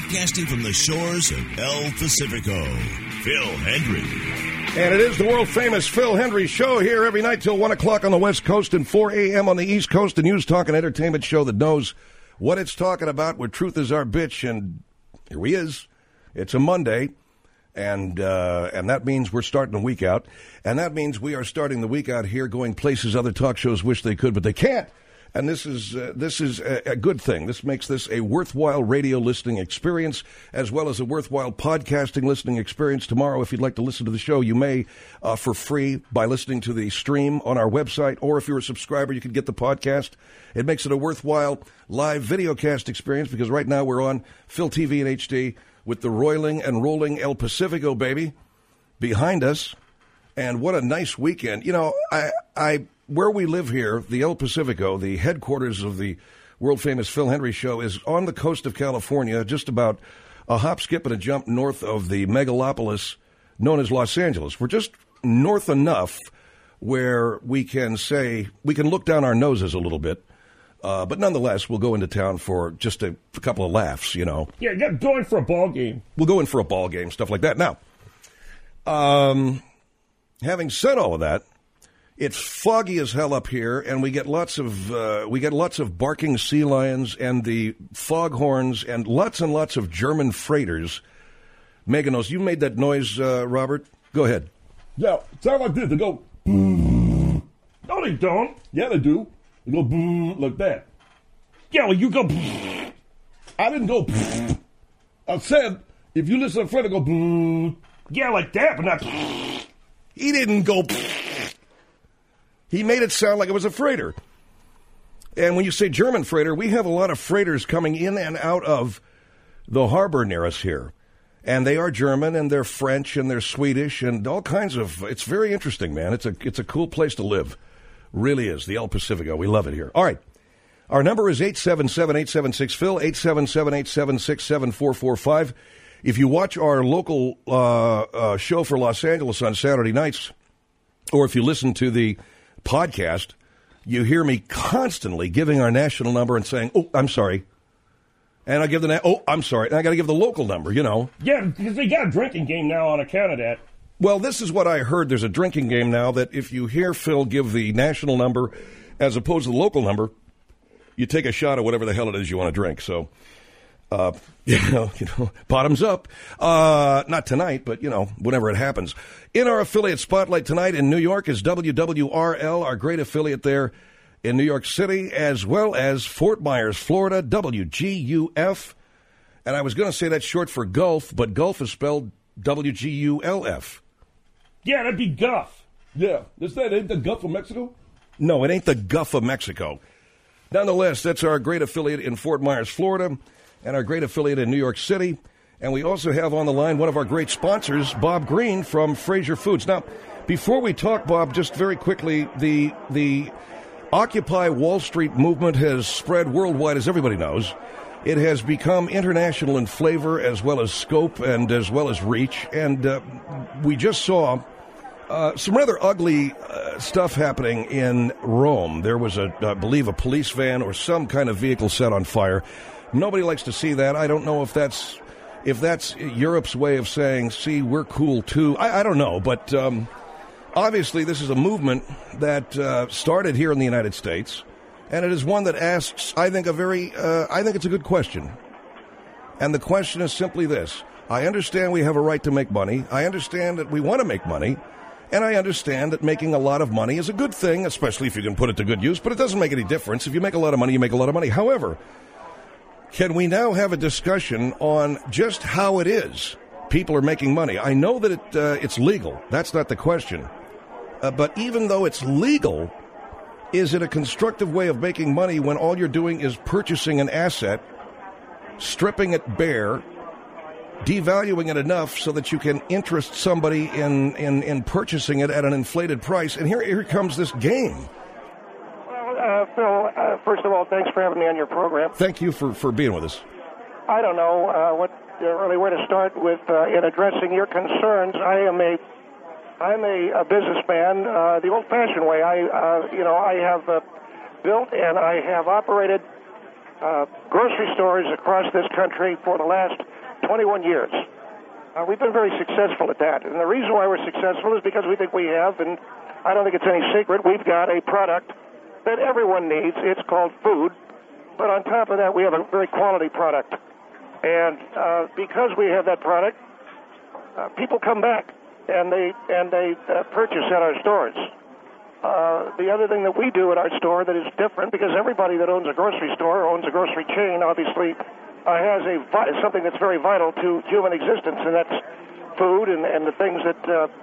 broadcasting from the shores of El Pacifico, Phil Hendry. And it is the world-famous Phil Hendry Show here every night till 1 o'clock on the West Coast and 4 a.m. on the East Coast, the news, talk, and entertainment show that knows what it's talking about, where truth is our bitch. And here he is. It's a Monday, and that means we're starting the week out. And that means we are starting the week out here going places other talk shows wish they could, but they can't. And this is a good thing. This makes this a worthwhile radio listening experience, as well as a worthwhile podcasting listening experience. Tomorrow, if you'd like to listen to the show, you may for free by listening to the stream on our website, or if you're a subscriber, you can get the podcast. It makes it a worthwhile live videocast experience, because right now we're on Phil TV and HD with the roiling and rolling El Pacifico, baby, behind us. And what a nice weekend. You know, where we live here, the El Pacifico, the headquarters of the world-famous Phil Hendry Show, is on the coast of California, just about a hop, skip, and a jump north of the megalopolis known as Los Angeles. We're just north enough where we can look down our noses a little bit, but nonetheless, we'll go into town for just a couple of laughs, you know. Yeah, go in for a ball game. We'll go in for a ball game, stuff like that. Now, having said all of that, it's foggy as hell up here, and we get lots of barking sea lions and the foghorns and lots of German freighters. Meganos, you made that noise, Robert. Go ahead. Yeah, sound like this. They go. No, they don't. Yeah, they do. They go like that. Yeah, well, you go. I didn't go. I said if you listen to a friend, they go. Yeah, like that, but not. He didn't go. He made it sound like it was a freighter. And when you say German freighter, we have a lot of freighters coming in and out of the harbor near us here. And they are German, and they're French, and they're Swedish, and all kinds of... It's very interesting, man. It's a cool place to live. Really is. The El Pacifico. We love it here. All right. Our number is 877-876-PHIL, 877-876-7445. If you watch our local show for Los Angeles on Saturday nights, or if you listen to the podcast, you hear me constantly giving our national number and saying, "Oh, I'm sorry," and I give I'm sorry, and I got to give the local number. You know, yeah, because they got a drinking game now on account of that. Well, this is what I heard. There's a drinking game now that if you hear Phil give the national number as opposed to the local number, you take a shot of whatever the hell it is you want to drink. So, you know, bottoms up. Not tonight, but, you know, whenever it happens. In our affiliate spotlight tonight in New York is WWRL, our great affiliate there in New York City, as well as Fort Myers, Florida, WGUF. And I was going to say that's short for Gulf, but Gulf is spelled WGULF. Yeah, that'd be Guff. Yeah. Ain't the Gulf of Mexico? No, it ain't the Gulf of Mexico. Nonetheless, that's our great affiliate in Fort Myers, Florida, and our great affiliate in New York City. And we also have on the line one of our great sponsors, Bob Green from Fraser Foods. Now, before we talk, Bob, just very quickly, the Occupy Wall Street movement has spread worldwide, as everybody knows. It has become international in flavor as well as scope and as well as reach. And we just saw some rather ugly stuff happening in Rome. There was, I believe, a police van or some kind of vehicle set on fire. Nobody likes to see that. I don't know if that's Europe's way of saying, see, we're cool too. I don't know, but obviously this is a movement that started here in the United States, and it is one that asks, I think it's a good question. And the question is simply this. I understand we have a right to make money. I understand that we want to make money. And I understand that making a lot of money is a good thing, especially if you can put it to good use, but it doesn't make any difference. If you make a lot of money, you make a lot of money. However, can we now have a discussion on just how it is people are making money? I know that it's legal. That's not the question. But even though it's legal, is it a constructive way of making money when all you're doing is purchasing an asset, stripping it bare, devaluing it enough so that you can interest somebody in purchasing it at an inflated price? And here comes this game. Phil, first of all, thanks for having me on your program. Thank you for being with us. I don't know what really where to start with in addressing your concerns. I'm a businessman the old-fashioned way. I have built and I have operated grocery stores across this country for the last 21 years. We've been very successful at that. And the reason why we're successful is because we think we have, and I don't think it's any secret, we've got a product that everyone needs. It's called food. But on top of that, we have a very quality product. And because we have that product, people come back and they purchase at our stores. The other thing that we do at our store that is different, because everybody that owns a grocery store, owns a grocery chain, obviously has something that's very vital to human existence, and that's food and the things that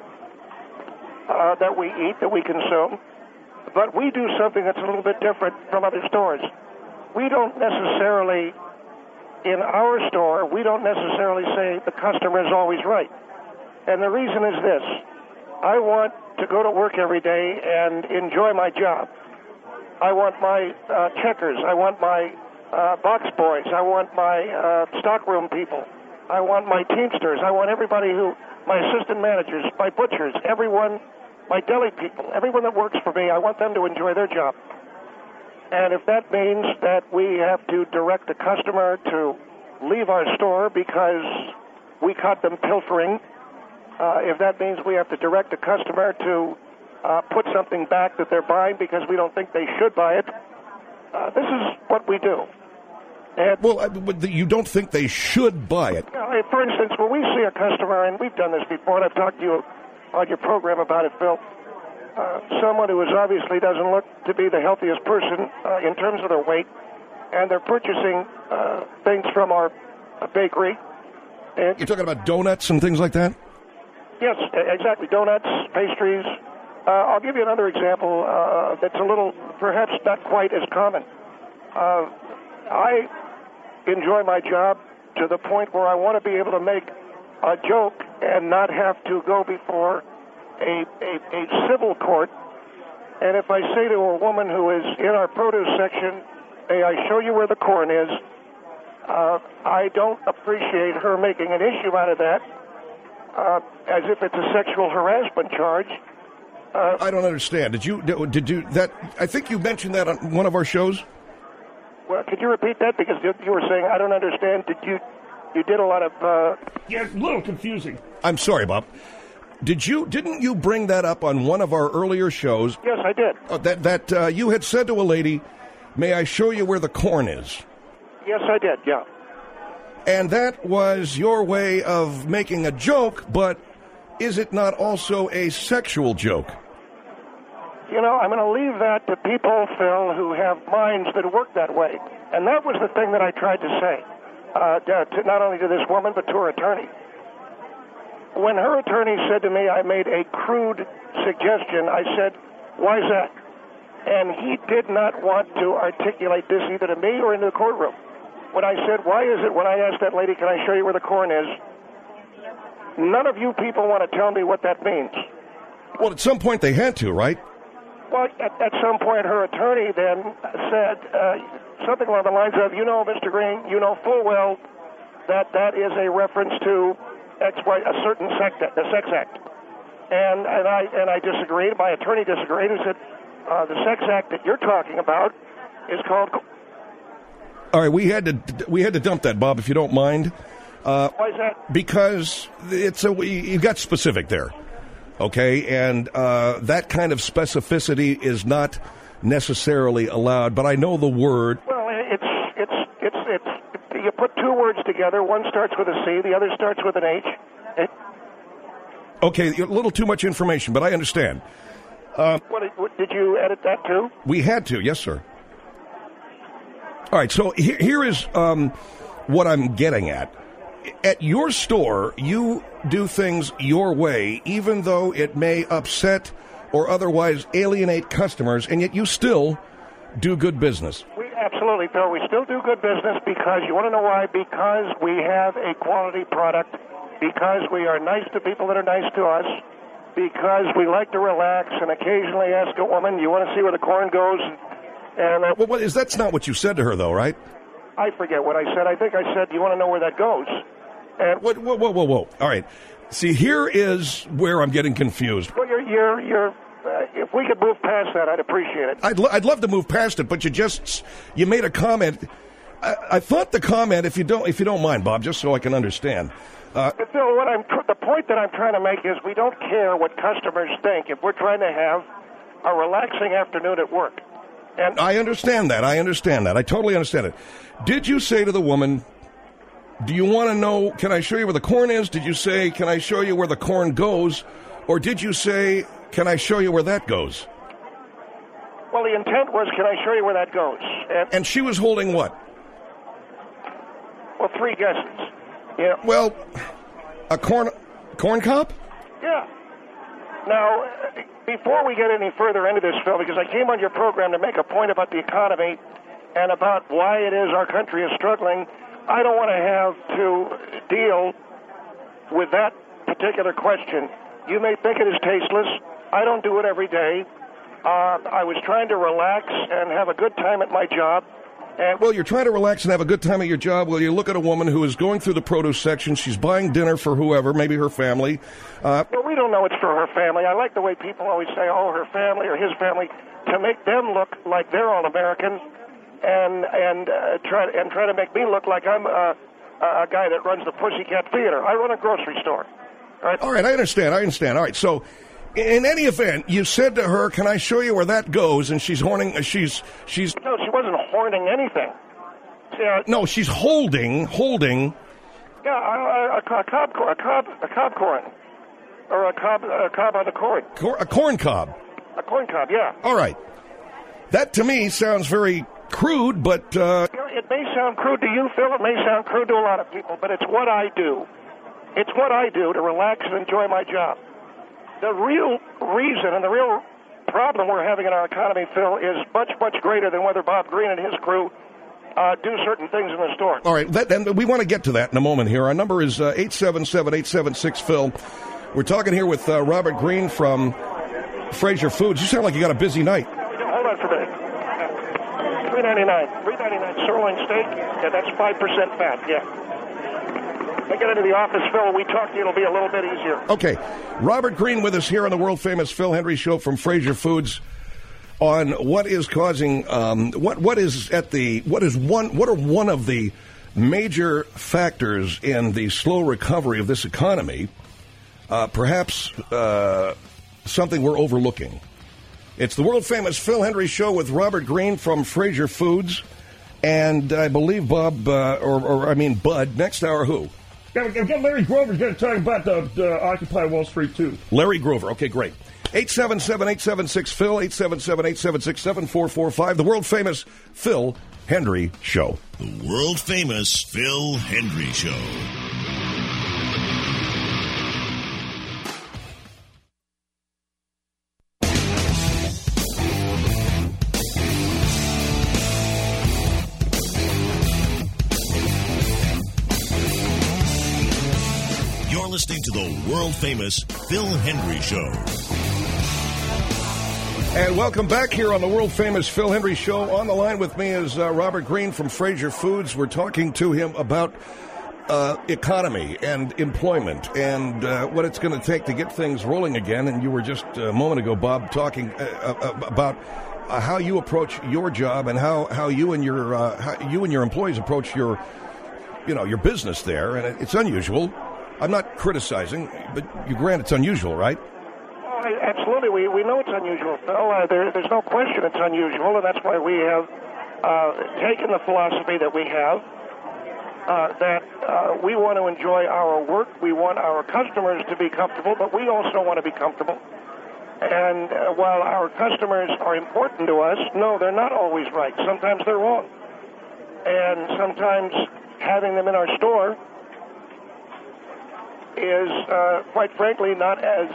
we eat, that we consume. But we do something that's a little bit different from other stores. We don't necessarily, in our store, we don't necessarily say the customer is always right. And the reason is this. I want to go to work every day and enjoy my job. I want my checkers. I want my box boys. I want my stockroom people. I want my teamsters. I want everybody my assistant managers, my butchers, everyone, my deli people, everyone that works for me, I want them to enjoy their job. And if that means that we have to direct a customer to leave our store because we caught them pilfering, if that means we have to direct a customer to put something back that they're buying because we don't think they should buy it, this is what we do. And, you don't think they should buy it? For instance, when we see a customer, and we've done this before, and I've talked to you on your program about it, Phil, someone who obviously doesn't look to be the healthiest person in terms of their weight, and they're purchasing things from our bakery. And you're talking about donuts and things like that? Yes, exactly. Donuts, pastries. I'll give you another example that's a little, perhaps not quite as common. I enjoy my job to the point where I want to be able to make a joke and not have to go before a civil court. And if I say to a woman who is in our produce section, may I show you where the corn is, I don't appreciate her making an issue out of that as if it's a sexual harassment charge. I don't understand. Did you that? I think you mentioned that on one of our shows. Well, could you repeat that? Because you were saying, I don't understand. You did a lot of... Yeah, it's a little confusing. I'm sorry, Bob. Didn't you bring that up on one of our earlier shows? Yes, I did. That you had said to a lady, may I show you where the corn is? Yes, I did, yeah. And that was your way of making a joke, but is it not also a sexual joke? You know, I'm going to leave that to people, Phil, who have minds that work that way. And that was the thing that I tried to say, not only to this woman, but to her attorney. When her attorney said to me I made a crude suggestion, I said, why is that? And he did not want to articulate this either to me or into the courtroom. When I said, why is it, when I asked that lady, can I show you where the corn is? None of you people want to tell me what that means. Well, at some point they had to, right? Well, at some point, her attorney then said something along the lines of, you know, Mr. Green, you know full well that that is a reference to a certain the Sex Act. And I disagreed. My attorney disagreed and said, the Sex Act that you're talking about is called... All right, we had to dump that, Bob, if you don't mind. Why is that? Because you got specific there. Okay, and that kind of specificity is not necessarily allowed, but I know the word. Well, it's you put two words together. One starts with a C, the other starts with an H. Okay, a little too much information, but I understand. Did you edit that too? We had to, yes, sir. All right, so here is what I'm getting at. At your store, you do things your way, even though it may upset or otherwise alienate customers, and yet you still do good business. Absolutely, Phil. We still do good business because, you want to know why? Because we have a quality product, because we are nice to people that are nice to us, because we like to relax and occasionally ask a woman, you want to see where the corn goes? And that's not what you said to her, though, right? I forget what I said. I think I said, you want to know where that goes? And whoa. All right. See, here is where I'm getting confused. Well, if we could move past that, I'd appreciate it. I'd love to move past it, but you made a comment I thought the comment, if you don't mind, Bob, just so I can understand. Phil, the point that I'm trying to make is we don't care what customers think if we're trying to have a relaxing afternoon at work. And I understand that. I totally understand it. Did you say to the woman, do you want to know, can I show you where the corn is? Did you say, can I show you where the corn goes? Or did you say, can I show you where that goes? Well, the intent was, can I show you where that goes? And she was holding what? Well, three guesses. Yeah. Well, a corn cob? Yeah. Now, before we get any further into this, Phil, because I came on your program to make a point about the economy and about why it is our country is struggling, I don't want to have to deal with that particular question. You may think it is tasteless. I don't do it every day. I was trying to relax and have a good time at my job. Well, you're trying to relax and have a good time at your job. Well, you look at a woman who is going through the produce section. She's buying dinner for whoever, maybe her family. Well, we don't know it's for her family. I like the way people always say, oh, her family or his family, to make them look like they're all American and try to make me look like I'm a guy that runs the Pussycat Theater. I run a grocery store. All right, I understand. All right, so in any event, you said to her, can I show you where that goes? And she's horning, she's... No, she wasn't horning anything. No, she's holding... Yeah, a cob corn. Or a cob on the corn. A corn cob. A corn cob, yeah. All right. That, to me, sounds very crude, but... It may sound crude to you, Phil. It may sound crude to a lot of people, but it's what I do. It's what I do to relax and enjoy my job. The real reason and the real problem we're having in our economy, Phil, is much, much greater than whether Bob Green and his crew do certain things in the store. All right, then we want to get to that in a moment here. Our number is 877-876-PHIL. We're talking here with Robert Green from Fraser Foods. You sound like you got a busy night. Hold on for a minute. $3.99 sirloin steak. Yeah, that's 5% fat, yeah. I get into the office, Phil, and we talk to you, it'll be a little bit easier. Okay. Robert Green with us here on the world-famous Phil Hendrie Show from Fraser Foods on what is causing, what are one of the major factors in the slow recovery of this economy, perhaps something we're overlooking. It's the world-famous Phil Hendrie Show with Robert Green from Fraser Foods, and I believe Bud, next hour who? Get Larry Grover's going to talk about the Occupy Wall Street, too. Larry Grover. Okay, great. 877-876-PHIL, 877-876-7445, the world-famous Phil Hendrie Show. The world-famous Phil Hendrie Show. Listening to the world-famous Phil Hendrie Show. And welcome back here on the world-famous Phil Hendrie Show. On the line with me is Robert Green from Fraser Foods. We're talking to him about economy and employment and what it's going to take to get things rolling again. And you were just a moment ago, Bob, talking about how you approach your job and how you and your employees approach your business there. And it's unusual. I'm not criticizing, but you grant it's unusual, right? Oh, absolutely. We know it's unusual, Phil. There's no question it's unusual, and that's why we have taken the philosophy that we have, that we want to enjoy our work. We want our customers to be comfortable, but we also want to be comfortable. And while our customers are important to us, no, they're not always right. Sometimes they're wrong. And sometimes having them in our store is, quite frankly, not as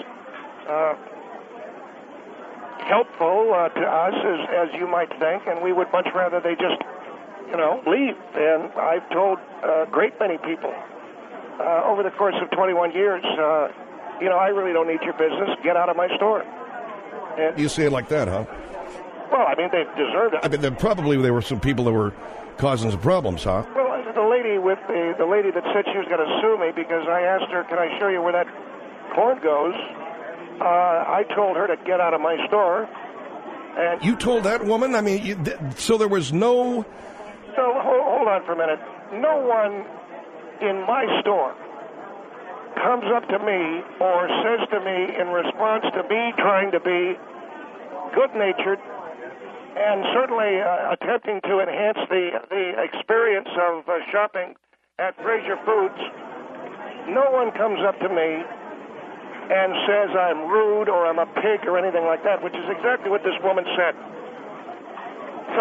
helpful to us as you might think, and we would much rather they just, leave. And I've told a great many people over the course of 21 years, I really don't need your business. Get out of my store. And, you say it like that, huh? Well, I mean, they deserved it. I mean, there were some people that were causing some problems, huh? Well, the lady that said she was going to sue me because I asked her, can I show you where that corn goes? I told her to get out of my store. And you told that woman? I mean, so there was no Phil, hold on for a minute. No one in my store comes up to me or says to me in response to me trying to be good-natured and certainly attempting to enhance the experience of shopping at Fraser Foods, no one comes up to me and says I'm rude or I'm a pig or anything like that, which is exactly what this woman said. So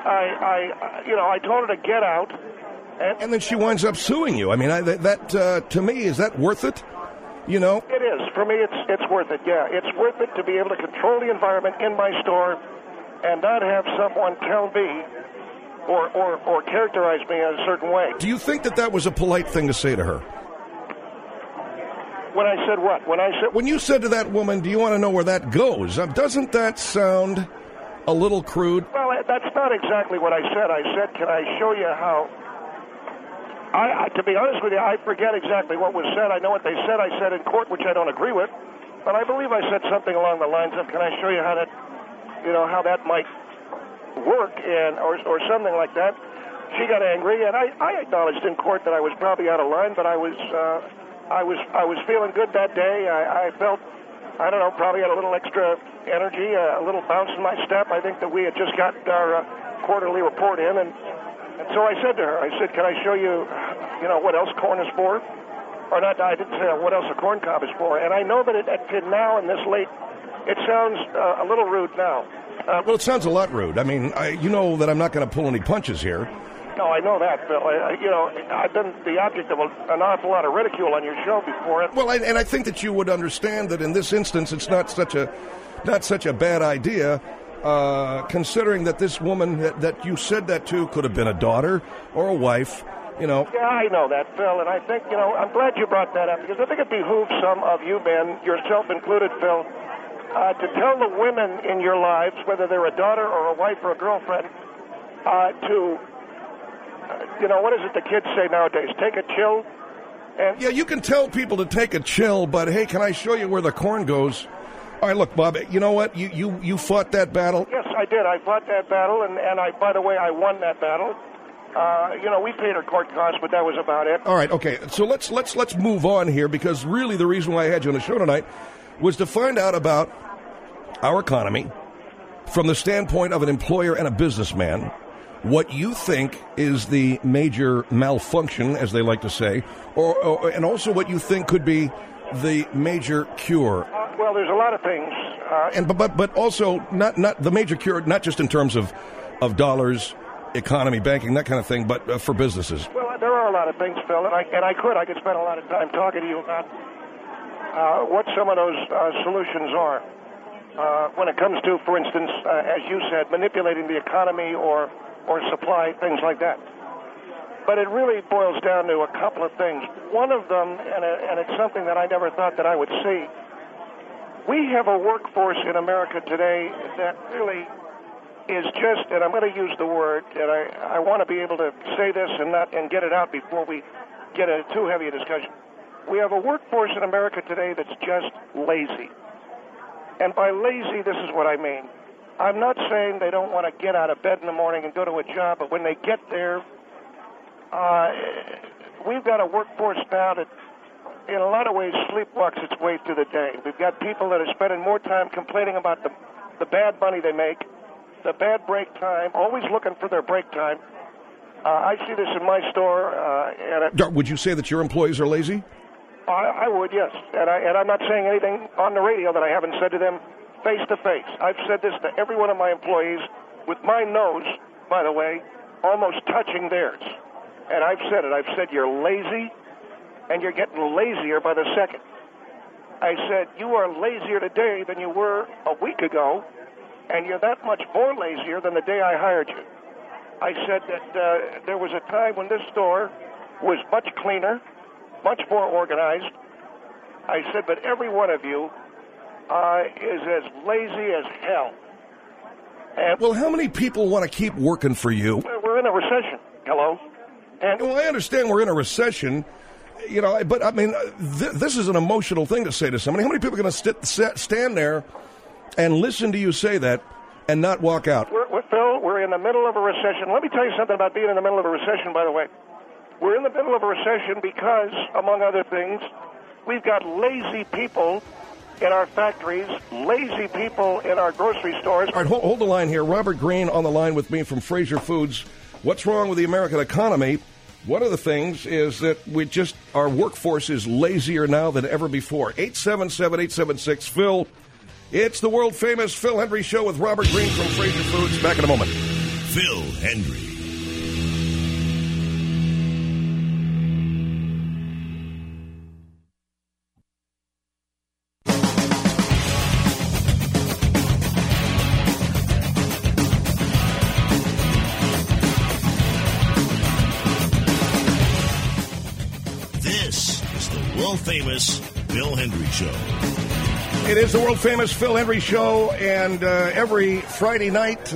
I told her to get out. And then she winds up suing you. I mean, to me, is that worth it? You know? It is. For me, it's worth it, yeah. It's worth it to be able to control the environment in my store and not have someone tell me or characterize me in a certain way. Do you think that was a polite thing to say to her? When I said what? When you said to that woman, do you want to know where that goes? Doesn't that sound a little crude? Well, that's not exactly what I said. I said, can I show you how... to be honest with you, I forget exactly what was said. I know what they said. I said in court, which I don't agree with, but I believe I said something along the lines of, can I show you how that might work, or something like that. She got angry, and I acknowledged in court that I was probably out of line, but I was feeling good that day. I felt, I don't know, probably had a little extra energy, a little bounce in my step. I think that we had just got our quarterly report in, and so I said to her, can I show you, what else corn is for? Or not, I didn't say what else a corn cob is for. And I know that now in this late, it sounds a little rude now. Well, it sounds a lot rude. I mean, you know that I'm not going to pull any punches here. No, I know that, Phil. I've been the object of an awful lot of ridicule on your show before. Well, and I think that you would understand that in this instance, it's not such a bad idea. Considering that this woman that you said that to could have been a daughter or a wife, Yeah, I know that, Phil, and I think, I'm glad you brought that up, because I think it behooves some of you men, yourself included, Phil, to tell the women in your lives, whether they're a daughter or a wife or a girlfriend, what is it the kids say nowadays? Take a chill? Yeah, you can tell people to take a chill, but hey, can I show you where the corn goes? All right, look, Bob, you know what? You fought that battle? Yes, I did. I fought that battle, and by the way, I won that battle. We paid our court costs, but that was about it. All right, okay. So let's move on here, because really the reason why I had you on the show tonight was to find out about our economy from the standpoint of an employer and a businessman, what you think is the major malfunction, as they like to say, and also what you think could be the major cure. Well, there's a lot of things. But also not the major cure, not just in terms of dollars, economy, banking, that kind of thing, but for businesses. Well, there are a lot of things, Phil, and I could spend a lot of time talking to you about what some of those solutions are. When it comes to, for instance, as you said, manipulating the economy or supply, things like that. But it really boils down to a couple of things. One of them, and it's something that I never thought that I would see, we have a workforce in America today that really is just, and I'm going to use the word, and I want to be able to say this and get it out before we get into too heavy a discussion. We have a workforce in America today that's just lazy. And by lazy, this is what I mean. I'm not saying they don't want to get out of bed in the morning and go to a job, but when they get there, we've got a workforce now that, in a lot of ways, sleepwalks its way through the day. We've got people that are spending more time complaining about the bad money they make, the bad break time, always looking for their break time. I see this in my store. Would you say that your employees are lazy? I would, yes. And I'm not saying anything on the radio that I haven't said to them face to face. I've said this to every one of my employees with my nose, by the way, almost touching theirs. And I've said it. I've said you're lazy, and you're getting lazier by the second. I said you are lazier today than you were a week ago, and you're that much more lazier than the day I hired you. I said that there was a time when this store was much cleaner, much more organized. I said, but every one of you is as lazy as hell. And well, how many people want to keep working for you? We're in a recession. Hello? And well, I understand we're in a recession, but I mean, this is an emotional thing to say to somebody. How many people are going to stand there and listen to you say that and not walk out. Phil, we're in the middle of a recession. Let me tell you something about being in the middle of a recession, by the way. We're in the middle of a recession because, among other things, we've got lazy people in our factories, lazy people in our grocery stores. All right, hold the line here. Robert Greene on the line with me from Fraser Foods. What's wrong with the American economy? One of the things is that our workforce is lazier now than ever before. 877-876-PHIL. It's the world-famous Phil Hendrie Show with Robert Greene from Fraser Foods. Back in a moment. Phil Hendrie. This is the world-famous Phil Hendrie Show. It is the world-famous Phil Hendrie Show, and every Friday night,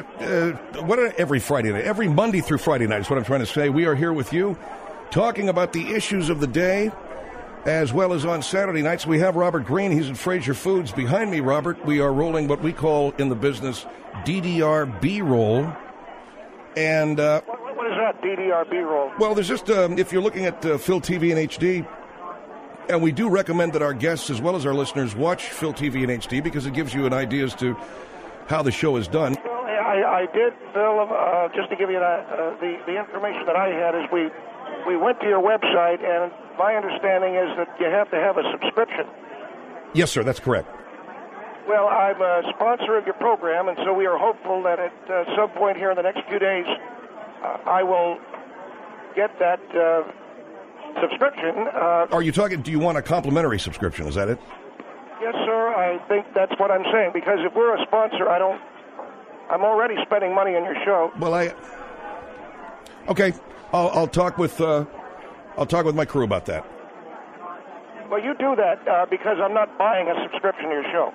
every Monday through Friday night is what I'm trying to say. We are here with you, talking about the issues of the day, as well as on Saturday nights. We have Robert Greene. He's at Fraser Foods. Behind me, Robert, we are rolling what we call in the business DDR B-roll. And what is that, DDR B-roll? Well, there's just, if you're looking at Phil TV in HD, and we do recommend that our guests, as well as our listeners, watch Phil TV in HD because it gives you an idea as to how the show is done. Well, I did, Phil, just to give you the information that I had is we went to your website, and my understanding is that you have to have a subscription. Yes, sir, that's correct. Well, I'm a sponsor of your program, and so we are hopeful that at some point here in the next few days, I will get that subscription. Are you talking, do you want a complimentary subscription? Is that it? Yes, sir. I think that's what I'm saying, because if we're a sponsor, I'm already spending money on your show. Well, okay. I'll talk with my crew about that. Well, you do that because I'm not buying a subscription to your show.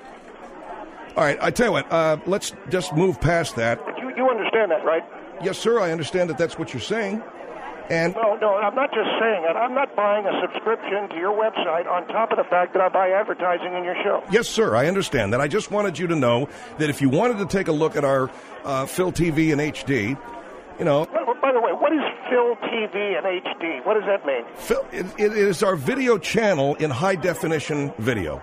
All right. I tell you what. Let's just move past that. But you understand that, right? Yes, sir. I understand that that's what you're saying. And No, I'm not just saying it. I'm not buying a subscription to your website on top of the fact that I buy advertising in your show. Yes, sir, I understand that. I just wanted you to know that if you wanted to take a look at our Phil TV in HD, you know... Well, by the way, what is Phil TV in HD? What does that mean? Phil, it is our video channel in high-definition video.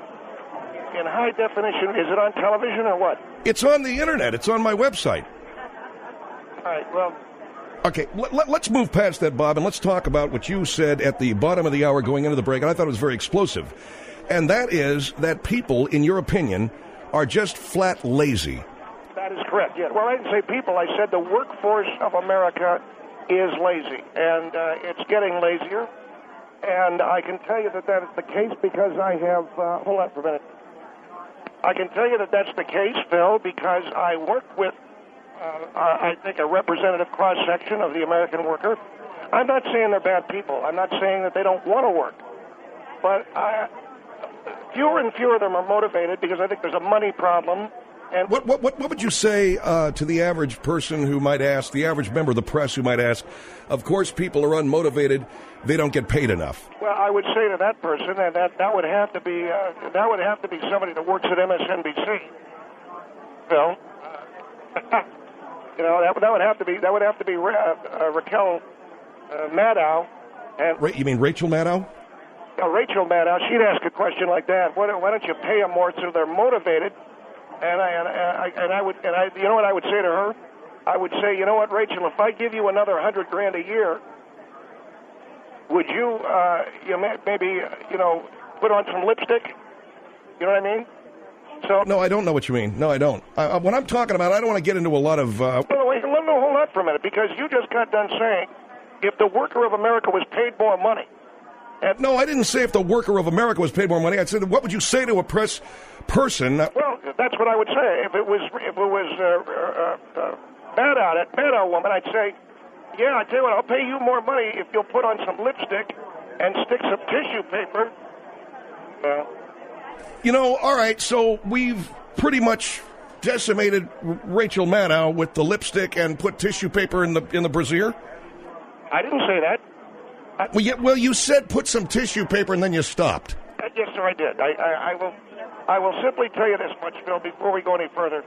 In high definition? Is it on television or what? It's on the Internet. It's on my website. All right, well... Okay, let's move past that, Bob, and let's talk about what you said at the bottom of the hour going into the break, and I thought it was very explosive. And that is that people, in your opinion, are just flat lazy. That is correct, yeah. Well, I didn't say people. I said the workforce of America is lazy, and it's getting lazier. And I can tell you that is the case because I have... hold on for a minute. I can tell you that that's the case, Phil, because I work with... I think a representative cross-section of the American worker. I'm not saying they're bad people. I'm not saying that they don't want to work. But fewer and fewer of them are motivated because I think there's a money problem. And What would you say to the average person who might ask, the average member of the press who might ask, of course people are unmotivated, they don't get paid enough? Well, I would say to that person, and that would have to be somebody that works at MSNBC. Phil. You know, that would have to be Raquel Maddow. And You mean Rachel Maddow? Rachel Maddow. She'd ask a question like that. Why don't you pay them more so they're motivated? And I would you know what I would say to her? I would say, you know what, Rachel, if I give you another $100,000 a year, would you maybe put on some lipstick? You know what I mean? So, No, I don't know what you mean. No, I don't. What I'm talking about, I don't want to get into a lot of... By the way, hold on for a minute, because you just got done saying if the worker of America was paid more money. No, I didn't say if the worker of America was paid more money. I said, what would you say to a press person? Well, that's what I would say. If it was Maddow woman, I'd say, yeah, I tell you what, I'll pay you more money if you'll put on some lipstick and stick some tissue paper. All right, so we've pretty much decimated Rachel Maddow with the lipstick and put tissue paper in the brassiere? I didn't say that. Well, you said put some tissue paper and then you stopped. Yes, sir, I did. I will simply tell you this much, Phil, before we go any further.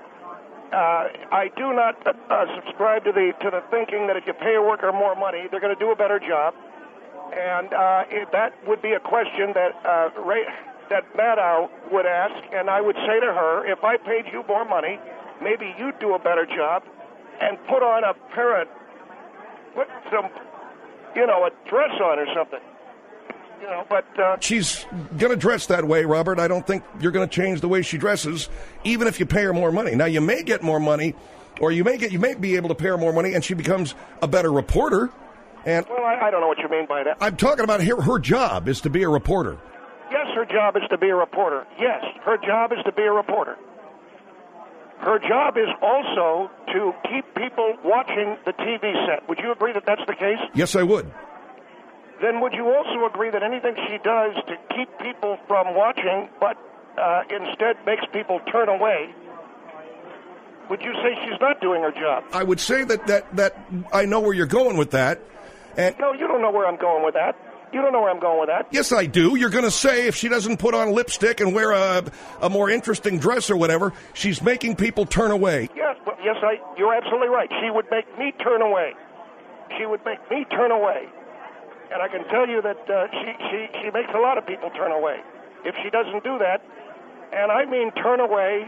I do not subscribe to the thinking that if you pay a worker more money, they're going to do a better job. And that would be a question that Maddow would ask, and I would say to her, if I paid you more money, maybe you'd do a better job and put on put some, a dress on or something. But she's going to dress that way, Robert. I don't think you're going to change the way she dresses, even if you pay her more money. Now, you may get more money, or you may be able to pay her more money, and she becomes a better reporter. And well, I don't know what you mean by that. I'm talking about her job is to be a reporter. Yes, her job is to be a reporter. Yes, her job is to be a reporter. Her job is also to keep people watching the TV set. Would you agree that that's the case? Yes, I would. Then would you also agree that anything she does to keep people from watching, but instead makes people turn away, would you say she's not doing her job? I would say that I know where you're going with that. And no, you don't know where I'm going with that. You don't know where I'm going with that. Yes, I do. You're going to say if she doesn't put on lipstick and wear a more interesting dress or whatever, she's making people turn away. Yes, you're absolutely right. She would make me turn away. She would make me turn away. And I can tell you that she makes a lot of people turn away. If she doesn't do that, and I mean turn away,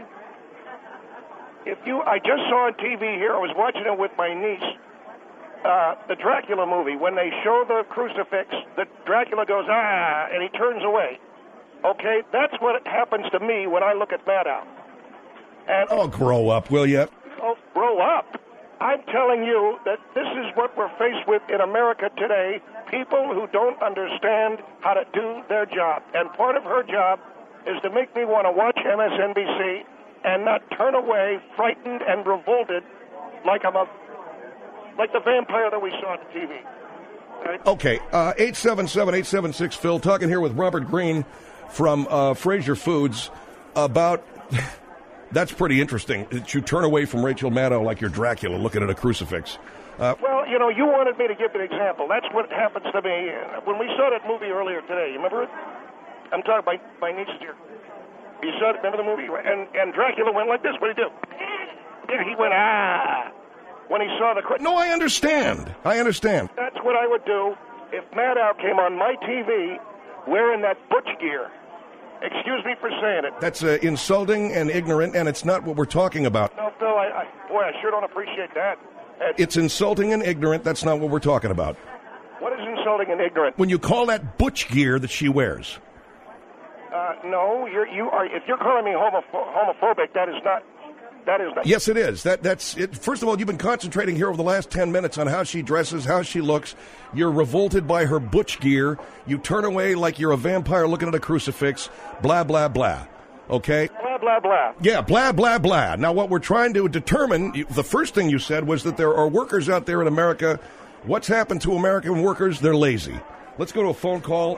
I just saw on TV here, I was watching it with my niece, the Dracula movie. When they show the crucifix, the Dracula goes, and he turns away. Okay, that's what happens to me when I look at Maddow. And oh, grow up, will you? Oh, grow up. I'm telling you that this is what we're faced with in America today, people who don't understand how to do their job. And part of her job is to make me want to watch MSNBC and not turn away, frightened and revolted like the vampire that we saw on TV. Right? Okay, 877-876-PHIL, talking here with Robert Green from Fraser Foods about... That's pretty interesting, that you turn away from Rachel Maddow like you're Dracula looking at a crucifix. Well, you wanted me to give an example. That's what happens to me. When we saw that movie earlier today, you remember it? I'm talking about my niece here. You saw it, remember the movie? And Dracula went like this. What did he do? Yeah, he went, when he saw the... No, I understand. That's what I would do if Maddow came on my TV wearing that butch gear. Excuse me for saying it. That's insulting and ignorant, and it's not what we're talking about. No, Phil, I sure don't appreciate that. It's insulting and ignorant. That's not what we're talking about. What is insulting and ignorant? When you call that butch gear that she wears. No, you are. If you're calling me homophobic, that is not. Yes, it is. That's it. First of all, you've been concentrating here over the last 10 minutes on how she dresses, how she looks. You're revolted by her butch gear. You turn away like you're a vampire looking at a crucifix. Blah, blah, blah. Okay? Blah, blah, blah. Yeah, blah, blah, blah. Now, what we're trying to determine, the first thing you said was that there are workers out there in America. What's happened to American workers? They're lazy. Let's go to a phone call.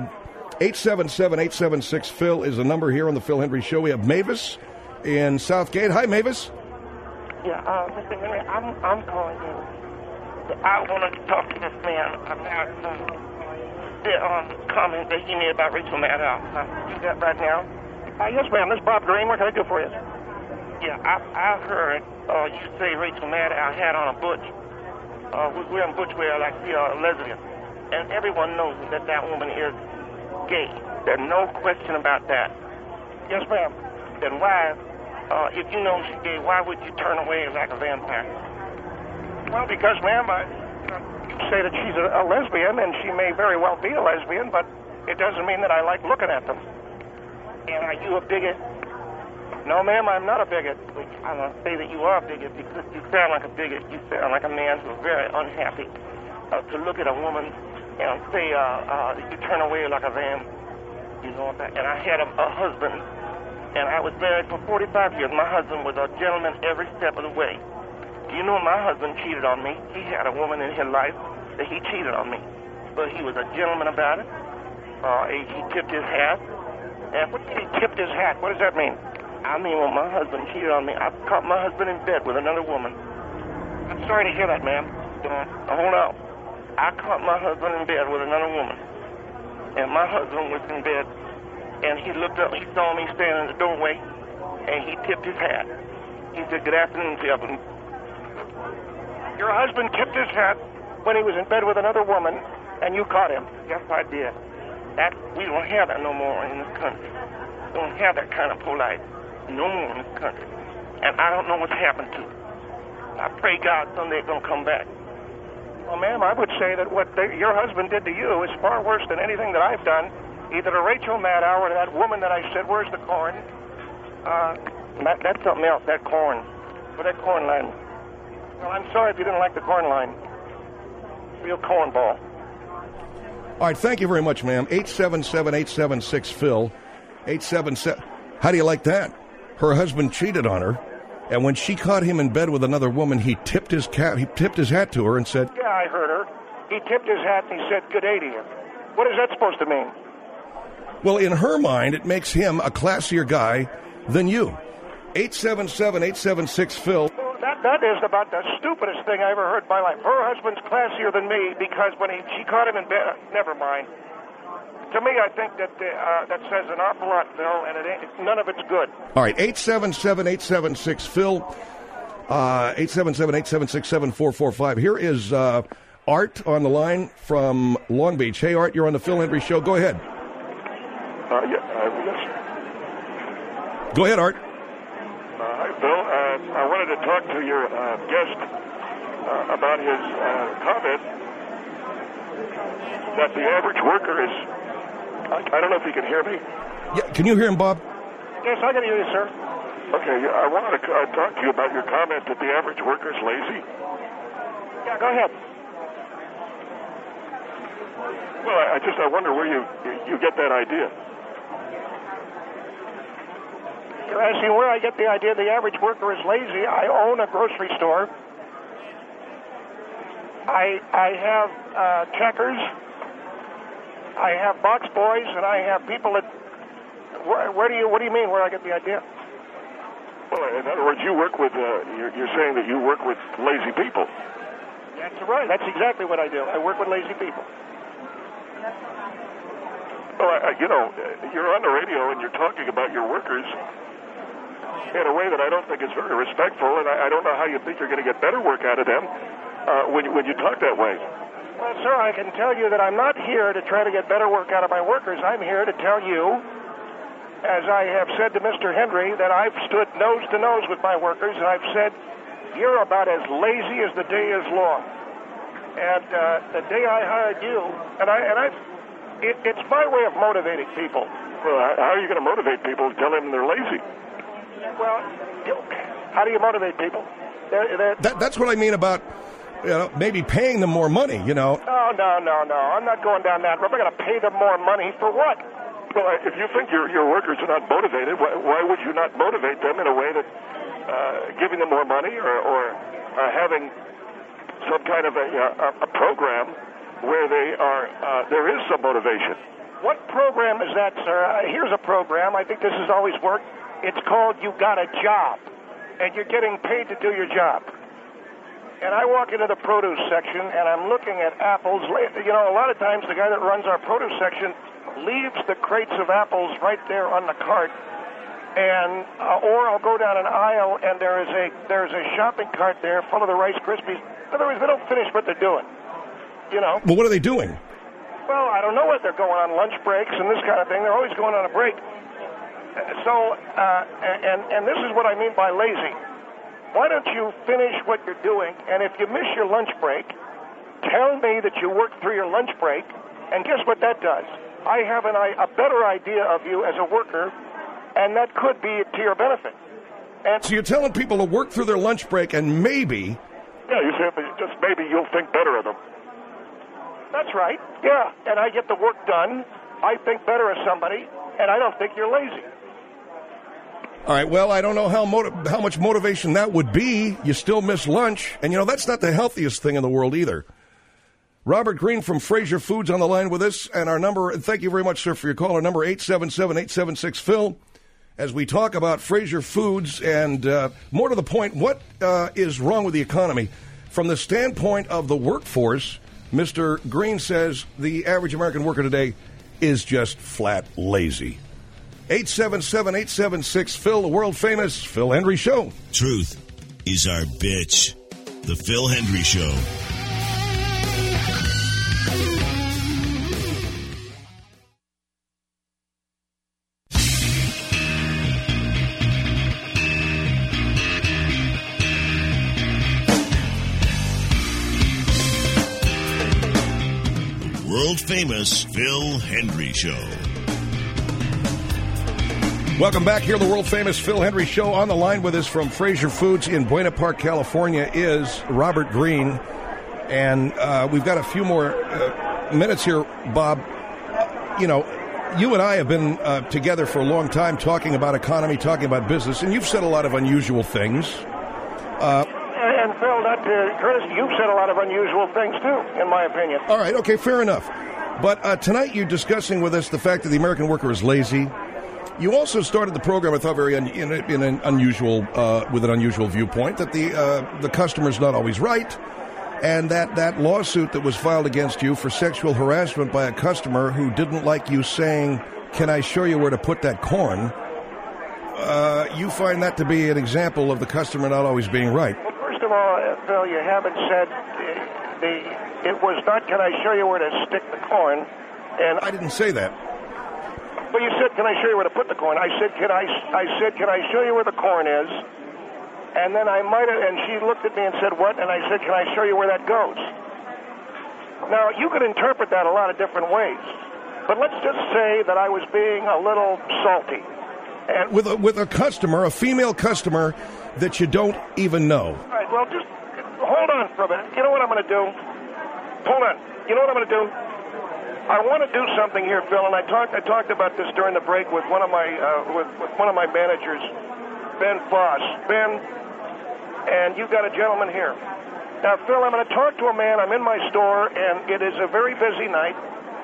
877-876-PHIL is the number here on the Phil Hendry Show. We have Mavis in Southgate. Hi, Mavis. Yeah, Mr. Henry, I'm calling you. I want to talk to this man about the comment that he made about Rachel Maddow. Do that right now? Yes, ma'am. This is Bob Green. What can I do for you? Yeah, I heard you say Rachel Maddow had on a butch. Was wearing butch wear like she a lesbian. And everyone knows that woman is gay. There's no question about that. Yes, ma'am. Then why, if you know she's gay, why would you turn away like a vampire? Well, because, ma'am, you say that she's a lesbian, and she may very well be a lesbian, but it doesn't mean that I like looking at them. And are you a bigot? No, ma'am, I'm not a bigot. I'm going to say that you are a bigot because you sound like a bigot. You sound like a man who's very unhappy to look at a woman and say you turn away like a vamp. You know that. And I had a husband, and I was married for 45 years. My husband was a gentleman every step of the way. Do you know my husband cheated on me? He had a woman in his life that he cheated on me. But he was a gentleman about it. He tipped his hat. And what did he tipped his hat? What does that mean? I mean, when my husband cheated on me, I caught my husband in bed with another woman. I'm sorry to hear that, ma'am. Hold on. I caught my husband in bed with another woman. And my husband was in bed and he looked up, he saw me standing in the doorway, and he tipped his hat. He said, "Good afternoon, Evelyn." Your husband tipped his hat when he was in bed with another woman, and you caught him. Yes, I did. We don't have that no more in this country. We don't have that kind of polite no more in this country. And I don't know what's happened to it. I pray God someday it's going to come back. Well, ma'am, I would say that what your husband did to you is far worse than anything that I've done, either to Rachel Maddow or to that woman that I said, "Where's the corn?" That's something else, that corn. For that corn line. Well, I'm sorry if you didn't like the corn line. Real cornball. All right, thank you very much, ma'am. 877-876-PHIL. 877. How do you like that? Her husband cheated on her, and when she caught him in bed with another woman, he tipped his hat to her and said, "Yeah, I heard her. He tipped his hat and he said, 'Good day to you.' What is that supposed to mean?" Well, in her mind, it makes him a classier guy than you. 877-876-PHIL. That is about the stupidest thing I ever heard in my life. Her husband's classier than me because when she caught him in bed, never mind. To me, I think that says an awful lot, Phil, and none of it's good. All right, 877-876-PHIL. 877-876-7445. Here is Art on the line from Long Beach. Hey, Art, you're on the Phil Hendry Show. Go ahead. Yes. Go ahead, Art. Hi, Phil. I wanted to talk to your guest about his comment that the average worker is... I don't know if you can hear me. Yeah, can you hear him, Bob? Yes, I can hear you, sir. Okay, I wanted to talk to you about your comment that the average worker is lazy. Yeah, go ahead. Well, I wonder where you get that idea. You're asking where I get the idea the average worker is lazy. I own a grocery store. I have checkers. I have box boys, and I have people that. What do you mean? Where I get the idea? Well, in other words, you work with. You're saying that you work with lazy people. That's right. That's exactly what I do. I work with lazy people. Well, you're on the radio and you're talking about your workers in a way that I don't think is very respectful, and I don't know how you think you're going to get better work out of them when you talk that way. Well, sir, I can tell you that I'm not here to try to get better work out of my workers. I'm here to tell you, as I have said to Mr. Hendry, that I've stood nose to nose with my workers, and I've said, you're about as lazy as the day is long. And the day I hired you, it's my way of motivating people. Well, how are you going to motivate people to tell them they're lazy? Well, how do you motivate people? That's what I mean about, maybe paying them more money, No. I'm not going down that road. I'm not going to pay them more money for what? Well, if you think your workers are not motivated, why would you not motivate them in a way that giving them more money or having some kind of a program where there is some motivation? What program is that, sir? Here's a program. I think this has always worked. It's called You Got a Job, and you're getting paid to do your job. And I walk into the produce section, and I'm looking at apples. A lot of times the guy that runs our produce section leaves the crates of apples right there on the cart, and or I'll go down an aisle, and there's a shopping cart there full of the Rice Krispies. In other words, they don't finish what they're doing. Well, what are they doing? Well, I don't know what they're going on lunch breaks and this kind of thing. They're always going on a break. So, and this is what I mean by lazy. Why don't you finish what you're doing, and if you miss your lunch break, tell me that you worked through your lunch break, and guess what that does? I have a better idea of you as a worker, and that could be to your benefit. And so you're telling people to work through their lunch break, and maybe... Yeah, you say just maybe you'll think better of them. That's right, yeah, and I get the work done, I think better of somebody, and I don't think you're lazy. All right, well, I don't know how much motivation that would be. You still miss lunch, and that's not the healthiest thing in the world either. Robert Green from Fraser Foods on the line with us, and our number, and thank you very much, sir, for your call. Our number, 877-876-PHIL, as we talk about Fraser Foods, and more to the point, what is wrong with the economy? From the standpoint of the workforce, Mr. Green says the average American worker today is just flat lazy. 877-876-PHIL, the world-famous Phil Hendrie Show. Truth is our bitch. The Phil Hendrie Show. World-famous Phil Hendrie Show. Welcome back here, the world-famous Phil Hendrie Show. On the line with us from Fraser Foods in Buena Park, California, is Robert Greene. And we've got a few more minutes here, Bob. You know, you and I have been together for a long time talking about economy, talking about business, and you've said a lot of unusual things. And Phil, Curtis, you've said a lot of unusual things, too, in my opinion. All right, okay, fair enough. But tonight you're discussing with us the fact that the American worker is lazy. You also started the program, I thought, with an unusual viewpoint, that the customer's not always right, and that lawsuit that was filed against you for sexual harassment by a customer who didn't like you saying, "Can I show you where to put that corn?" You find that to be an example of the customer not always being right. Well, first of all, Phil, you haven't said it was not, "Can I show you where to stick the corn?" And I didn't say that. Well, you said, "Can I show you where to put the corn?" I said, "Can I show you where the corn is?" And then and she looked at me and said, "What?" And I said, "Can I show you where that goes?" Now, you could interpret that a lot of different ways, but let's just say that I was being a little salty. And with a customer, a female customer that you don't even know. All right, well, just hold on for a minute. You know what I'm going to do? Hold on. You know what I'm going to do? I want to do something here, Phil, and I talked about this during the break with one of my managers, Ben Foss. Ben, and you've got a gentleman here. Now, Phil, I'm going to talk to a man. I'm in my store, and it is a very busy night.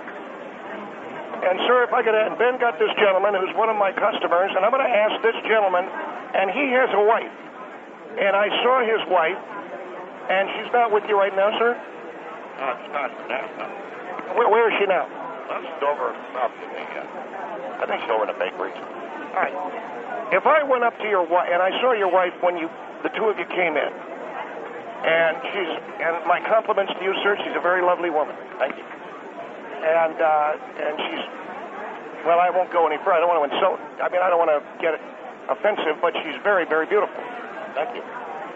And, sir, if I could, and Ben got this gentleman who's one of my customers, and I'm going to ask this gentleman, and he has a wife. And I saw his wife, and she's not with you right now, sir? No, she's not now. Where is she now? She's over up in the, I think she's over in the bakery. All right. If I went up to your wife, and I saw your wife when the two of you came in, and my compliments to you, sir, she's a very lovely woman. Thank you. And she's, well, I won't go any further. I don't want to insult. I mean, I don't want to get offensive, but she's very, very beautiful. Thank you.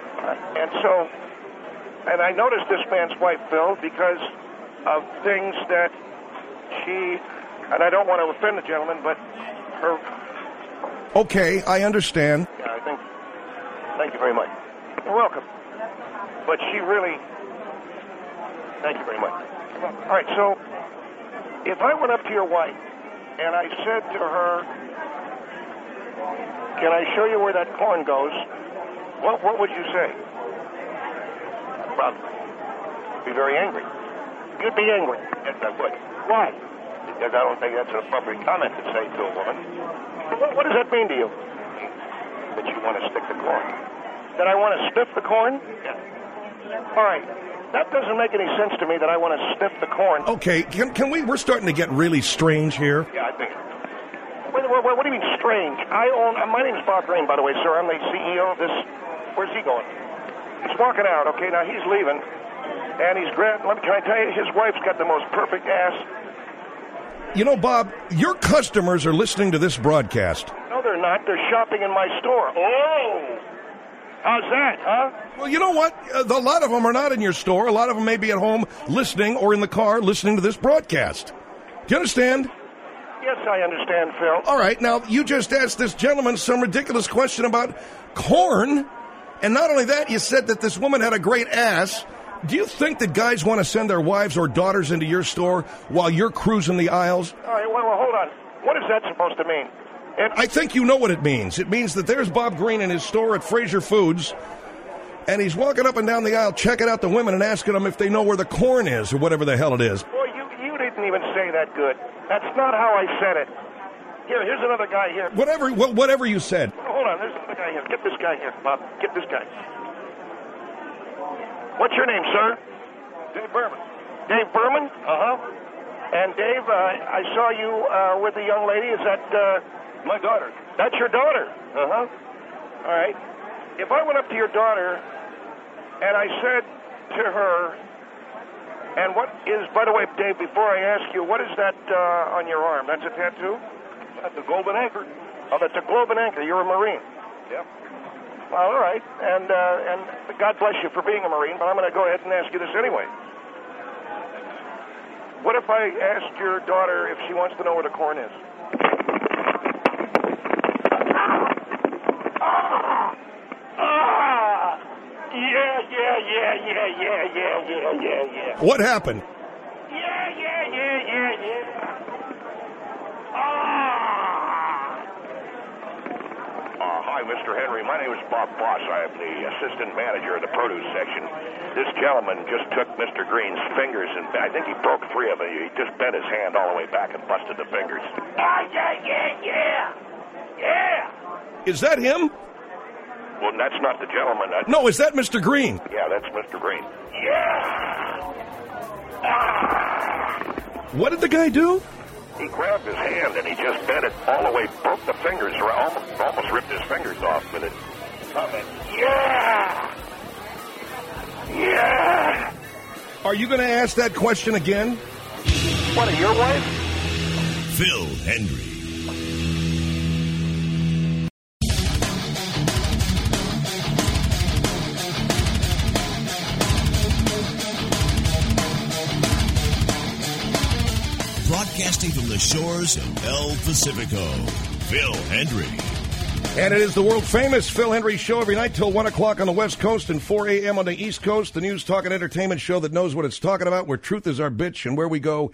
And I noticed this man's wife, Phil, because of things that and I don't want to offend the gentleman, but her... Okay, I understand. Yeah, thank you very much. You're welcome. But she really... Thank you very much. All right, so if I went up to your wife and I said to her, "Can I show you where that corn goes?" What would you say? Probably be very angry. You'd be angry. Yes, I would. Why? Because I don't think that's an appropriate comment to say to a woman. What does that mean to you? That you want to stick the corn. That I want to sniff the corn? Yeah. All right. That doesn't make any sense to me that I want to sniff the corn. Okay, can we? We're starting to get really strange here. Yeah, I think. What do you mean strange? My name's Bob Greene, by the way, sir. I'm the CEO of this. Where's he going? He's walking out. Okay, now he's leaving, and he's grabbed. Can I tell you, his wife's got the most perfect ass. You know, Bob, your customers are listening to this broadcast. No, they're not. They're shopping in my store. Oh. How's that, huh? Well, you know what? A lot of them are not in your store. A lot of them may be at home listening or in the car listening to this broadcast. Do you understand? Yes, I understand, Phil. All right. Now, you just asked this gentleman some ridiculous question about corn. And not only that, you said that this woman had a great ass. Do you think that guys want to send their wives or daughters into your store while you're cruising the aisles? All right, well, hold on. What is that supposed to mean? I think you know what it means. It means that there's Bob Greene in his store at Fraser Foods, and he's walking up and down the aisle checking out the women and asking them if they know where the corn is or whatever the hell it is. Boy, you didn't even say that good. That's not how I said it. Here's another guy here. Whatever you said. Hold on, there's another guy here. Get this guy here, Bob. Get this guy. What's your name, sir? Dave Berman. Dave Berman? Uh-huh. And Dave, I saw you with a young lady. Is that My daughter. That's your daughter? Uh-huh. All right. If I went up to your daughter and I said to her, and what is, by the way, Dave, before I ask you, what is that on your arm? That's a tattoo? That's a Globe and Anchor. Oh, that's a Globe and Anchor. You're a Marine. Yep. Well, all right. And God bless you for being a Marine, but I'm going to go ahead and ask you this anyway. What if I asked your daughter if she wants to know where the corn is? Yeah. What happened? Yeah. Hi, Mr. Henry. My name is Bob Boss. I am the assistant manager of the produce section. This gentleman just took Mr. Green's fingers, and I think he broke 3 of them. He just bent his hand all the way back and busted the fingers. Yeah. Is that him? Well, that's not the gentleman. No, is that Mr. Green? Yeah, that's Mr. Green. Yeah. What did the guy do? He grabbed his hand and he just bent it all the way, broke the fingers, or almost ripped his fingers off with it. Yeah. Are you going to ask that question again? What, are your wife? Phil Hendry. Broadcasting from the shores of El Pacifico, Phil Hendry. And it is the world-famous Phil Hendry Show every night till 1 o'clock on the West Coast and 4 a.m. on the East Coast, the news, talk, and entertainment show that knows what it's talking about, where truth is our bitch, and where we go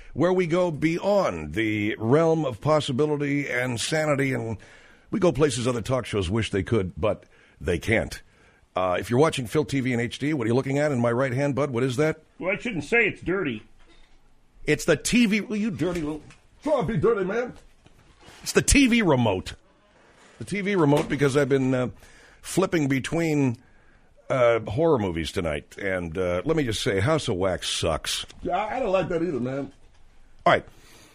beyond the realm of possibility and sanity, and we go places other talk shows wish they could, but they can't. If you're watching Phil TV in HD, what are you looking at in my right hand, bud? What is that? Well, I shouldn't say it's dirty. It's the TV. Well, you dirty little. Try to be dirty, man. It's the TV remote. The TV remote, because I've been flipping between horror movies tonight. And let me just say, House of Wax sucks. Yeah, I don't like that either, man. All right.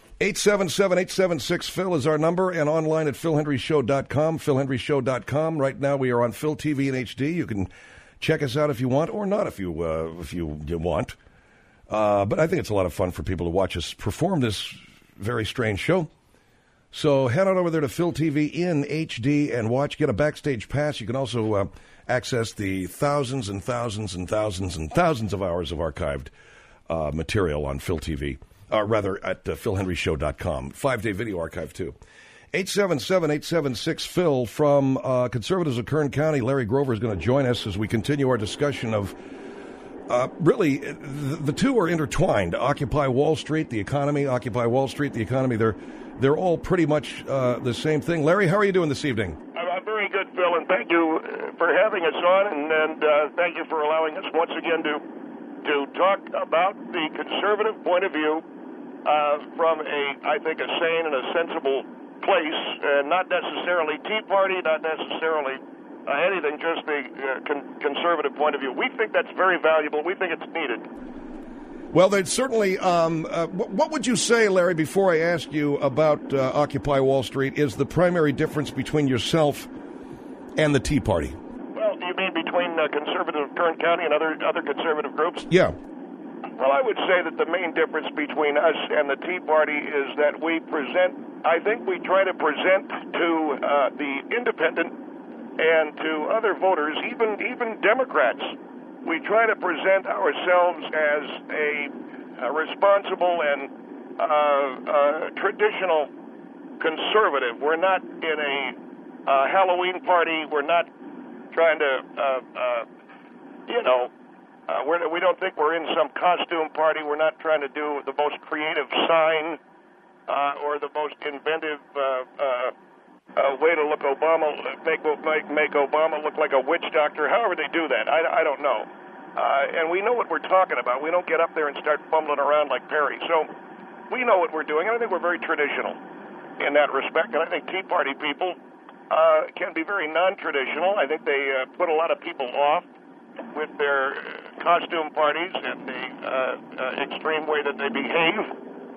877-876-PHIL is our number, and online at philhendryshow.com, philhendryshow.com. Right now we are on Phil TV in HD. You can check us out if you want, or not if you want. But I think it's a lot of fun for people to watch us perform this very strange show. So head on over there to Phil TV in HD and watch. Get a backstage pass. You can also access the thousands and thousands and thousands and thousands of hours of archived material on Phil TV. Rather, at philhendryshow.com. 5-day video archive, too. 877-876-PHIL from Conservatives of Kern County. Larry Grover is going to join us as we continue our discussion of really, the two are intertwined. Occupy Wall Street, the economy. Occupy Wall Street, the economy. They're all pretty much the same thing. Larry, how are you doing this evening? I'm very good, Phil, and thank you for having us on, and thank you for allowing us once again to talk about the conservative point of view from I think, a sane and a sensible place, and not necessarily Tea Party, not necessarily anything, just the conservative point of view. We think that's very valuable. We think it's needed. Well, there's certainly, what would you say, Larry, before I ask you about Occupy Wall Street, is the primary difference between yourself and the Tea Party? Well, you mean between conservative Kern County and other conservative groups? Yeah. Well, I would say that the main difference between us and the Tea Party is that we try to present to the independent and to other voters, even Democrats, we try to present ourselves as a responsible and traditional conservative. We're not in a Halloween party. We're not trying to, we don't think we're in some costume party. We're not trying to do the most creative sign or the most inventive way to make Obama look like a witch doctor. However they do that, I don't know. And we know what we're talking about. We don't get up there and start fumbling around like Perry. So we know what we're doing, and I think we're very traditional in that respect. And I think Tea Party people can be very non-traditional. I think they put a lot of people off with their costume parties and the extreme way that they behave.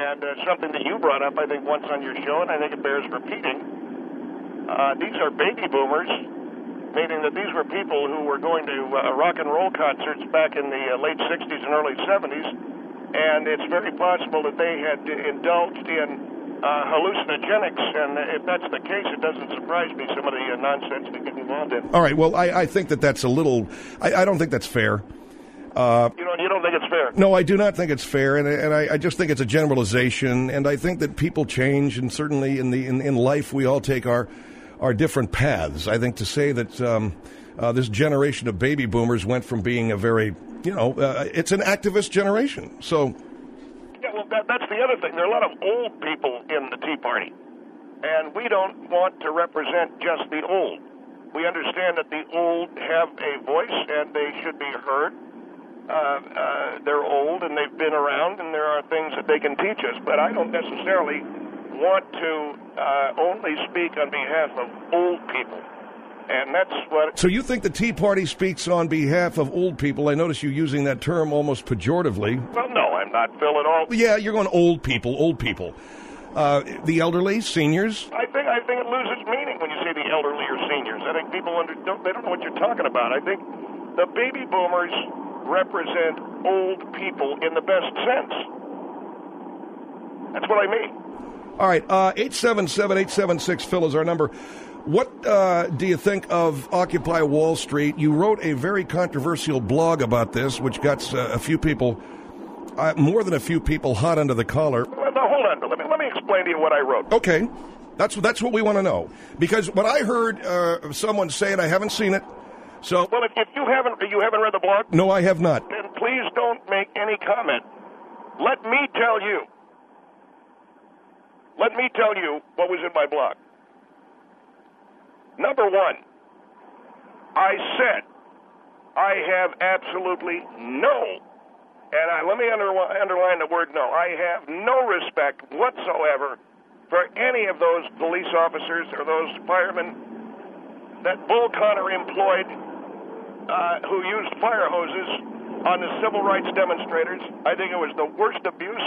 and something that you brought up, I think, once on your show, and I think it bears repeating. These are baby boomers, meaning that these were people who were going to rock and roll concerts back in the late 60s and early 70s, and it's very possible that they had indulged in hallucinogenics, and if that's the case, it doesn't surprise me some of the nonsense they get involved in. All right, well, I think that's a little... I don't think that's fair. You don't think it's fair? No, I do not think it's fair, and I just think it's a generalization, and I think that people change, and certainly in life we all take our different paths. I think to say that this generation of baby boomers went from being a very, it's an activist generation, so... Yeah, well, that's the other thing. There are a lot of old people in the Tea Party, and we don't want to represent just the old. We understand that the old have a voice, and they should be heard. They're old, and they've been around, and there are things that they can teach us, but I don't necessarily want to only speak on behalf of old people. And that's what... So you think the Tea Party speaks on behalf of old people? I notice you using that term almost pejoratively. Well, no, I'm not, Phil, at all. Yeah, you're going old people. The elderly, seniors? I think it loses meaning when you say the elderly or seniors. I think people they don't know what you're talking about. I think the baby boomers represent old people in the best sense. That's what I mean. All right, 877-876-PHIL is our number. What do you think of Occupy Wall Street? You wrote a very controversial blog about this, which got a few people, more than a few people, hot under the collar. Well, now, hold on. Let me explain to you what I wrote. Okay. That's what we want to know. Because what I heard someone say, and I haven't seen it, so... Well, if you haven't read the blog? No, I have not. Then please don't make any comment. Let me tell you what was in my blog. Number one, I said I have absolutely no, and let me underline the word no, I have no respect whatsoever for any of those police officers or those firemen that Bull Connor employed who used fire hoses on the civil rights demonstrators. I think it was the worst abuse,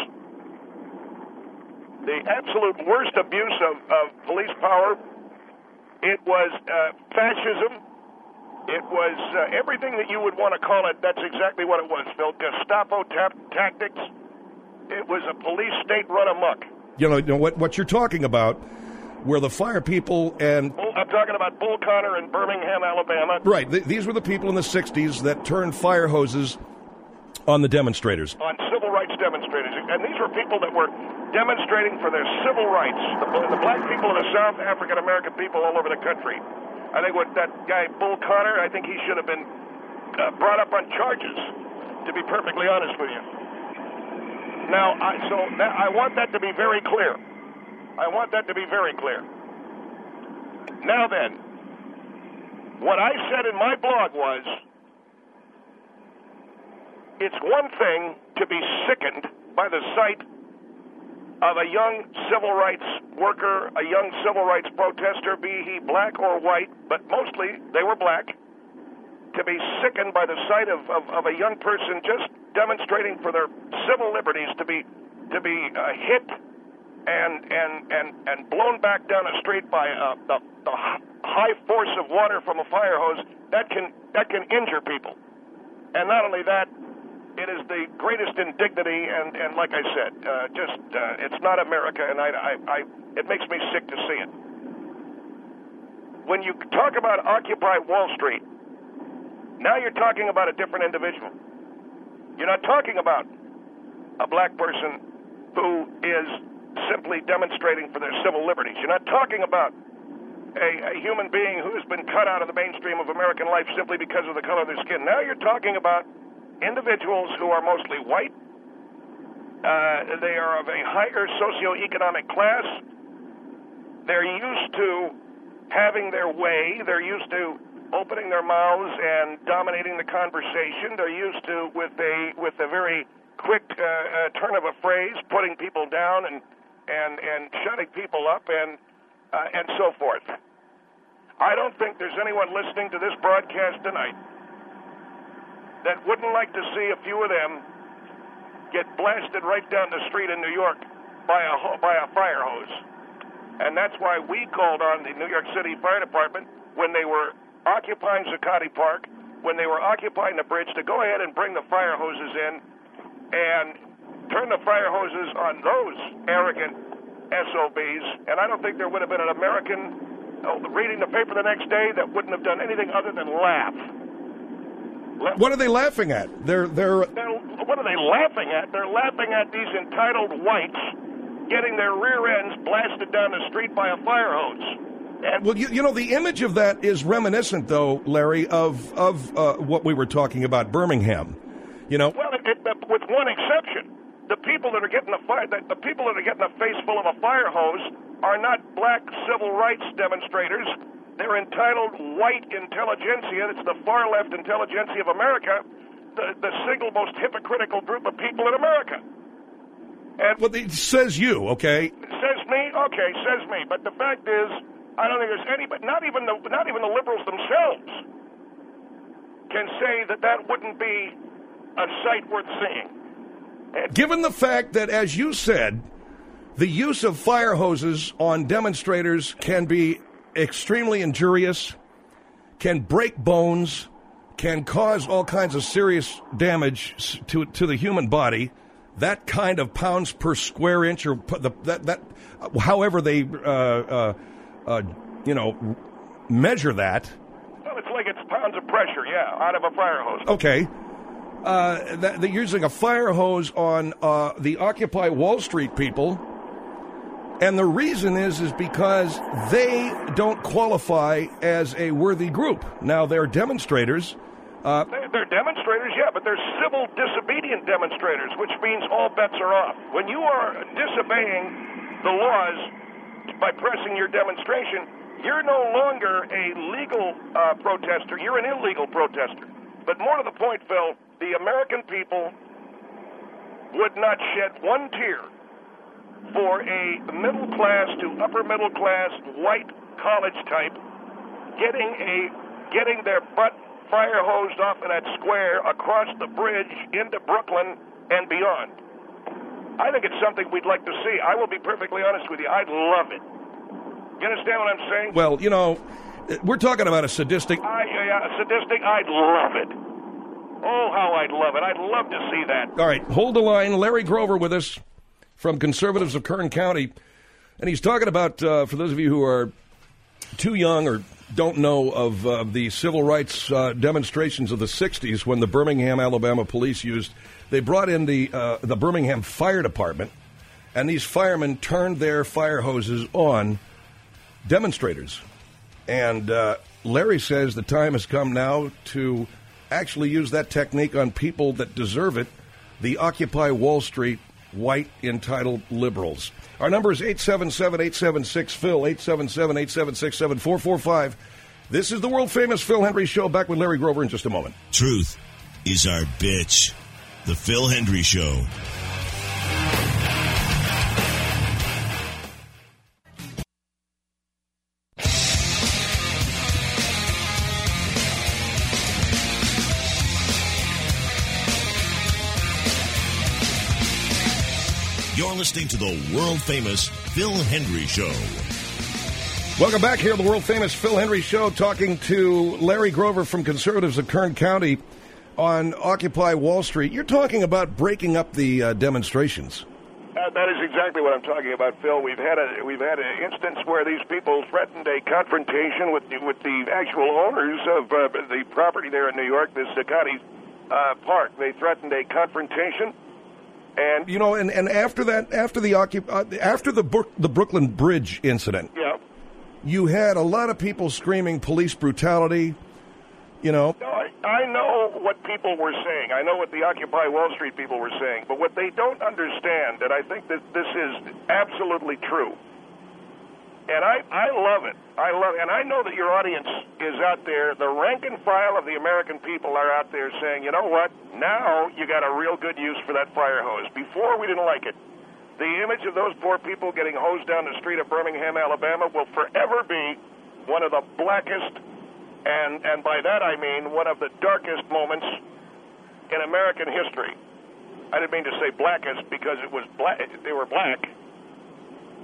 the absolute worst abuse of police power. It was fascism. It was everything that you would want to call it. That's exactly what it was, Phil. Gestapo tactics. It was a police state run amok. You know what you're talking about, where the fire people and... I'm talking about Bull Connor in Birmingham, Alabama. Right. These were the people in the 60s that turned fire hoses on the demonstrators. On civil rights demonstrators. And these were people that were demonstrating for their civil rights. The black people in the South, African-American people all over the country. I think what that guy, Bull Connor, I think he should have been brought up on charges, to be perfectly honest with you. Now, I want that to be very clear. I want that to be very clear. Now then, what I said in my blog was, it's one thing to be sickened by the sight of a young civil rights worker, a young civil rights protester, be he black or white, but mostly they were black, to be sickened by the sight of a young person just demonstrating for their civil liberties to be hit and blown back down a street by the high force of water from a fire hose. That can injure people. And not only that, it is the greatest indignity, and like I said, it's not America, and it makes me sick to see it. When you talk about Occupy Wall Street, now you're talking about a different individual. You're not talking about a black person who is simply demonstrating for their civil liberties. You're not talking about a human being who's been cut out of the mainstream of American life simply because of the color of their skin. Now you're talking about individuals who are mostly white. They are of a higher socioeconomic class. They're used to having their way. They're used to opening their mouths and dominating the conversation. They're used to, with a very quick turn of a phrase, putting people down and shutting people up and so forth. I don't think there's anyone listening to this broadcast tonight that wouldn't like to see a few of them get blasted right down the street in New York by a fire hose. And that's why we called on the New York City Fire Department when they were occupying Zuccotti Park, when they were occupying the bridge, to go ahead and bring the fire hoses in and turn the fire hoses on those arrogant SOBs. And I don't think there would have been an American reading the paper the next day that wouldn't have done anything other than laugh. What are they laughing at? They're what are they laughing at? They're laughing at these entitled whites getting their rear ends blasted down the street by a fire hose. And well, you know, the image of that is reminiscent, though, Larry, of what we were talking about, Birmingham. You know, well, with one exception, the people that are getting the people that are getting a face full of a fire hose are not black civil rights demonstrators. They're entitled white intelligentsia. It's the far left intelligentsia of America, the single most hypocritical group of people in America. And well, it says you, okay? Says me, okay, says me. But the fact is, I don't think there's any, but not even the liberals themselves can say that wouldn't be a sight worth seeing. And given the fact that, as you said, the use of fire hoses on demonstrators can be extremely injurious, can break bones, can cause all kinds of serious damage to the human body. That kind of pounds per square inch, or however they measure that. Well, it's like it's pounds of pressure, yeah, out of a fire hose. Okay. They're using a fire hose on the Occupy Wall Street people. And the reason is because they don't qualify as a worthy group. Now, they're demonstrators. They're demonstrators, yeah, but they're civil disobedient demonstrators, which means all bets are off. When you are disobeying the laws by pressing your demonstration, you're no longer a legal protester. You're an illegal protester. But more to the point, Phil, the American people would not shed one tear for a middle class to upper middle class white college type getting their butt fire hosed off of that square across the bridge into Brooklyn and beyond. I think it's something we'd like to see. I will be perfectly honest with you. I'd love it. You understand what I'm saying? Well, you know, we're talking about a sadistic... I'd love it. Oh, how I'd love it. I'd love to see that. All right, hold the line. Larry Grover with us from Conservatives of Kern County. And he's talking about, for those of you who are too young or don't know of the civil rights demonstrations of the 60s when the Birmingham, Alabama police they brought in the Birmingham Fire Department, and these firemen turned their fire hoses on demonstrators. And Larry says the time has come now to actually use that technique on people that deserve it, the Occupy Wall Street white entitled liberals. Our number is 877-876-PHIL, 877-876-7445. This is the world-famous Phil Hendrie Show. Back with Larry Grover in just a moment. Truth is our bitch. The Phil Hendrie Show. You're listening to the world-famous Phil Hendrie Show. Welcome back here to the world-famous Phil Hendrie Show, talking to Larry Grover from Conservatives of Kern County on Occupy Wall Street. You're talking about breaking up the demonstrations. That is exactly what I'm talking about, Phil. We've had an instance where these people threatened a confrontation with the actual owners of the property there in New York, this Zuccotti Park. They threatened a confrontation. And you know, and after that, after the Brooklyn Bridge incident, yeah, you had a lot of people screaming police brutality. You know, I know what people were saying. I know what the Occupy Wall Street people were saying. But what they don't understand, and I think that this is absolutely true, and I love it. And I know that your audience is out there. The rank and file of the American people are out there saying, you know what? Now you got a real good use for that fire hose. Before we didn't like it. The image of those poor people getting hosed down the street of Birmingham, Alabama, will forever be one of the blackest, and by that I mean one of the darkest moments in American history. I didn't mean to say blackest because it was black. They were black.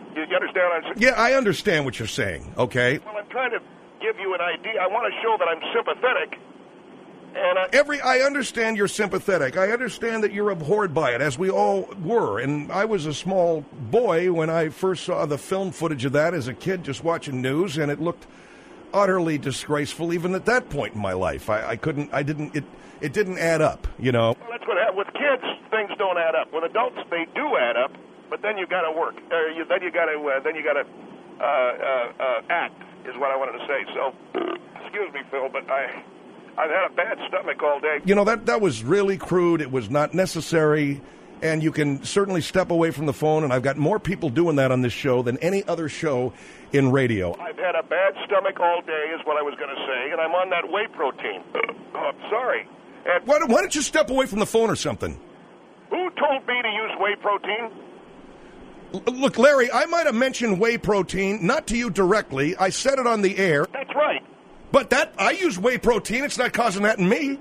You understand what I'm saying? Yeah, I understand what you're saying, okay? Well, I'm trying to give you an idea. I want to show that I'm sympathetic. And I understand you're sympathetic. I understand that you're abhorred by it, as we all were. And I was a small boy when I first saw the film footage of that as a kid, just watching news, and it looked utterly disgraceful even at that point in my life. It didn't add up, you know. Well, that's what happens. With kids, things don't add up. With adults, they do add up, but then you got to work. Then you got to act, is what I wanted to say. So, excuse me, Phil, but I've had a bad stomach all day. You know, that was really crude. It was not necessary, and you can certainly step away from the phone, and I've got more people doing that on this show than any other show in radio. I've had a bad stomach all day, is what I was going to say, and I'm on that whey protein. Oh, I'm sorry. And why don't you step away from the phone or something? Who told me to use whey protein? Look, Larry, I might have mentioned whey protein, not to you directly. I said it on the air. That's right. But I use whey protein. It's not causing that in me.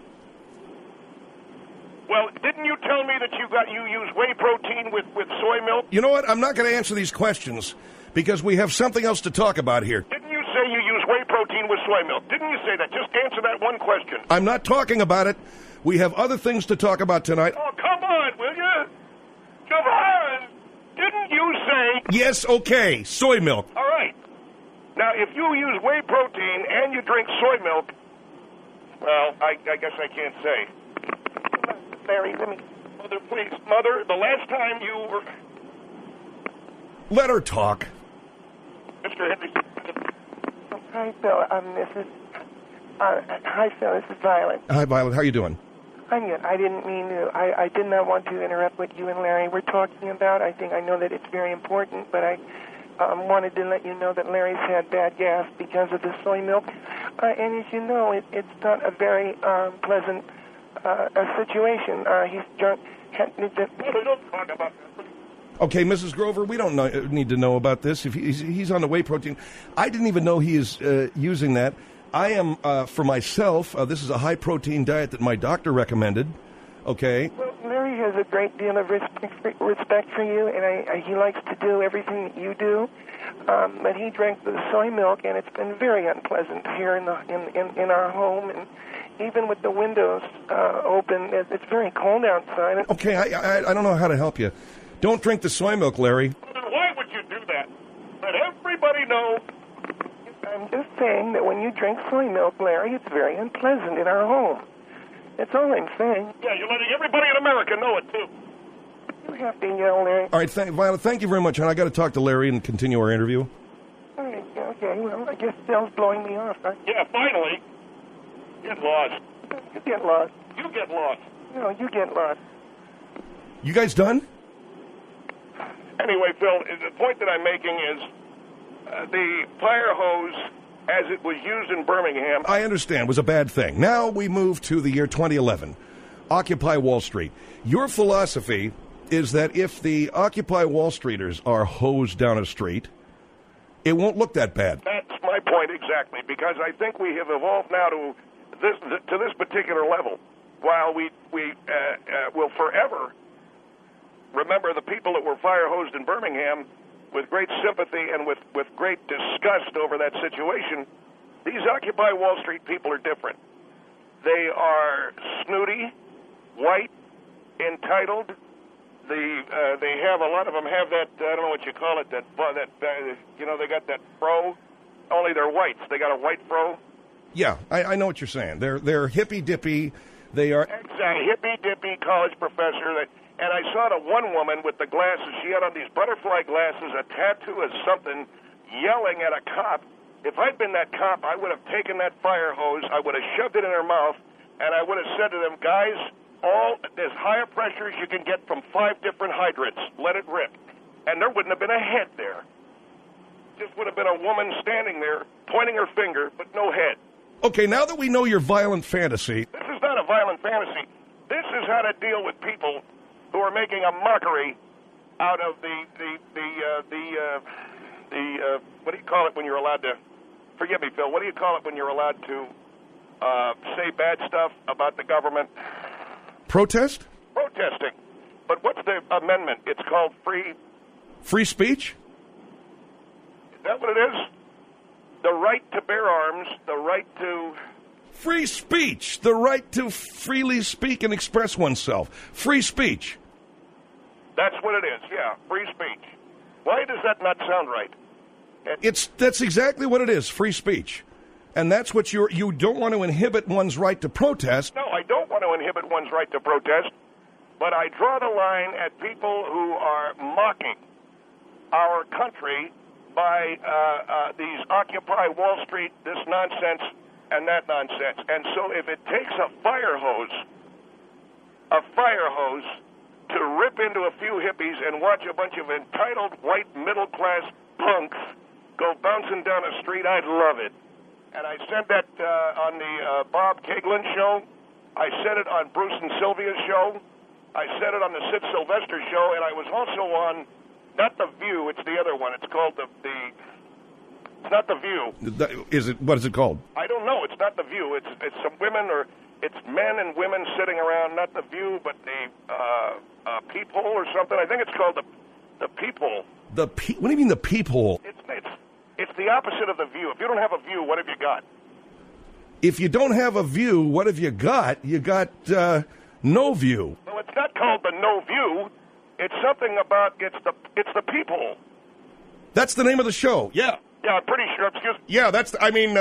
Well, didn't you tell me that you use whey protein with soy milk? You know what? I'm not going to answer these questions because we have something else to talk about here. Didn't you say you use whey protein with soy milk? Didn't you say that? Just answer that one question. I'm not talking about it. We have other things to talk about tonight. Oh, come on, will you? Come on. Didn't you say... Yes, okay. Soy milk. All right. Now, if you use whey protein and you drink soy milk, well, I guess I can't say. Larry, let me... Mother, please. Mother, the last time you were... Let her talk. Mr. Henry. Hi, Phil. Hi, Phil. This is Violet. Hi, Violet. How are you doing? I'm good. I didn't mean to. I did not want to interrupt what you and Larry were talking about. I know that it's very important, but I wanted to let you know that Larry's had bad gas because of the soy milk. And as you know, it's not a very pleasant situation. He's drunk. Don't talk about that. Okay, Mrs. Grover, we don't need to know about this. If he's on the whey protein, I didn't even know he is using that. I am, for myself, this is a high-protein diet that my doctor recommended, okay? Well, Larry has a great deal of respect for you, and he likes to do everything that you do. But he drank the soy milk, and it's been very unpleasant here in our home, and even with the windows open, it's very cold outside. Okay, I don't know how to help you. Don't drink the soy milk, Larry. Why would you do that? Let everybody know. I'm just saying that when you drink soy milk, Larry, it's very unpleasant in our home. That's all I'm saying. Yeah, you're letting everybody in America know it, too. You have to yell, Larry. All right, Violet, thank you very much, and I got to talk to Larry and continue our interview. All right, okay, well, I guess Phil's blowing me off. Yeah, finally. Get lost. You get lost. You get lost. No, you get lost. You guys done? Anyway, Phil, the point that I'm making is the fire hose, as it was used in Birmingham... I understand. Was a bad thing. Now we move to the year 2011. Occupy Wall Street. Your philosophy is that if the Occupy Wall Streeters are hosed down a street, it won't look that bad. That's my point exactly, because I think we have evolved now to this particular level. While we will forever remember the people that were fire hosed in Birmingham with great sympathy and with great disgust over that situation, these Occupy Wall Street people are different. They are snooty, white, entitled. They have, a lot of them have that, I don't know what you call it, they got that fro, only they're whites. They got a white fro. Yeah, I know what you're saying. They're hippy-dippy. They are... Exactly, hippy-dippy college professor. And I saw the one woman with the glasses. She had on these butterfly glasses, a tattoo of something, yelling at a cop. If I'd been that cop, I would have taken that fire hose, I would have shoved it in her mouth, and I would have said to them, guys, as high a pressure as you can get from 5 different hydrants. Let it rip. And there wouldn't have been a head there. Just would have been a woman standing there, pointing her finger, but no head. Okay, now that we know your violent fantasy... This is not a violent fantasy. This is how to deal with people who are making a mockery out of the what do you call it when you're allowed to, forgive me, Phil, what do you call it when you're allowed to say bad stuff about the government? Protest? Protesting. But what's the amendment? It's called free... Free speech? Is that what it is? The right to bear arms, the right to... Free speech, the right to freely speak and express oneself. Free speech. That's what it is, yeah, free speech. Why does that not sound right? That's exactly what it is, free speech. And that's what you don't want to inhibit one's right to protest. No, I don't want to inhibit one's right to protest, but I draw the line at people who are mocking our country by these Occupy Wall Street, this nonsense, and that nonsense. And so if it takes a fire hose to rip into a few hippies and watch a bunch of entitled white middle-class punks go bouncing down a street, I'd love it. And I said that on the Bob Kagan show. I said it on Bruce and Sylvia's show. I said it on the Sid Sylvester show, and I was also on, not The View, it's the other one. It's called it's not The View. What is it called? I don't know. It's not The View. It's some women, or it's men and women sitting around, not The View, but the Peephole or something. I think it's called the Peephole. What do you mean the Peephole? It's the opposite of The View. If you don't have a view, what have you got? If you don't have a view, what have you got? You got no view. Well, it's not called the No View. It's something about it's the Peephole. That's the name of the show. Yeah. Yeah, I'm pretty sure. Excuse me. Yeah, that's the name.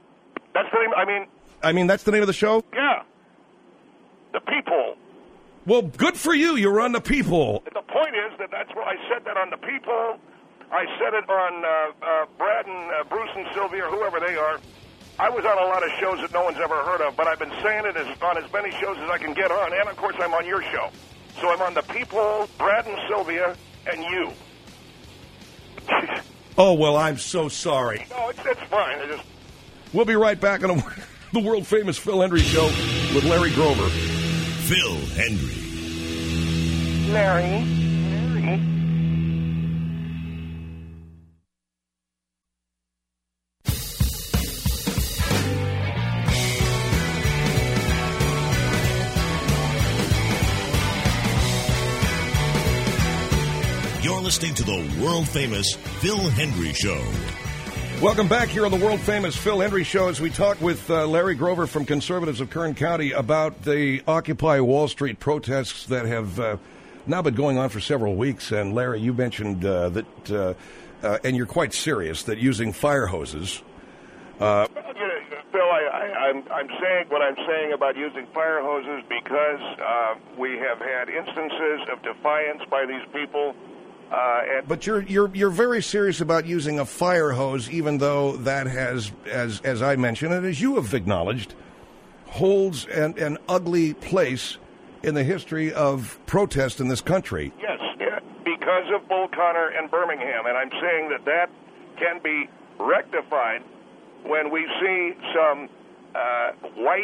That's the name of the show. Yeah. The Peephole. Well, good for you. You're on the Peephole. The point is that's what I said that on the Peephole. I said it on Brad and Bruce and Sylvia, whoever they are. I was on a lot of shows that no one's ever heard of, but I've been saying it on as many shows as I can get on, and, of course, I'm on your show. So I'm on the Peephole, Brad and Sylvia, and you. Oh, well, I'm so sorry. No, it's fine. We'll be right back on the world-famous Phil Hendrie Show with Larry Grover. Phil Hendrie. Larry. You're listening to the world-famous Phil Hendrie Show. Welcome back here on the world-famous Phil Hendrie Show as we talk with Larry Grover from Conservatives of Kern County about the Occupy Wall Street protests that have now been going on for several weeks. And, Larry, you mentioned that, and you're quite serious, that using fire hoses... Phil, I'm saying what I'm saying about using fire hoses because we have had instances of defiance by these people. But you're very serious about using a fire hose, even though that has, as I mentioned, and as you have acknowledged, holds an ugly place in the history of protest in this country. Yes, because of Bull Connor and Birmingham, and I'm saying that can be rectified when we see some white,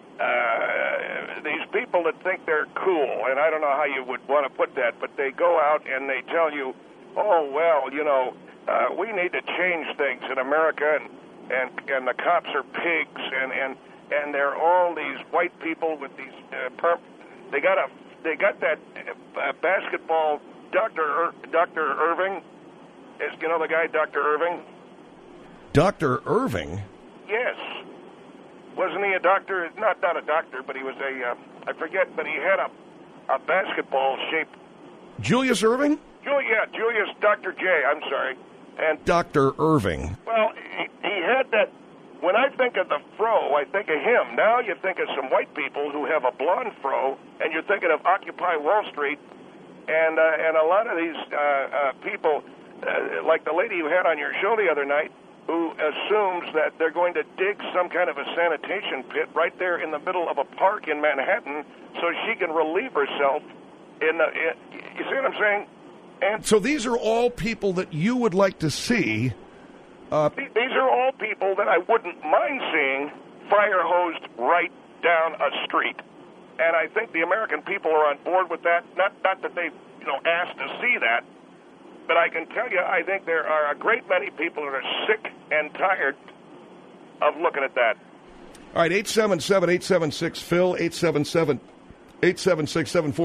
these people that think they're cool, and I don't know how you would want to put that, but they go out and they tell you, oh, well, we need to change things in America, and the cops are pigs, and they're all these white people with these they got that basketball Dr. Irving, is the guy Dr. Irving? Dr. Irving? Yes. Wasn't he a doctor? Not a doctor, but he was I forget, but he had a basketball shape. Julius Irving? Julius Dr. J, I'm sorry. And Dr. Irving. Well, he had that. When I think of the fro, I think of him. Now you think of some white people who have a blonde fro, and you're thinking of Occupy Wall Street, and a lot of these people, like the lady you had on your show the other night, who assumes that they're going to dig some kind of a sanitation pit right there in the middle of a park in Manhattan so she can relieve herself you see what I'm saying? And so these are all people that you would like to see. These are all people that I wouldn't mind seeing fire-hosed right down a street. And I think the American people are on board with that. Not that they've asked to see that, but I can tell you, I think there are a great many people that are sick and tired of looking at that. All right, 877-876-PHIL,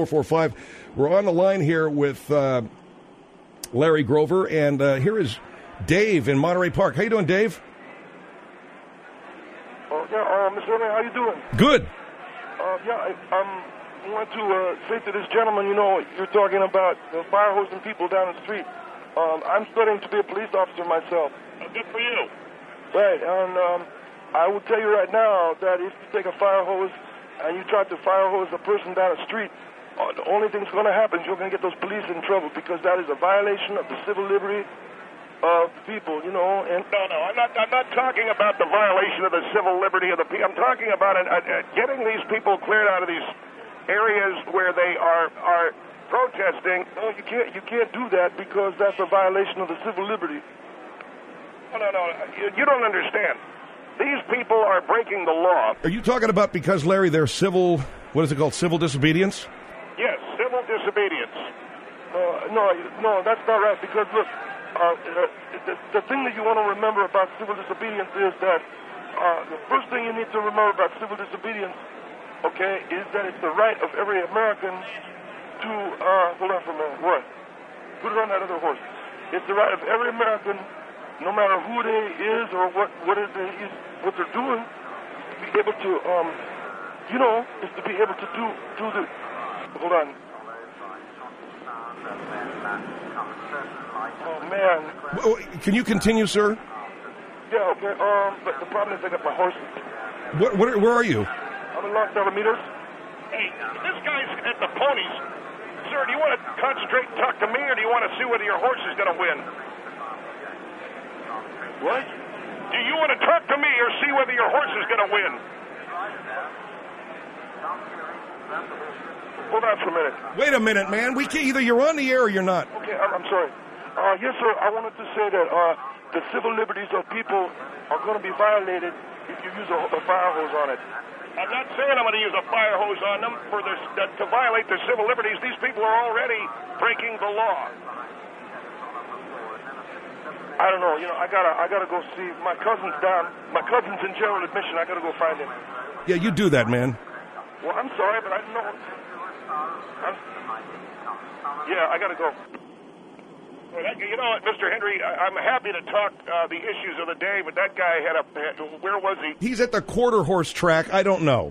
877-876-7445. We're on the line here with Larry Grover, and here is Dave in Monterey Park. How you doing, Dave? Mr. Ernie, how you doing? Good. I want to say to this gentleman, you're talking about fire hosing people down the street. I'm studying to be a police officer myself. Good for you. Right, and I will tell you right now that if you take a fire hose and you try to fire hose a person down the street, the only thing that's going to happen is you're going to get those police in trouble because that is a violation of the civil liberty of people, And No, I'm not talking about the violation of the civil liberty of the people. I'm talking about getting these people cleared out of these areas where they are protesting. No, you can't do that because that's a violation of the civil liberty. No, you don't understand. These people are breaking the law. Are you talking about because, Larry, they're civil, what is it called, civil disobedience? Yes, civil disobedience. No, that's not right because, look, the thing that you want to remember about civil disobedience is that the first thing you need to remember about civil disobedience, okay, is that it's the right of every American to, hold on for a minute, what? Put it on that other horse. It's the right of every American, no matter who they is or what they're doing, to be able to, is to be able to do the, hold on. Oh, man. Can you continue, sir? Yeah, okay, but the problem is I got my horses. Where are you? I'm in Los Alamitos. Hey, this guy's at the ponies. Sir, do you want to concentrate and talk to me, or do you want to see whether your horse is going to win? What? Do you want to talk to me or see whether your horse is going to win? Hold on for a minute. Wait a minute, man. We can't, either you're on the air or you're not. Okay, I'm sorry. Yes, sir, I wanted to say that the civil liberties of people are going to be violated if you use a fire hose on it. I'm not saying I'm going to use a fire hose on them for this, to violate their civil liberties. These people are already breaking the law. I don't know. I gotta go see my cousin's down. My cousin's in general admission. I gotta go find him. Yeah, you do that, man. Well, I'm sorry, but I didn't know. Yeah, I gotta go. You know what, Mr. Henry, I'm happy to talk the issues of the day, but that guy where was he? He's at the quarter horse track. I don't know.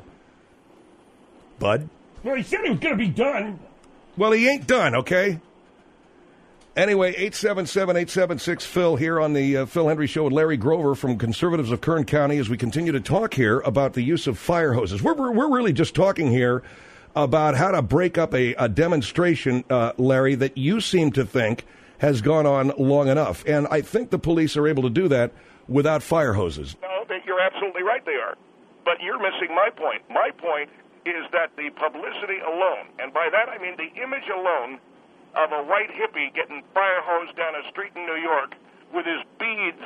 Bud? Well, he said he was going to be done. Well, he ain't done, okay? Anyway, 877-876-PHIL here on the Phil Hendry Show with Larry Grover from Conservatives of Kern County as we continue to talk here about the use of fire hoses. We're really just talking here about how to break up a demonstration, Larry, that you seem to think has gone on long enough. And I think the police are able to do that without fire hoses. No, you're absolutely right they are. But you're missing my point. My point is that the publicity alone, and by that I mean the image alone, of a white hippie getting fire hosed down a street in New York with his beads,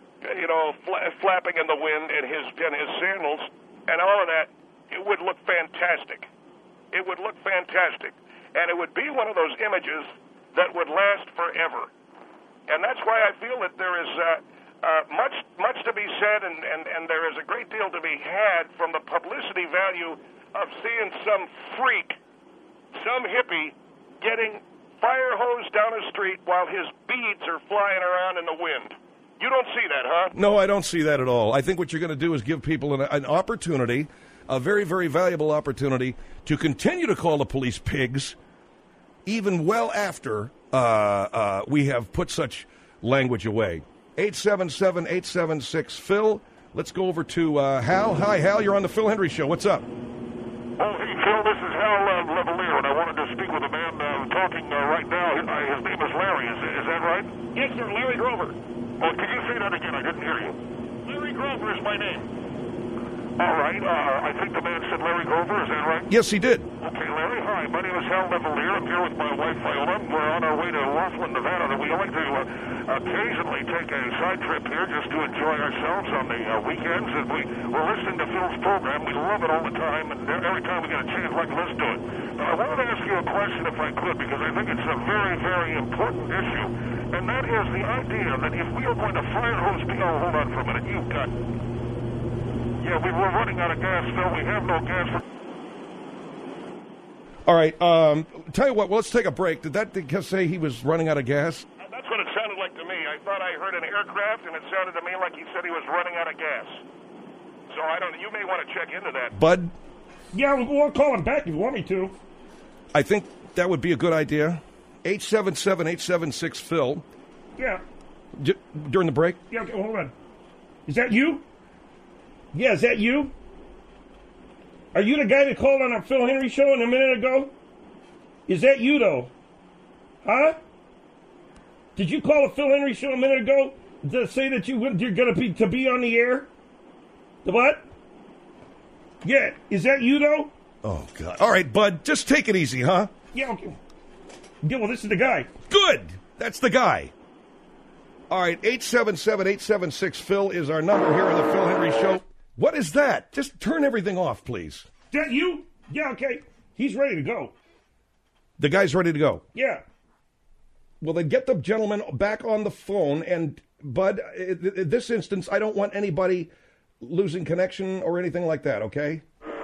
flapping in the wind and his sandals and all of that, it would look fantastic. It would look fantastic. And it would be one of those images that would last forever. And that's why I feel that there is much to be said and there is a great deal to be had from the publicity value of seeing some freak, some hippie, getting fire hose down a street while his beads are flying around in the wind. You don't see that, huh? No, I don't see that at all. I think what you're going to do is give people an opportunity, a very, very valuable opportunity, to continue to call the police pigs, even well after we have put such language away. 877-876-PHIL. Let's go over to Hal. Hi, Hal. You're on the Phil Hendry Show. What's up? Oh, hey, Phil, this is Hal Levalier, and I wanted to speak with a man talking right now. His name is Larry. Is that right? Yes, sir, Larry Grover. Oh, could you say that again? I didn't hear you. Larry Grover is my name. All right. I think the man said Larry Grover. Is that right? Yes, he did. Okay, Larry. Hi, my name is Hal Levalier. I'm here with my wife, Viola. We're on our way to Laughlin, Nevada. We like to occasionally take a side trip here just to enjoy ourselves on the weekends. And we're listening to Phil's program. We love it all the time, and every time we get a chance, like, let's do it. Now, I wanted to ask you a question, if I could, because I think it's a very, very important issue, and that is the idea that if we are going to fire hose people... Oh, hold on for a minute. You've got... Yeah, we're running out of gas, Phil. We have no gas for... All right. Tell you what, let's take a break. Did that say he was running out of gas? That's what it sounded like to me. I thought I heard an aircraft, and it sounded to me like he said he was running out of gas. So I don't. You may want to check into that. Bud? Yeah, we'll call him back if you want me to. I think that would be a good idea. 877-876-PHIL. Yeah. During the break? Yeah, okay, hold on. Is that you? Yeah, is that you? Are you the guy that called on our Phil Henry show a minute ago? Is that you, though? Huh? Did you call a Phil Henry show a minute ago to say that you're going to be on the air? The what? Yeah, is that you, though? Oh, God. All right, Bud, just take it easy, huh? Yeah, okay. Yeah, well, this is the guy. Good! That's the guy. All right, 877-876-PHIL is our number here on the Phil Henry Show. What is that? Just turn everything off, please. Is that you? Yeah, okay. He's ready to go. The guy's ready to go? Yeah. Well, then get the gentleman back on the phone. And, Bud, in this instance, I don't want anybody losing connection or anything like that, okay?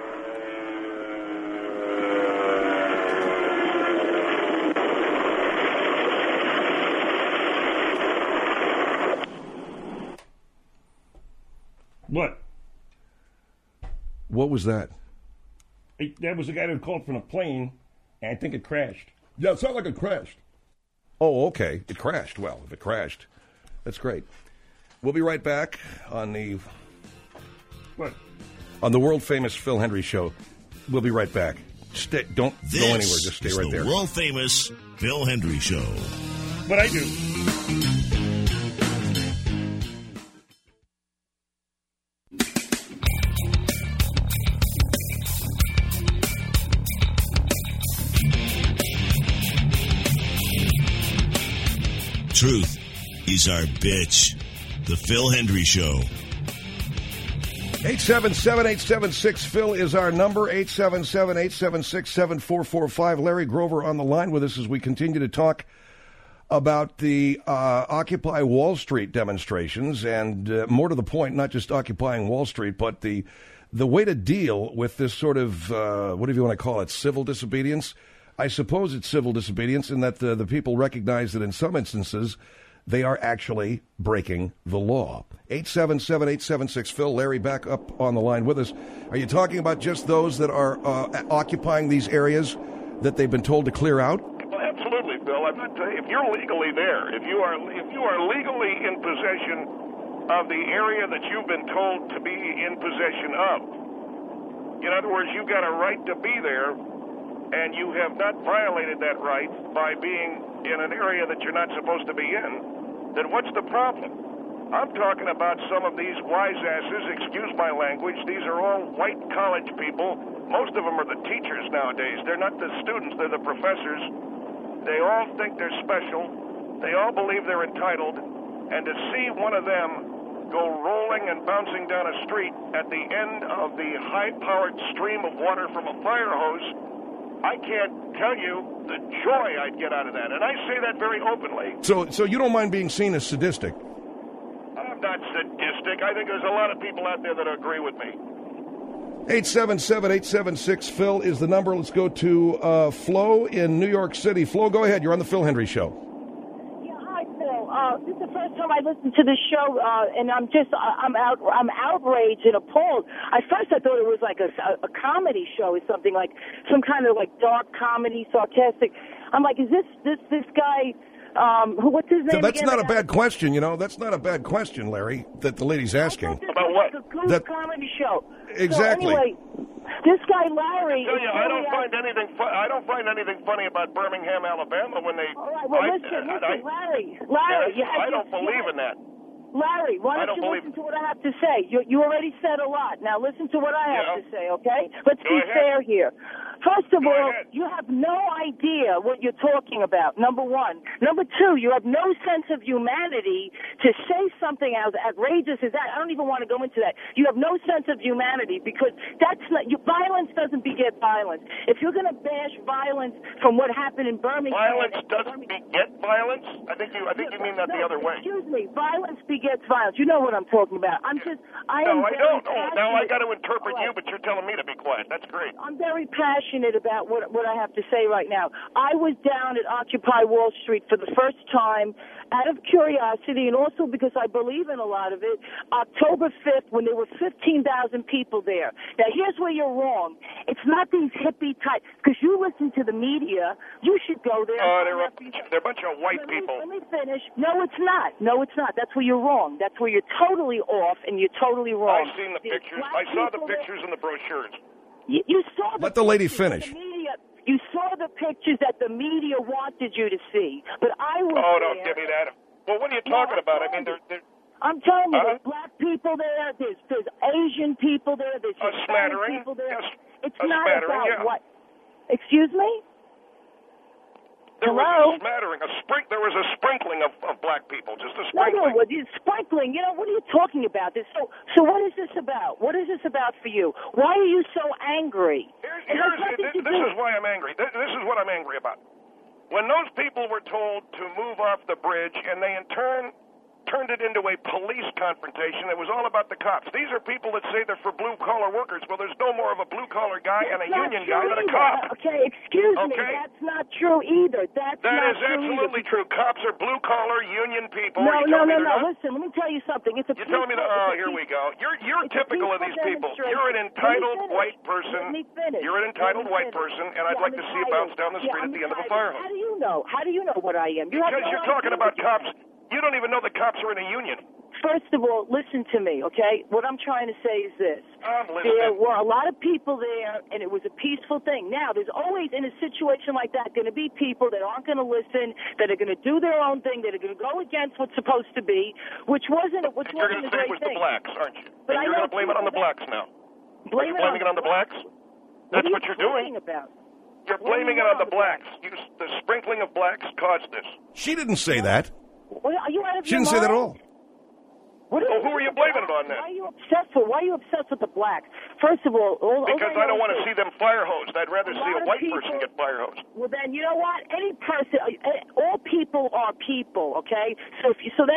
What? What was that? That was the guy that called from a plane, and I think it crashed. Yeah, it sounded like it crashed. Oh, okay. It crashed. Well, if it crashed, that's great. We'll be right back on the... What? On the world-famous Phil Henry Show. We'll be right back. Don't go anywhere. Just stay right there. The world-famous Phil Henry Show. What I do. Truth is our bitch. The Phil Henry Show. 877-876-PHIL is our number. 877-876-7445. Larry Grover on the line with us as we continue to talk about the Occupy Wall Street demonstrations, and more to the point, not just occupying Wall Street, but the way to deal with this sort of, whatever you want to call it, civil disobedience. I suppose it's civil disobedience in that the people recognize that in some instances they are actually breaking the law. 877-876-PHIL. Larry, back up on the line with us. Are you talking about just those that are occupying these areas that they've been told to clear out? Well, absolutely, Bill. I'm not if you're legally there, if you are legally in possession of the area that you've been told to be in possession of, in other words, you've got a right to be there, and you have not violated that right by being in an area that you're not supposed to be in, then what's the problem? I'm talking about some of these wise asses, excuse my language. These are all white college people. Most of them are the teachers nowadays. They're not the students, they're the professors. They all think they're special. They all believe they're entitled. And to see one of them go rolling and bouncing down a street at the end of the high-powered stream of water from a fire hose, I can't tell you the joy I'd get out of that. And I say that very openly. So you don't mind being seen as sadistic? I'm not sadistic. I think there's a lot of people out there that agree with me. 877-876-PHIL is the number. Let's go to Flo in New York City. Flo, go ahead. You're on the Phil Henry Show. Yeah, hi, Phil. This is the first time I listened to the show, and I'm outraged and appalled. At first, I thought it was like a comedy show or something, like some kind of like dark comedy, sarcastic. I'm like, is this guy? What's his name? So that's again? not a bad question, you know. That's not a bad question, Larry, that the lady's asking. About what? Like a goof comedy show. Exactly. So anyway, this guy Larry. I tell you, I don't find anything. I don't find anything funny about Birmingham, Alabama, when they. All right, well, listen, Larry. I don't believe in that. Larry, why don't you listen to what I have to say? You already said a lot. Now listen to what I have to say, okay? Let's be fair here. First of all, you have no idea what you're talking about, number one. Number two, you have no sense of humanity to say something as outrageous as that. I don't even want to go into that. You have no sense of humanity because violence doesn't beget violence. If you're going to bash violence from what happened in Birmingham... Violence doesn't beget violence? I think you mean that the other way. Excuse me. Violence begets violence. You know what I'm talking about. I don't. Now I got to interpret you, but you're telling me to be quiet. That's great. I'm very passionate passionate about what I have to say right now. I was down at Occupy Wall Street for the first time out of curiosity and also because I believe in a lot of it, October 5th when there were 15,000 people there. Now, here's where you're wrong. It's not these hippie types, because you listen to the media, you should go there. They're a bunch of white people. Let me finish. No, it's not. No, it's not. That's where you're wrong. That's where you're totally off and you're totally wrong. I've seen the pictures. I saw the pictures in the brochures. You saw the Let the lady finish. You saw the pictures that the media wanted you to see, but I was Oh, don't give me that. Well, what are you talking about? I mean, I'm telling you, there's black people there, there's Asian people there, there's Hispanic people there. Yes, it's not about what. Excuse me? There was a smattering, there was a sprinkling of black people, just a sprinkling. No, sprinkling. You know, what are you talking about? So what is this about? What is this about for you? Why are you so angry? This is why I'm angry. This is what I'm angry about. When those people were told to move off the bridge, and they in turn turned it into a police confrontation. It was all about the cops. These are people that say they're for blue-collar workers. Well, there's no more of a blue-collar guy and a union guy than a cop. Okay, excuse me. That's not true either. That is absolutely true. Cops are blue-collar union people. No. Listen, let me tell you something. You're telling me that? Oh, here we go. You're typical of these people. You're an entitled white person. You're an entitled white person, and I'd like to see you bounce down the street at the end of a fire hose. How do you know? How do you know what I am? Because you're talking about cops. You don't even know the cops are in a union. First of all, listen to me, okay? What I'm trying to say is this. I'm listening. There were a lot of people there, and it was a peaceful thing. Now, there's always, in a situation like that, going to be people that aren't going to listen, that are going to do their own thing, that are going to go against what's supposed to be, which wasn't a great thing. You're going to say it was the blacks, aren't you? And you're going to blame it on the blacks now. Are you blaming it on the blacks? That's what you're doing. You're blaming it on the blacks. The sprinkling of blacks caused this. She didn't say that. Well, are you out of she didn't say that at all. Who are you blaming it on then? Why are you obsessed with the blacks? First of all, because I don't want to see them fire hosed. I'd rather see a white person get fire hosed. Well, then you know what? Any person, all people are people. Okay, so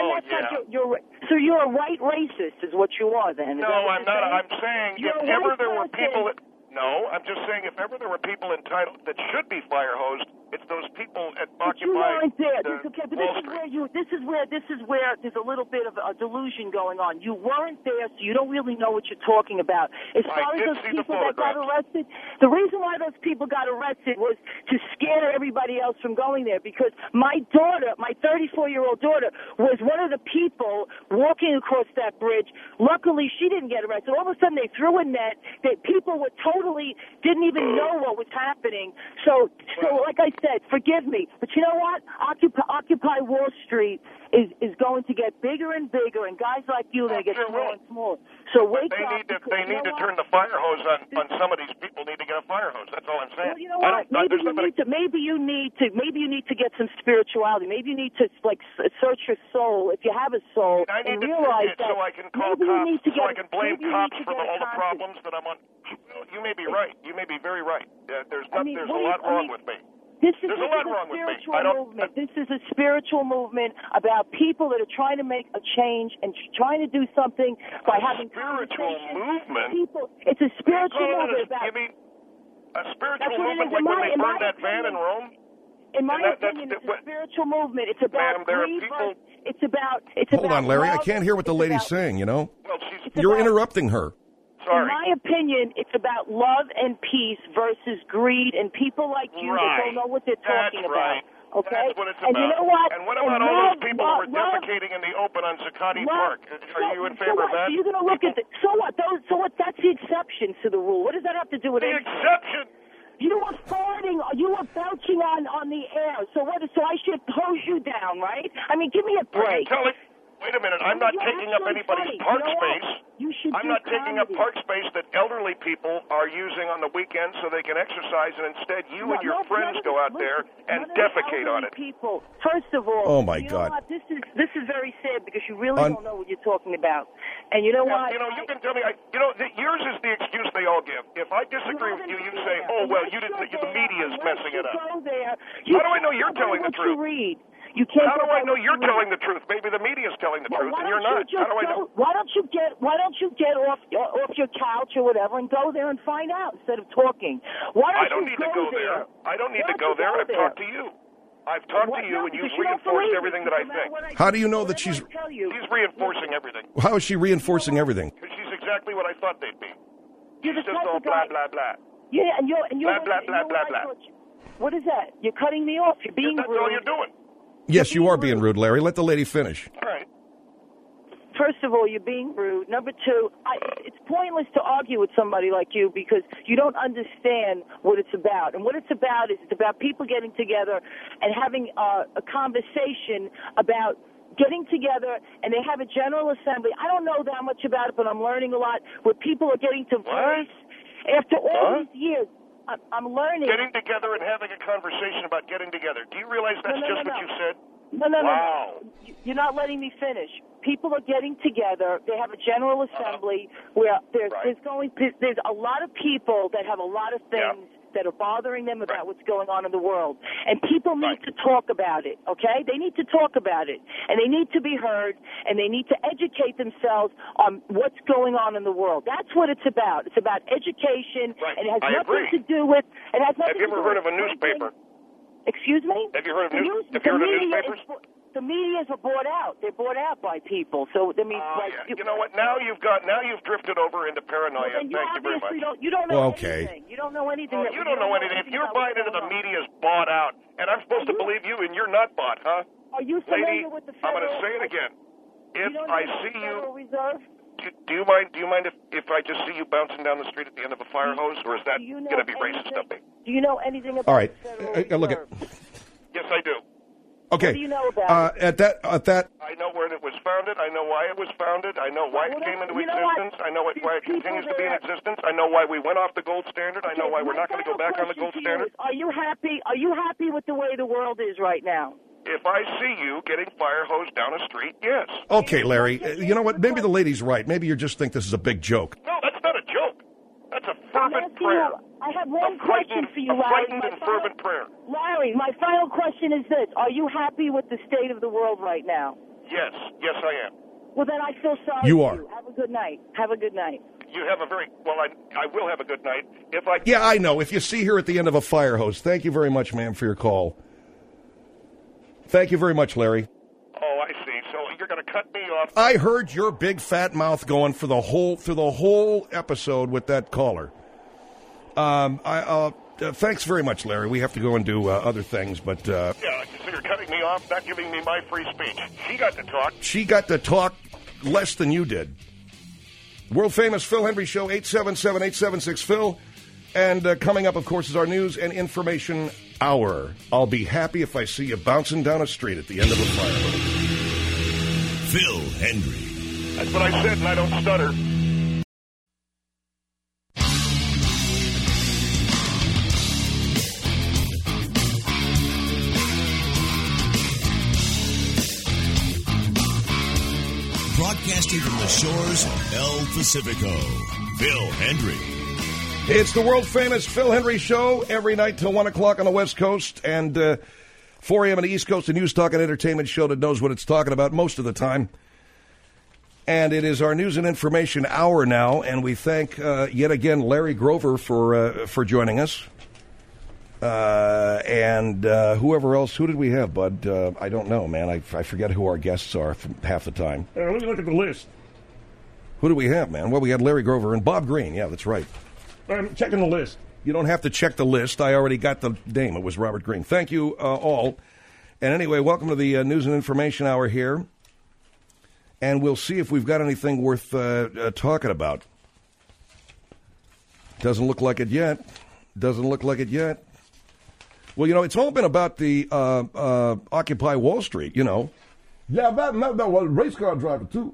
you're a white racist, is what you are. Then no, I'm not. I'm saying if ever there were people. No, I'm just saying if ever there were people entitled that should be fire hosed, it's those people at Occupy. You weren't there. This is where there's a little bit of a delusion going on. You weren't there, so you don't really know what you're talking about. As far as those people that got arrested, the reason why those people got arrested was to scare everybody else from going there. Because my daughter, my 34-year-old daughter, was one of the people walking across that bridge. Luckily, she didn't get arrested. All of a sudden, they threw a net that people were totally didn't even know what was happening. So like I said, forgive me, but you know what? Occupy Wall Street is going to get bigger and bigger, and guys like you are going to get smaller and smaller. So wake up. They need to turn the fire hose on some of these people. Need to get a fire hose. That's all I'm saying. Well, you know what? Maybe you need to get some spirituality. Maybe you need to search your soul if you have a soul, and realize that. So I can call cops. So I can blame cops for all the problems that I'm on. You may be right. You may be very right. There's a lot wrong with me. This is a spiritual movement. This is a spiritual movement about people that are trying to make a change and trying to do something by having spiritual movement. It's a spiritual movement. You mean a spiritual movement like when they burned that van in Rome? In my opinion, it's a spiritual movement. It's about Hold on, Larry. I can't hear what the lady's saying. You know, you're interrupting her. In my opinion, it's about love and peace versus greed and people like you that don't know what they're talking about. Okay? That's what it's about. And you know what? And what about all those people who are defecating in the open on Zuccotti Park? Are you in favor of that? So you're going to look at so what? That's the exception to the rule. What does that have to do with the exception? You were farting. You were belching on the air. So what? So I should hose you down, right? I mean, give me a break. Wait a minute. I'm not taking up anybody's park space. I'm not taking up park space that elderly people are using on the weekends so they can exercise, and instead you and your friends go out there and defecate on it. First of all, oh my God, this is very sad because you really don't know what you're talking about. And you know what? You can tell me. Yours is the excuse they all give. If I disagree with you, you say, "Oh well, the media's messing it up." How do I know you're telling the truth? You can't. How do I know you're telling the truth? Maybe the media's telling the truth, and you're not. How do I know? Why don't you get off your couch or whatever and go there and find out instead of talking? I don't need to go there. I don't need to go there. I've talked to you. I've talked to you, and you've reinforced everything that I think. How do you know that she's reinforcing everything? How is she reinforcing everything? Because she's exactly what I thought they'd be. She's just all blah, blah, blah. Yeah, and you're blah, blah, blah, blah, blah. What is that? You're cutting me off. You're being rude. That's all you're doing. Yes, you are being rude, Larry. Let the lady finish. All right. First of all, you're being rude. Number two, it's pointless to argue with somebody like you because you don't understand what it's about. And what it's about is it's about people getting together and having a conversation about getting together, and they have a general assembly. I don't know that much about it, but I'm learning a lot where people are getting to voice. After all these years, I'm learning. Getting together and having a conversation about getting together. Do you realize that's what you said? No. You're not letting me finish. People are getting together. They have a general assembly where there's a lot of people that have a lot of things that are bothering them about what's going on in the world. And people need to talk about it, okay? They need to talk about it. And they need to be heard, and they need to educate themselves on what's going on in the world. That's what it's about. It's about education, and it has nothing to do with... Have you ever heard of a newspaper? Excuse me? Have you heard of newspapers? The medias are bought out. They're bought out by people. So that means, you know what? Now you've drifted over into paranoia. Thank you very much. You don't know anything. You don't know anything. You don't know anything. If you're buying into the media's bought out, and I'm supposed to believe you, and you're not bought, huh? Are you familiar with the Federal? I'm going to say it again. If I see you, Reserve? do you mind if I just see you bouncing down the street at the end of a fire hose, or is that going to be racist of me? Do you know anything about? All right, look at. Yes, I do. Okay. What do you know about it? At that. I know where it was founded. I know why it was founded. I know why it came into existence. I know why it continues to be in existence. I know why we went off the gold standard. I know why we're not going to go back on the gold standard. Are you happy? Are you happy with the way the world is right now? If I see you getting fire hosed down a street, yes. Okay, Larry. You know what? Maybe the lady's right. Maybe you just think this is a big joke. No, that's not a joke. That's a fervent prayer. I have one question for you, Larry. Fervent prayer. Larry, my final question is this. Are you happy with the state of the world right now? Yes. Yes, I am. Well, then I feel sorry you for are. you. Have a good night. Have a good night. You have a very... Well, I will have a good night. Yeah, I know. If you see her at the end of a fire hose. Thank you very much, ma'am, for your call. Thank you very much, Larry. Oh, I see. So you're going to cut me off. I heard your big fat mouth going through the whole episode with that caller. Thanks very much, Larry. We have to go and do other things, but... Yeah, so you're cutting me off, not giving me my free speech. She got to talk. She got to talk less than you did. World-famous Phil Hendry Show, 877-876-PHIL. And coming up, of course, is our news and information hour. I'll be happy if I see you bouncing down a street at the end of a fire hose. Phil Hendry. That's what I said, and I don't stutter. Broadcasting from the shores of El Pacifico, Phil Hendry. It's the world-famous Phil Hendry Show every night till 1 o'clock on the West Coast and 4 a.m. on the East Coast, a news, talk, and entertainment show that knows what it's talking about most of the time. And it is our news and information hour now, and we thank yet again Larry Grover for joining us. And whoever else, who did we have, Bud? I don't know, man. I forget who our guests are from half the time. Let me look at the list. Who do we have, man? Well, we had Larry Grover and Bob Green. Yeah, that's right. I'm checking the list. You don't have to check the list. I already got the name. It was Robert Green. Thank you all. And anyway, welcome to the news and information hour here. And we'll see if we've got anything worth talking about. Doesn't look like it yet. Well, you know, it's all been about the Occupy Wall Street, you know. Yeah, that was a race car driver, too.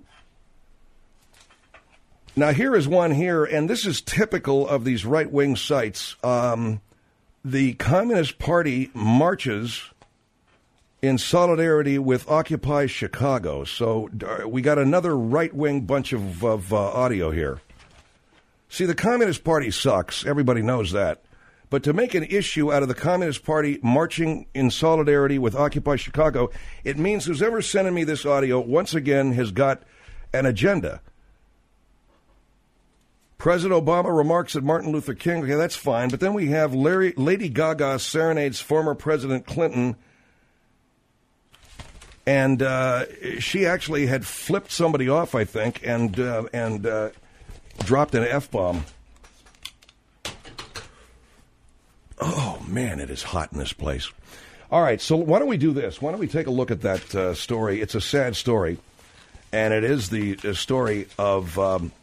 Now, here is one here, and this is typical of these right-wing sites. The Communist Party marches in solidarity with Occupy Chicago. So we got another right-wing bunch of audio here. See, the Communist Party sucks. Everybody knows that. But to make an issue out of the Communist Party marching in solidarity with Occupy Chicago, it means who's ever sending me this audio, once again, has got an agenda. President Obama remarks at Martin Luther King. Okay, that's fine. But then we have Lady Gaga serenades former President Clinton. And she actually had flipped somebody off, I think, and dropped an F-bomb. Oh, man, it is hot in this place. All right, so why don't we do this? Why don't we take a look at that story? It's a sad story, and it is the story of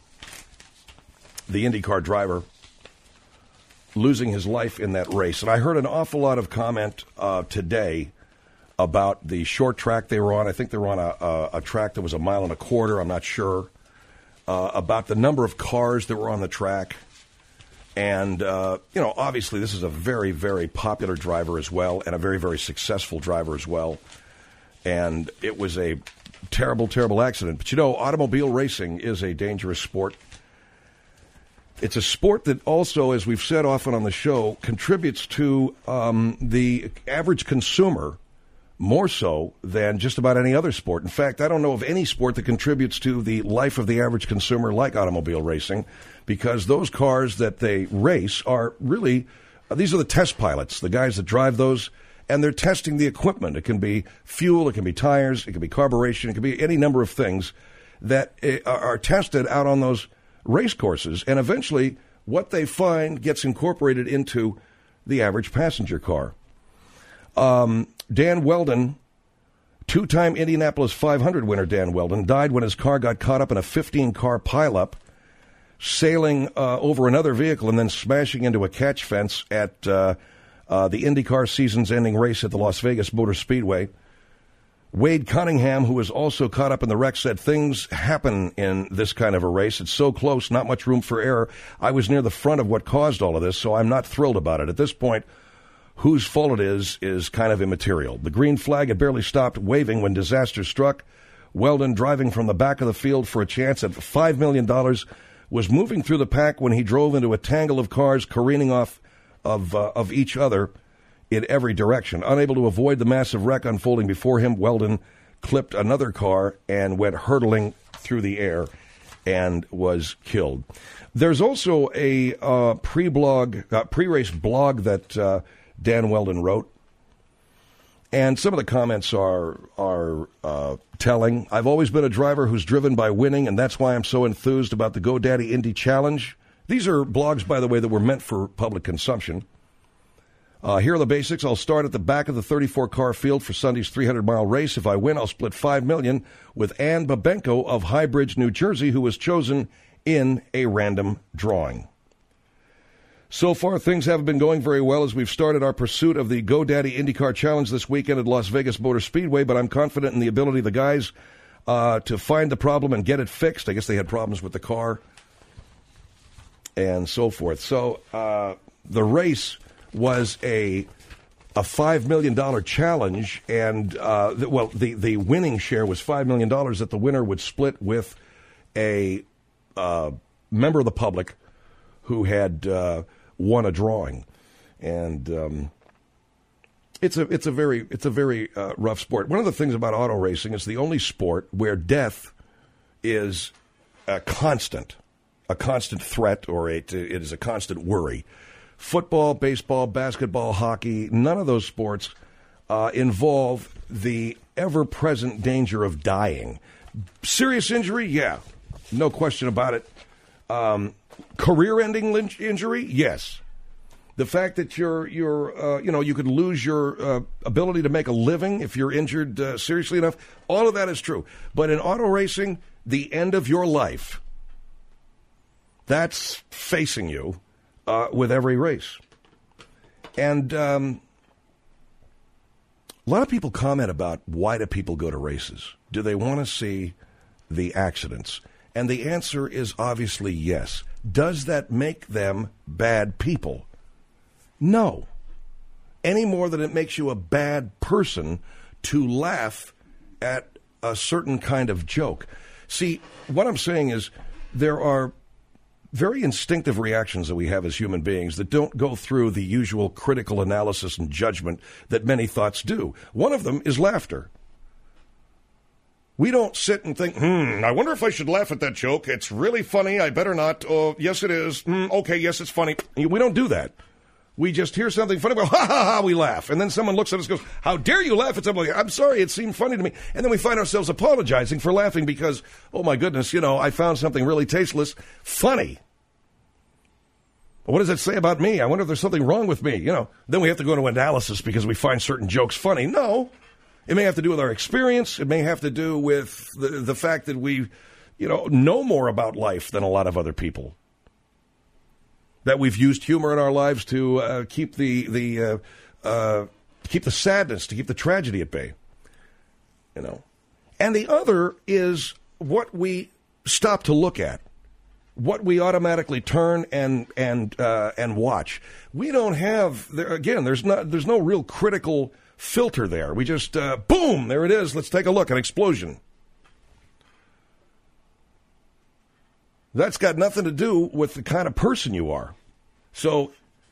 the IndyCar driver losing his life in that race. And I heard an awful lot of comment today about the short track they were on. I think they were on a track that was 1.25 miles. I'm not sure. About the number of cars that were on the track. And, obviously this is a very, very popular driver as well, and a very, very successful driver as well. And it was a terrible, terrible accident. But, automobile racing is a dangerous sport. It's a sport that also, as we've said often on the show, contributes to the average consumer more so than just about any other sport. In fact, I don't know of any sport that contributes to the life of the average consumer like automobile racing, because those cars that they race are really, these are the test pilots, the guys that drive those, and they're testing the equipment. It can be fuel, it can be tires, it can be carburation, it can be any number of things that are tested out on those race courses, and eventually what they find gets incorporated into the average passenger car. Dan Weldon, two-time Indianapolis 500 winner Dan Weldon, died when his car got caught up in a 15-car pileup, sailing over another vehicle and then smashing into a catch fence at the IndyCar season's ending race at the Las Vegas Motor Speedway. Wade Cunningham, who was also caught up in the wreck, said, "Things happen in this kind of a race. It's so close, not much room for error. I was near the front of what caused all of this, so I'm not thrilled about it. At this point, whose fault it is kind of immaterial. The green flag had barely stopped waving when disaster struck. Weldon, driving from the back of the field for a chance at $5 million, was moving through the pack when he drove into a tangle of cars careening off of each other in every direction. Unable to avoid the massive wreck unfolding before him, Weldon clipped another car and went hurtling through the air and was killed." There's also a pre-race blog that Dan Weldon wrote, and some of the comments are telling. "I've always been a driver who's driven by winning, and that's why I'm so enthused about the GoDaddy Indy Challenge." These are blogs, by the way, that were meant for public consumption. "Here are the basics. I'll start at the back of the 34-car field for Sunday's 300-mile race. If I win, I'll split $5 million with Ann Babenko of Highbridge, New Jersey, who was chosen in a random drawing. So far, things haven't been going very well as we've started our pursuit of the GoDaddy IndyCar Challenge this weekend at Las Vegas Motor Speedway, but I'm confident in the ability of the guys to find the problem and get it fixed." I guess they had problems with the car and so forth. So the race was a $5 million challenge, and the winning share was $5 million that the winner would split with a member of the public who had won a drawing, and it's a very rough sport. One of the things about auto racing is the only sport where death is a constant threat, or it is a constant worry. Football, baseball, basketball, hockey, none of those sports involve the ever-present danger of dying. Serious injury, yeah, no question about it. Career-ending injury, yes. The fact that you could lose your ability to make a living if you're injured seriously enough, all of that is true. But in auto racing, the end of your life, that's facing you with every race. And a lot of people comment about, why do people go to races? Do they want to see the accidents? And the answer is obviously yes. Does that make them bad people? No. Any more than it makes you a bad person to laugh at a certain kind of joke. See, what I'm saying is there are very instinctive reactions that we have as human beings that don't go through the usual critical analysis and judgment that many thoughts do. One of them is laughter. We don't sit and think, I wonder if I should laugh at that joke. It's really funny. I better not. Oh, yes, it is. Okay, yes, it's funny. We don't do that. We just hear something funny, we go, ha, ha, ha, we laugh. And then someone looks at us and goes, how dare you laugh at something? I'm sorry, it seemed funny to me. And then we find ourselves apologizing for laughing because, oh my goodness, I found something really tasteless funny. What does that say about me? I wonder if there's something wrong with me. Then we have to go into analysis because we find certain jokes funny. No, it may have to do with our experience. It may have to do with the fact that we, know more about life than a lot of other people. That we've used humor in our lives to keep the sadness, to keep the tragedy at bay. And the other is what we stop to look at, what we automatically turn and watch. We don't have there's no real critical filter there. We just boom, there it is. Let's take a look, an explosion. That's got nothing to do with the kind of person you are. So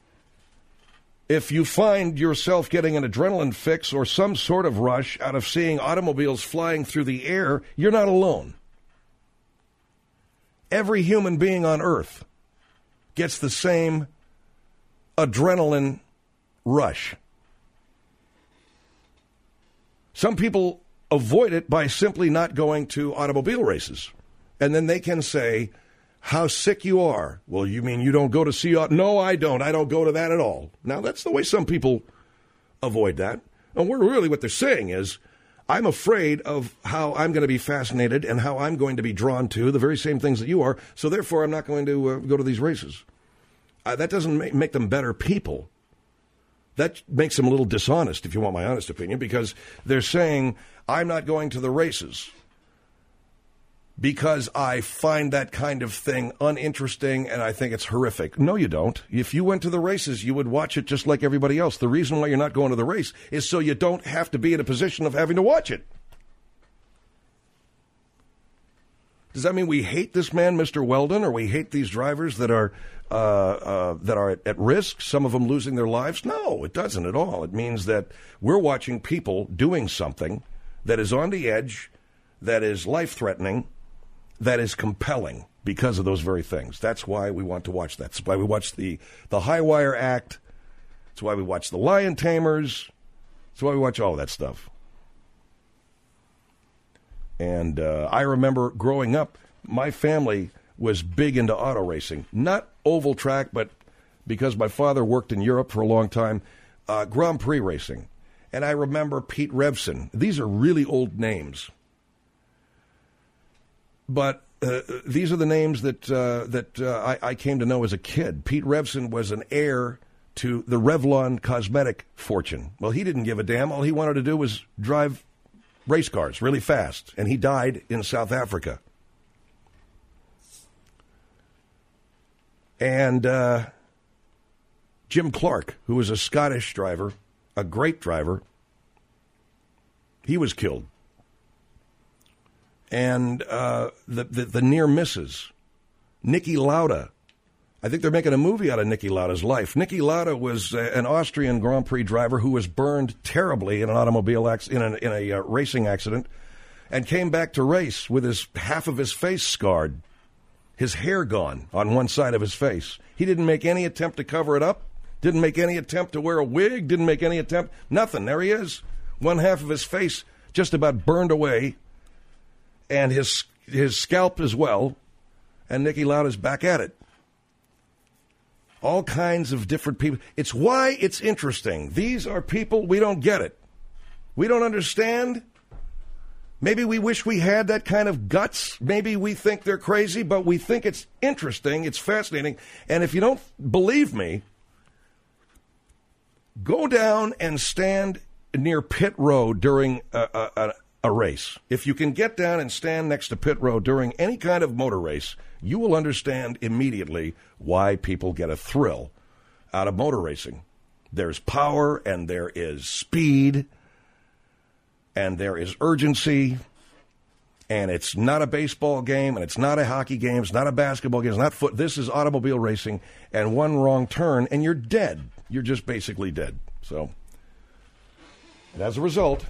if you find yourself getting an adrenaline fix or some sort of rush out of seeing automobiles flying through the air, you're not alone. Every human being on Earth gets the same adrenaline rush. Some people avoid it by simply not going to automobile races. And then they can say, how sick you are. Well, you mean you don't go to see... No, I don't. I don't go to that at all. Now, that's the way some people avoid that. And really what they're saying is, I'm afraid of how I'm going to be fascinated and how I'm going to be drawn to the very same things that you are, so therefore I'm not going to go to these races. That doesn't make them better people. That makes them a little dishonest, if you want my honest opinion, because they're saying, I'm not going to the races because I find that kind of thing uninteresting and I think it's horrific. No, you don't. If you went to the races, you would watch it just like everybody else. The reason why you're not going to the race is so you don't have to be in a position of having to watch it. Does that mean we hate this man, Mr. Weldon, or we hate these drivers that are at risk, some of them losing their lives? No, it doesn't at all. It means that we're watching people doing something that is on the edge, that is life-threatening, that is compelling because of those very things. That's why we want to watch that. That's why we watch the High Wire Act. That's why we watch the Lion Tamers. That's why we watch all that stuff. And I remember growing up, my family was big into auto racing. Not oval track, but because my father worked in Europe for a long time, Grand Prix racing. And I remember Pete Revson. These are really old names. But these are the names that I came to know as a kid. Pete Revson was an heir to the Revlon cosmetic fortune. Well, he didn't give a damn. All he wanted to do was drive race cars really fast. And he died in South Africa. And Jim Clark, who was a Scottish driver, a great driver, he was killed. And the near misses. Niki Lauda. I think they're making a movie out of Niki Lauda's life. Niki Lauda was an Austrian Grand Prix driver who was burned terribly in an automobile in a racing accident, and came back to race with half of his face scarred, his hair gone on one side of his face. He didn't make any attempt to cover it up. Didn't make any attempt to wear a wig. Didn't make any attempt. Nothing. There he is. One half of his face just about burned away. And his scalp as well, and Niki Lauda's back at it. All kinds of different people. It's why it's interesting. These are people, we don't get it. We don't understand. Maybe we wish we had that kind of guts. Maybe we think they're crazy, but we think it's interesting, it's fascinating. And if you don't believe me, go down and stand near pit road during a race. If you can get down and stand next to pit road during any kind of motor race, you will understand immediately why people get a thrill out of motor racing. There's power, and there is speed, and there is urgency, And it's not a baseball game, and it's not a hockey game, it's not a basketball game, it's not foot. This is automobile racing, and one wrong turn, and you're dead. You're just basically dead. So, and as a result...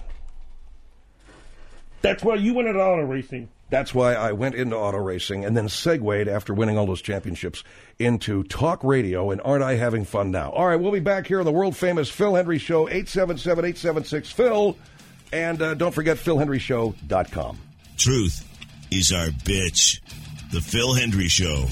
That's why you went into auto racing. That's why I went into auto racing and then segued, after winning all those championships, into talk radio, and aren't I having fun now? All right, we'll be back here on the world-famous Phil Hendrie Show, 877-876-PHIL, and don't forget PhilHendrieShow.com. Truth is our bitch. The Phil Hendrie Show.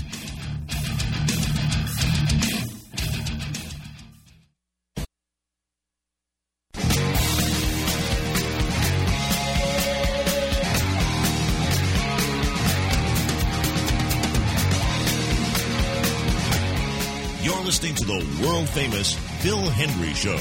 You're listening to the world-famous Phil Hendrie Show.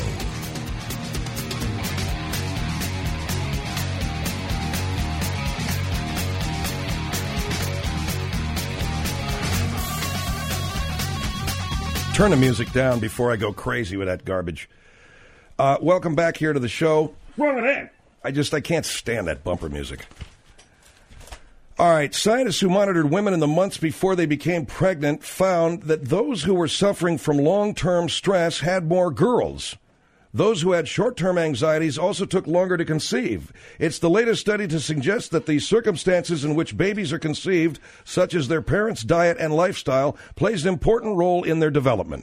Turn the music down before I go crazy with that garbage. Welcome back here to the show. What's wrong with that? I can't stand that bumper music. All right, scientists who monitored women in the months before they became pregnant found that those who were suffering from long-term stress had more girls. Those who had short-term anxieties also took longer to conceive. It's the latest study to suggest that the circumstances in which babies are conceived, such as their parents' diet and lifestyle, plays an important role in their development.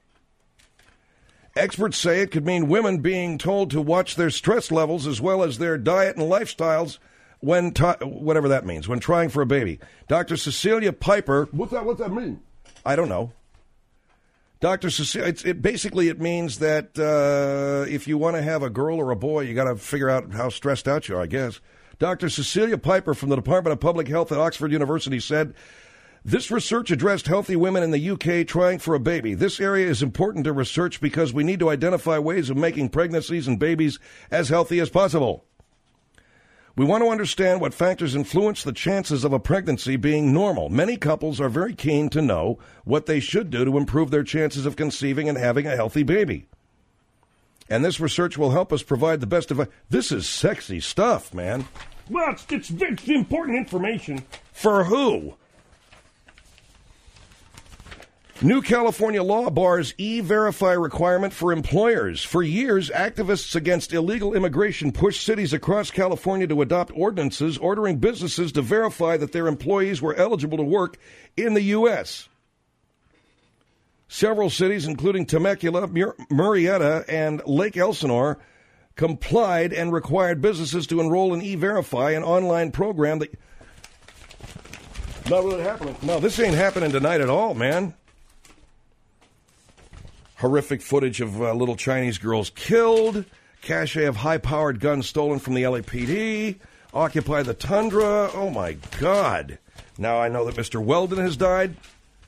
Experts say it could mean women being told to watch their stress levels as well as their diet and lifestyles when whatever that means, when trying for a baby. Dr. Cecilia Piper... What's that mean? I don't know. Dr. Cecilia, it means that if you want to have a girl or a boy, you got to figure out how stressed out you are, I guess. Dr. Cecilia Piper from the Department of Public Health at Oxford University said, this research addressed healthy women in the UK trying for a baby. This area is important to research because we need to identify ways of making pregnancies and babies as healthy as possible. We want to understand what factors influence the chances of a pregnancy being normal. Many couples are very keen to know what they should do to improve their chances of conceiving and having a healthy baby. And this research will help us provide the best advice. This is sexy stuff, man. Well, it's important information. For who? New California law bars E-Verify requirement for employers. For years, activists against illegal immigration pushed cities across California to adopt ordinances ordering businesses to verify that their employees were eligible to work in the U.S. Several cities, including Temecula, Murrieta, and Lake Elsinore, complied and required businesses to enroll in E-Verify, an online program that... Not really happening. No, this ain't happening tonight at all, man. Horrific footage of little Chinese girls killed, cache of high-powered guns stolen from the LAPD, Occupy the Tundra. Oh, my God. Now I know that Mr. Weldon has died.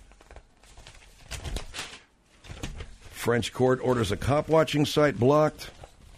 French court orders a cop-watching site blocked.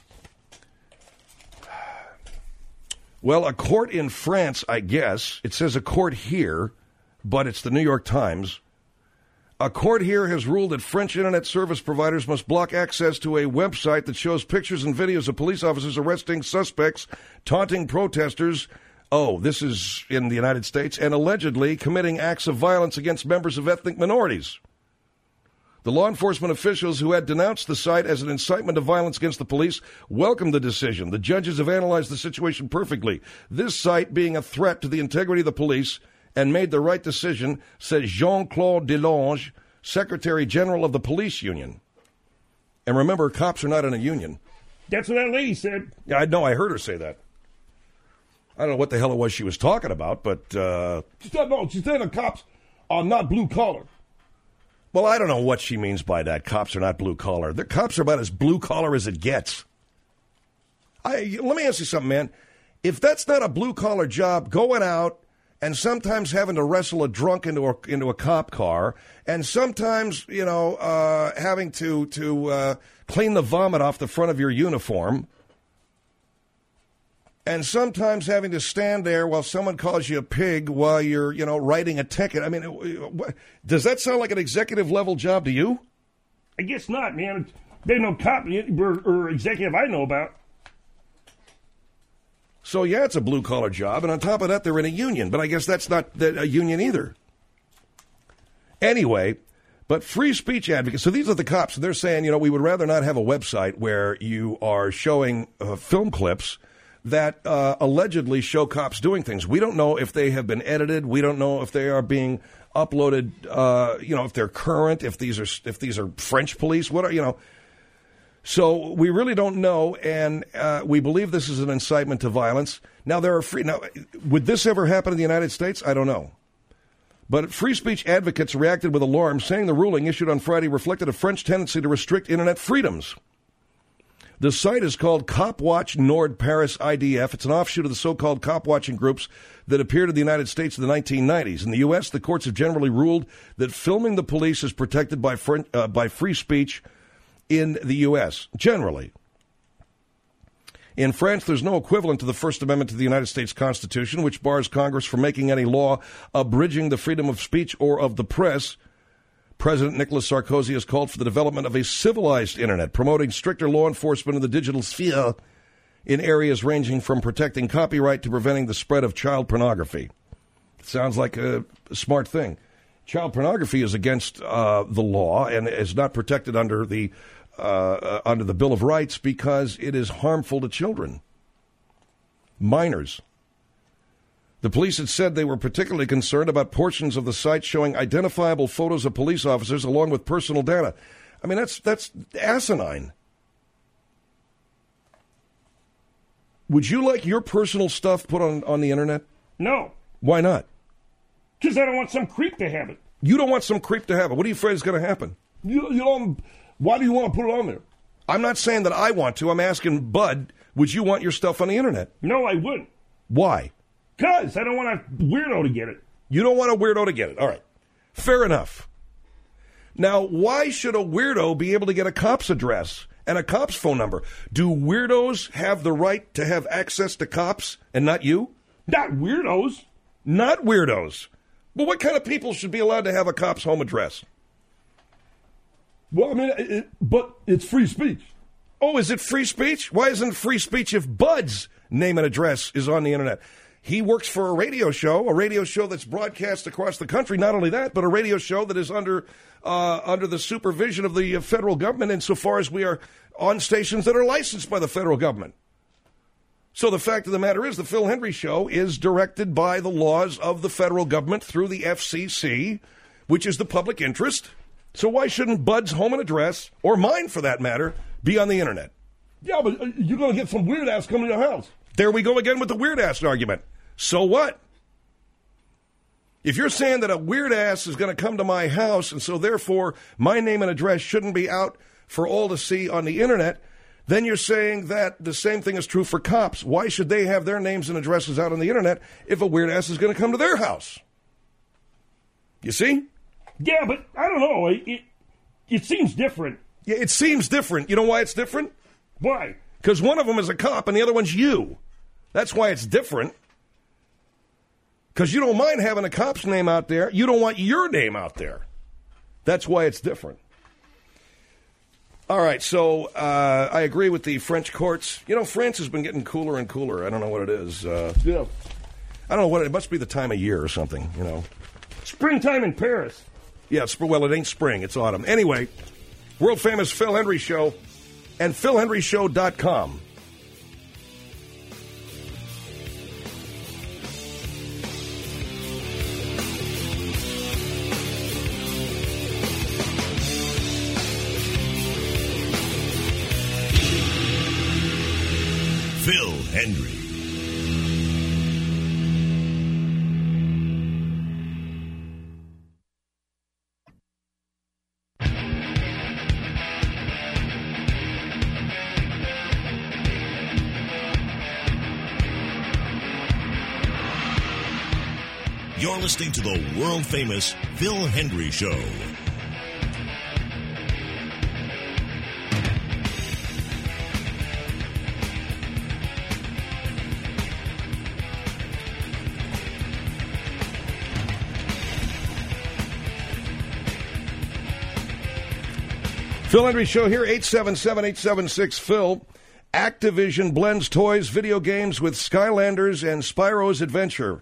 Well, a court in France, I guess. It says a court here, but it's the New York Times. A court here has ruled that French internet service providers must block access to a website that shows pictures and videos of police officers arresting suspects, taunting protesters. Oh, this is in the United States, and allegedly committing acts of violence against members of ethnic minorities. The law enforcement officials who had denounced the site as an incitement to violence against the police welcomed the decision. The judges have analyzed the situation perfectly. This site being a threat to the integrity of the police and made the right decision, said Jean-Claude Delange, Secretary General of the Police Union. And remember, cops are not in a union. That's what that lady said. Yeah, I know. I heard her say that. I don't know what the hell it was she was talking about, but... She said the cops are not blue-collar. Well, I don't know what she means by that. Cops are not blue-collar. The cops are about as blue-collar as it gets. Let me ask you something, man. If that's not a blue-collar job, going out and sometimes having to wrestle a drunk into a cop car, and sometimes, having to clean the vomit off the front of your uniform, and sometimes having to stand there while someone calls you a pig while you're, writing a ticket. I mean, does that sound like an executive-level job to you? I guess not, man. There's no cop or executive I know about. So, yeah, it's a blue-collar job, and on top of that, they're in a union. But I guess that's not a union either. Anyway, but free speech advocates, so these are the cops, and they're saying, you know, we would rather not have a website where you are showing film clips that allegedly show cops doing things. We don't know if they have been edited. We don't know if they are being uploaded, if they're current, if these are French police, what are, you know. So we really don't know, and we believe this is an incitement to violence. Now, would this ever happen in the United States? I don't know. But free speech advocates reacted with alarm, saying the ruling issued on Friday reflected a French tendency to restrict Internet freedoms. The site is called Copwatch Nord Paris IDF. It's an offshoot of the so-called cop-watching groups that appeared in the United States in the 1990s. In the U.S., the courts have generally ruled that filming the police is protected by free speech in the U.S., generally. In France, there's no equivalent to the First Amendment to the United States Constitution, which bars Congress from making any law abridging the freedom of speech or of the press. President Nicolas Sarkozy has called for the development of a civilized Internet, promoting stricter law enforcement in the digital sphere in areas ranging from protecting copyright to preventing the spread of child pornography. Sounds like a smart thing. Child pornography is against the law and is not protected under the Bill of Rights because it is harmful to children, minors. The police had said they were particularly concerned about portions of the site showing identifiable photos of police officers along with personal data. I mean, that's asinine. Would you like your personal stuff put on the Internet? No. Why not? Because I don't want some creep to have it. You don't want some creep to have it. What are you afraid is going to happen? Why do you want to put it on there? I'm not saying that I want to. I'm asking Bud, would you want your stuff on the Internet? No, I wouldn't. Why? Because I don't want a weirdo to get it. You don't want a weirdo to get it. All right. Fair enough. Now, why should a weirdo be able to get a cop's address and a cop's phone number? Do weirdos have the right to have access to cops and not you? Not weirdos. Not weirdos. Well, what kind of people should be allowed to have a cop's home address? Well, I mean, but it's free speech. Oh, is it free speech? Why isn't it free speech if Bud's name and address is on the Internet? He works for a radio show that's broadcast across the country. Not only that, but a radio show that is under the supervision of the federal government insofar as we are on stations that are licensed by the federal government. So the fact of the matter is the Phil Hendrie Show is directed by the laws of the federal government through the FCC, which is the public interest. So why shouldn't Bud's home and address, or mine for that matter, be on the Internet? Yeah, but you're going to get some weird ass coming to your house. There we go again with the weird ass argument. So what? If you're saying that a weird ass is going to come to my house and so therefore my name and address shouldn't be out for all to see on the Internet, then you're saying that the same thing is true for cops. Why should they have their names and addresses out on the Internet if a weird ass is going to come to their house? You see? Yeah, but I don't know. It seems different. Yeah, it seems different. You know why it's different? Why? Because one of them is a cop and the other one's you. That's why it's different. Because you don't mind having a cop's name out there. You don't want your name out there. That's why it's different. All right, so I agree with the French courts. You know, France has been getting cooler and cooler. I don't know what it is. Yeah. I don't know what it must be the time of year or something, you know. Springtime in Paris. Yeah, well, it ain't spring. It's autumn. Anyway, world-famous Phil Hendrie Show and PhilHendrieShow.com. Phil Hendrie. You're listening to the world-famous Phil Hendrie Show. Phil Hendrie Show here, 877-876-PHIL. Activision blends toys, video games with Skylanders and Spyro's Adventure.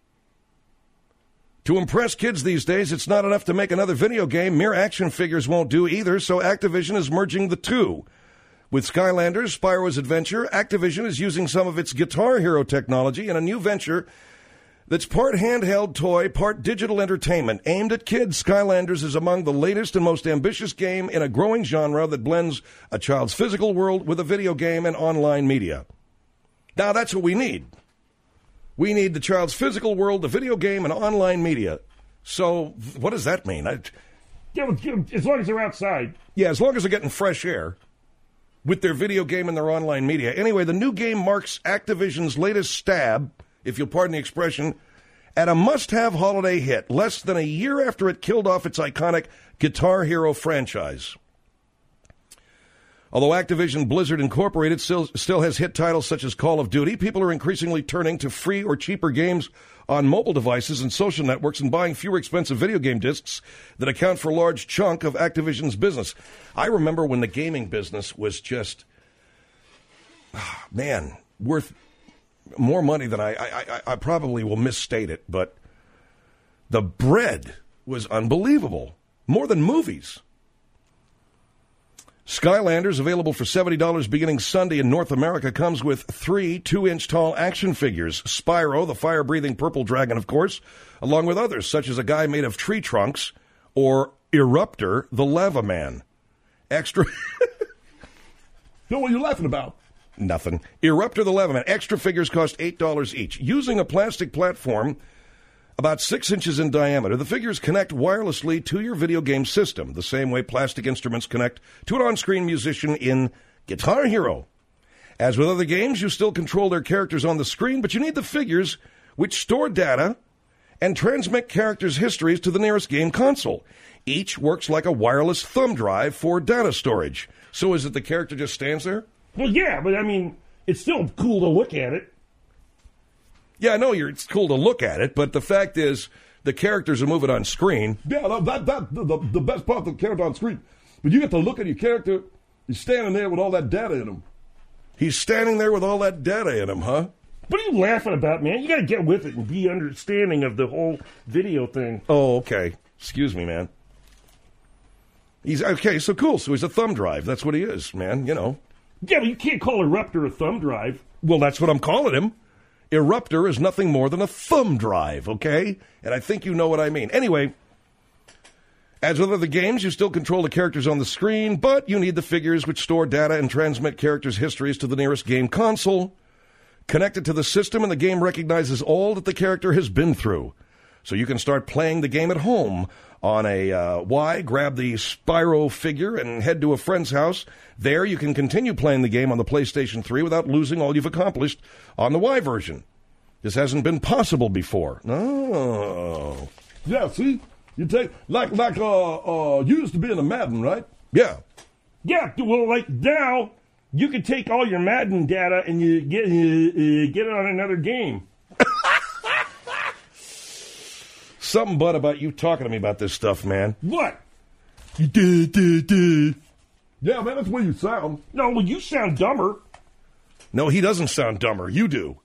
To impress kids these days, it's not enough to make another video game. Mere action figures won't do either, so Activision is merging the two. With Skylanders, Spyro's Adventure, Activision is using some of its Guitar Hero technology in a new venture that's part handheld toy, part digital entertainment. Aimed at kids, Skylanders is among the latest and most ambitious game in a growing genre that blends a child's physical world with a video game and online media. Now, that's what we need. We need the child's physical world, the video game, and online media. So, what does that mean? Yeah, as long as they're outside. Yeah, as long as they're getting fresh air with their video game and their online media. Anyway, the new game marks Activision's latest stab, if you'll pardon the expression, at a must-have holiday hit, less than a year after it killed off its iconic Guitar Hero franchise. Although Activision Blizzard Incorporated still has hit titles such as Call of Duty, people are increasingly turning to free or cheaper games on mobile devices and social networks and buying fewer expensive video game discs that account for a large chunk of Activision's business. I remember when the gaming business was just, worth more money than I probably will misstate it, but the bread was unbelievable. More than movies. Skylanders, available for $70 beginning Sunday in North America, comes with 3 2-inch tall action figures. Spyro, the fire-breathing purple dragon, of course, along with others, such as a guy made of tree trunks, or Eruptor, the lava man. Extra... So what are you laughing about? Nothing. Eruptor, the lava man. Extra figures cost $8 each. Using a plastic platform about 6 inches in diameter, the figures connect wirelessly to your video game system, the same way plastic instruments connect to an on-screen musician in Guitar Hero. As with other games, you still control their characters on the screen, but you need the figures which store data and transmit characters' histories to the nearest game console. Each works like a wireless thumb drive for data storage. So is it the character just stands there? Well, yeah, but I mean, it's still cool to look at it. Yeah, I know it's cool to look at it, but the fact is the characters are moving on screen. Yeah, the best part of the character on screen. But you get to look at your character, he's standing there with all that data in him. He's standing there with all that data in him, huh? What are you laughing about, man? You got to get with it and be understanding of the whole video thing. Oh, okay. Excuse me, man. He's okay, so cool. So he's a thumb drive. That's what he is, man, you know. Yeah, but you can't call Eruptor a thumb drive. Well, that's what I'm calling him. Eruptor is nothing more than a thumb drive, okay? And I think you know what I mean. Anyway, as with other games, you still control the characters on the screen, but you need the figures which store data and transmit characters' histories to the nearest game console. Connected to the system, and the game recognizes all that the character has been through. So you can start playing the game at home on a Y, grab the Spyro figure and head to a friend's house. There you can continue playing the game on the PlayStation 3 without losing all you've accomplished on the Y version. This hasn't been possible before. Oh. Yeah, see? You take, like you used to be in a Madden, right? Yeah. Yeah, well, like now, you can take all your Madden data and you get it on another game. Something, Bud, about you talking to me about this stuff, man. What? Yeah, man, that's the way you sound. No, well, you sound dumber. No, he doesn't sound dumber. You do.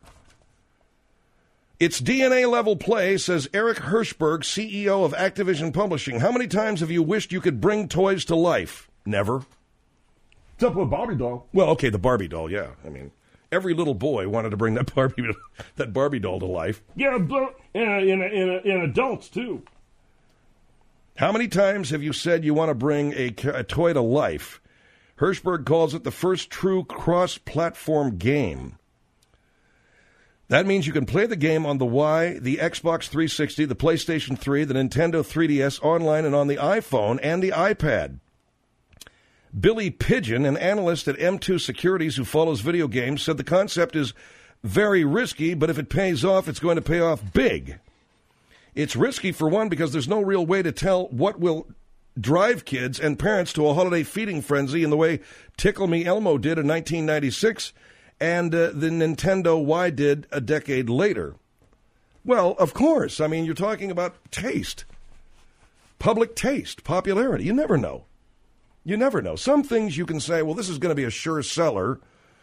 It's DNA-level play, says Eric Hirschberg, CEO of Activision Publishing. How many times have you wished you could bring toys to life? Never. Except for a Barbie doll. Well, okay, the Barbie doll, yeah. I mean, every little boy wanted to bring that Barbie doll to life. Yeah, but in adults, too. How many times have you said you want to bring a toy to life? Hirschberg calls it the first true cross-platform game. That means you can play the game on the Y, the Xbox 360, the PlayStation 3, the Nintendo 3DS, online and on the iPhone and the iPad. Billy Pigeon, an analyst at M2 Securities who follows video games, said the concept is very risky, but if it pays off, it's going to pay off big. It's risky, for one, because there's no real way to tell what will drive kids and parents to a holiday feeding frenzy in the way Tickle Me Elmo did in 1996 and the Nintendo Y did a decade later. Well, of course. I mean, you're talking about taste. Public taste, popularity. You never know. You never know. Some things you can say, well, this is going to be a sure seller,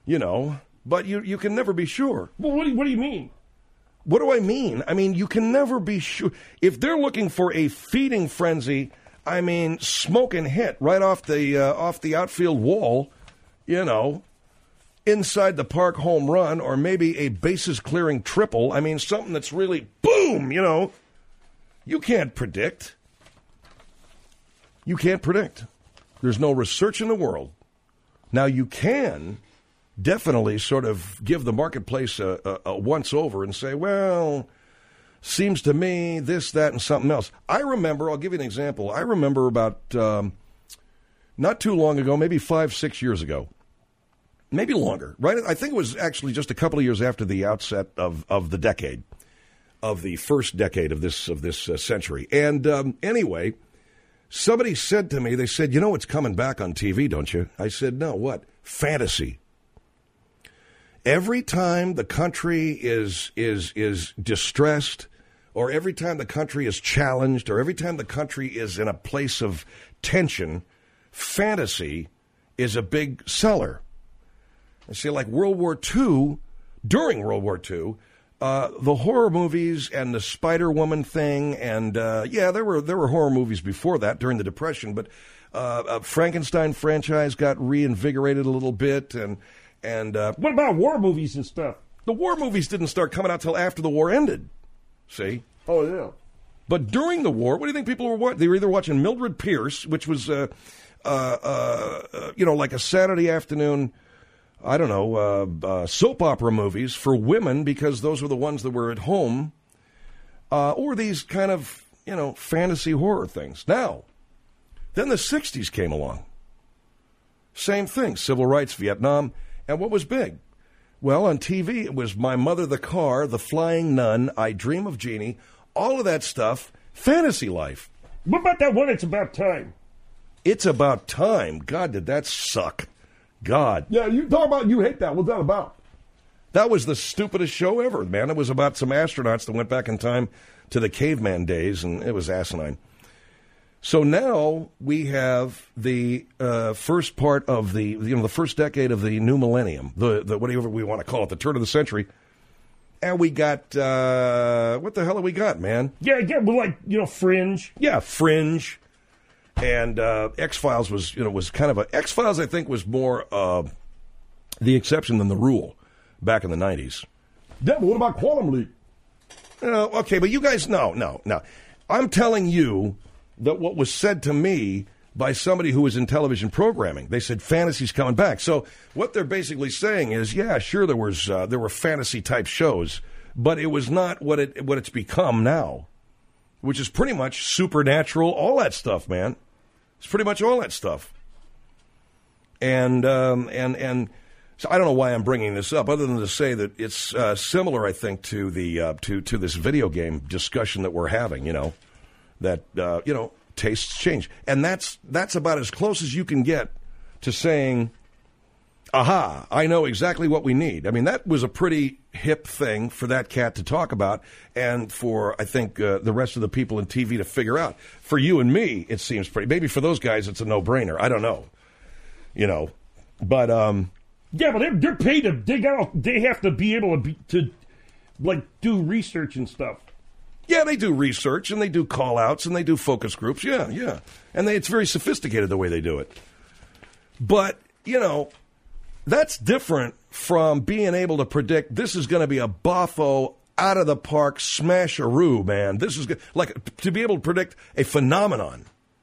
you know, but you can never be sure. Well, what do you mean? What do I mean? I mean, you can never be sure. If they're looking for a feeding frenzy, I mean, smoking hit right off the outfield wall, you know, inside the park home run, or maybe a bases clearing triple. I mean, something that's really boom, you know. You can't predict. You can't predict. There's no research in the world. Now, you can definitely sort of give the marketplace a once-over and say, well, seems to me this, that, and something else. I remember, I'll give you an example. I remember about not too long ago, maybe 5-6 years ago, maybe longer, right? I think it was actually just a couple of years after the outset of the decade, of the first decade of this century. And anyway, somebody said to me, they said, you know it's coming back on TV, don't you? I said, no, what? Fantasy. Every time the country is distressed, or every time the country is challenged, or every time the country is in a place of tension, fantasy is a big seller. I see, like World War II, during World War II, the horror movies and the Spider-Woman thing, and there were horror movies before that during the Depression, but Frankenstein franchise got reinvigorated a little bit, and what about war movies and stuff? The war movies didn't start coming out till after the war ended. See? Oh yeah. But during the war, what do you think people were watching? They were either watching Mildred Pierce, which was like a Saturday afternoon, I don't know, soap opera movies for women, because those were the ones that were at home, or these kind of, you know, fantasy horror things. Now, then the 60s came along. Same thing, civil rights, Vietnam, and what was big? Well, on TV, it was My Mother the Car, The Flying Nun, I Dream of Jeannie, all of that stuff, fantasy life. What about that one, It's About Time? It's About Time. God, did that suck. God. Yeah, you talk about you hate that. What's that about? That was the stupidest show ever, man. It was about some astronauts that went back in time to the caveman days, and it was asinine. So now we have the first part of the first decade of the new millennium, the whatever we want to call it, the turn of the century, and we got what the hell have we got, man? Yeah, Fringe. Yeah, Fringe, and X-Files was kind of X-Files. I think was more the exception than the rule back in the 90s. Yeah, but what about Quantum Leap? Okay, but you guys, no. I'm telling you that what was said to me by somebody who was in television programming, they said fantasy's coming back. So what they're basically saying is, yeah, sure, there were fantasy type shows, but it was not what it's become now, which is pretty much Supernatural, all that stuff, man. It's pretty much all that stuff. And so I don't know why I'm bringing this up, other than to say that it's similar, I think, to the to this video game discussion that we're having. You know. That, tastes change. And that's about as close as you can get to saying, aha, I know exactly what we need. I mean, that was a pretty hip thing for that cat to talk about, and for, I think, the rest of the people in TV to figure out. For you and me, it seems pretty. Maybe for those guys, it's a no-brainer. I don't know. You know. But, yeah, but they're paid to dig out. They have to be able to do research and stuff. Yeah, they do research, and they do call-outs, and they do focus groups. Yeah. And it's very sophisticated the way they do it. But, that's different from being able to predict this is going to be a boffo, out-of-the-park smash-a-roo, man. This is like to be able to predict a phenomenon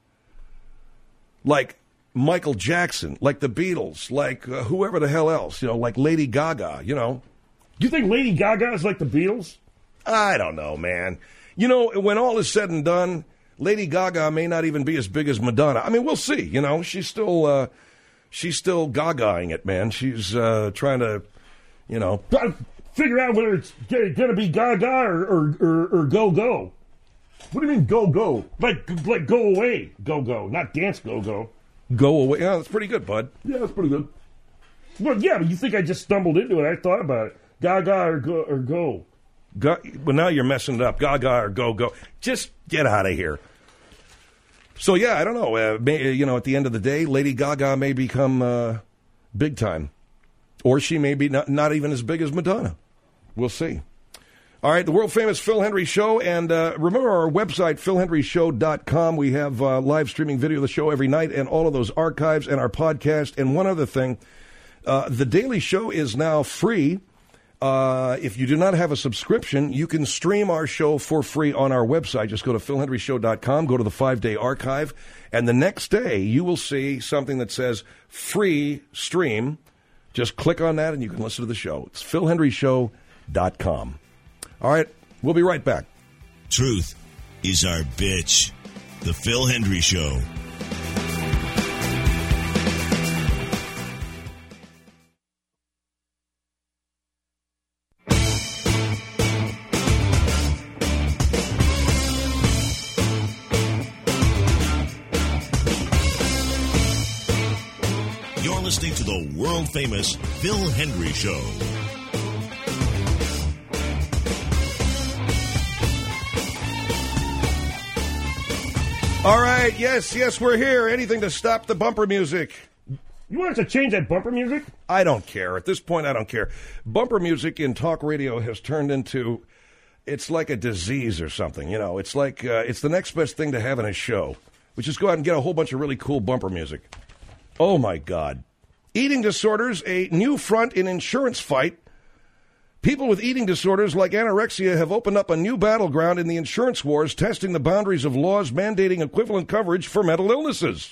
like Michael Jackson, like the Beatles, like whoever the hell else, like Lady Gaga, Do you think Lady Gaga is like the Beatles? I don't know, man. When all is said and done, Lady Gaga may not even be as big as Madonna. I mean, we'll see. She's still Gagaing it, man. She's trying to, Try to figure out whether it's going to be Gaga or go-go. What do you mean go-go? Like go away, go-go, not dance go-go. Go away. Yeah, that's pretty good, bud. Yeah, that's pretty good. Well, yeah, but you think I just stumbled into it. I thought about it. Gaga or go. Well, now you're messing it up. Gaga or go. Just get out of here. So, yeah, I don't know. At the end of the day, Lady Gaga may become big time. Or she may be not even as big as Madonna. We'll see. All right, the world-famous Phil Hendrie Show. And remember our website, philhendrieshow.com. We have live streaming video of the show every night and all of those archives and our podcast. And one other thing, The Daily Show is now free. If you do not have a subscription, you can stream our show for free on our website. Just go to philhendrieshow.com, go to the 5-day archive, and the next day you will see something that says free stream. Just click on that and you can listen to the show. It's philhendrieshow.com. All right, we'll be right back. Truth is our bitch. The Phil Hendrie Show. You're listening to the world-famous Phil Hendrie Show. All right, yes, we're here. Anything to stop the bumper music. You want us to change that bumper music? I don't care. At this point, I don't care. Bumper music in talk radio has turned into, it's like a disease or something. You know, it's like, it's the next best thing to have in a show. We just go out and get a whole bunch of really cool bumper music. Oh, my God. Eating disorders, a new front in insurance fight. People with eating disorders like anorexia have opened up a new battleground in the insurance wars, testing the boundaries of laws mandating equivalent coverage for mental illnesses.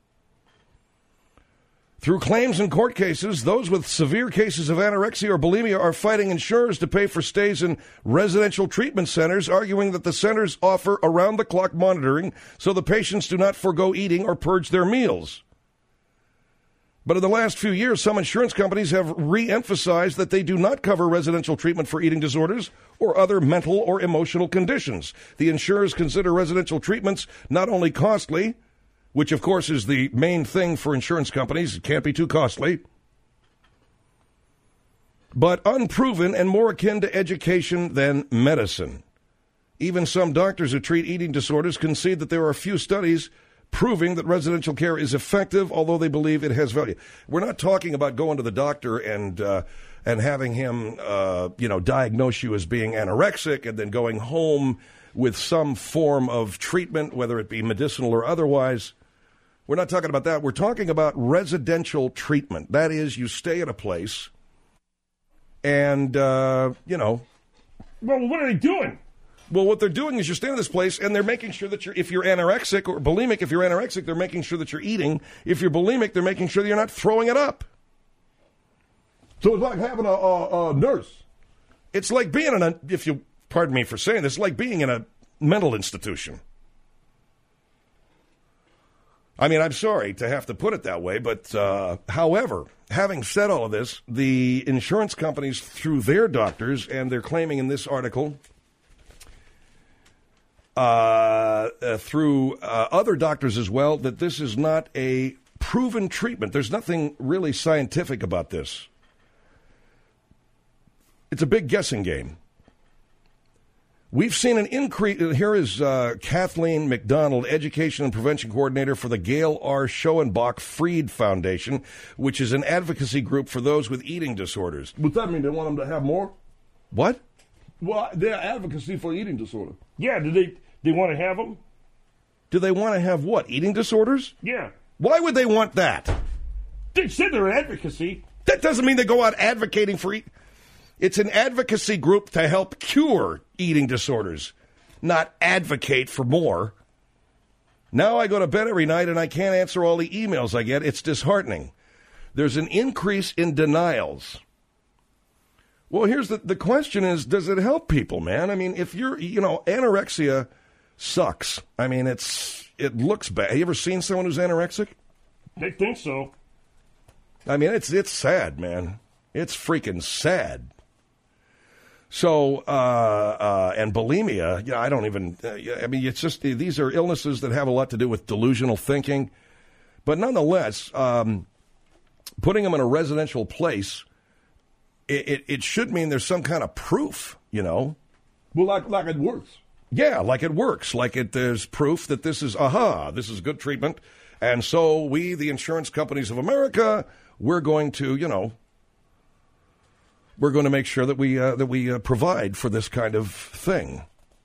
Through claims and court cases, those with severe cases of anorexia or bulimia are fighting insurers to pay for stays in residential treatment centers, arguing that the centers offer around-the-clock monitoring so the patients do not forgo eating or purge their meals. But in the last few years, some insurance companies have re-emphasized that they do not cover residential treatment for eating disorders or other mental or emotional conditions. The insurers consider residential treatments not only costly, which of course is the main thing for insurance companies, it can't be too costly, but unproven and more akin to education than medicine. Even some doctors who treat eating disorders concede that there are few studies proving that residential care is effective, although they believe it has value. We're not talking about going to the doctor and having him, diagnose you as being anorexic and then going home with some form of treatment, whether it be medicinal or otherwise. We're not talking about that. We're talking about residential treatment. That is, you stay at a place and, Well, what are they doing? Well, what they're doing is you're staying in this place, and they're making sure that if you're anorexic or bulimic, if you're anorexic, they're making sure that you're eating. If you're bulimic, they're making sure that you're not throwing it up. So it's like having a nurse. It's like being pardon me for saying this, it's like being in a mental institution. I mean, I'm sorry to have to put it that way, but however, having said all of this, the insurance companies, through their doctors, and they're claiming in this article, through other doctors as well, that this is not a proven treatment. There's nothing really scientific about this. It's a big guessing game. We've seen an increase. Here is Kathleen McDonald, Education and Prevention Coordinator for the Gail R. Schoenbach Fried Foundation, which is an advocacy group for those with eating disorders. What's that mean? They want them to have more? What? Well, they're advocacy for eating disorder. Yeah, do they want to have them? Do they want to have what? Eating disorders? Yeah. Why would they want that? They said they're advocacy. That doesn't mean they go out advocating for It's an advocacy group to help cure eating disorders, not advocate for more. Now I go to bed every night and I can't answer all the emails I get. It's disheartening. There's an increase in denials. Well, here's the question is, does it help people, man? I mean, if you're, anorexia sucks. I mean, it looks bad. Have you ever seen someone who's anorexic? I think so. I mean, it's sad, man. It's freaking sad. So, and bulimia, I don't even, it's just, these are illnesses that have a lot to do with delusional thinking. But nonetheless, putting them in a residential place, it should mean there's some kind of proof, Well, like it works. Yeah, like it works. There's proof that this is good treatment. And so we, the insurance companies of America, we're going to, we're going to make sure that we provide for this kind of thing.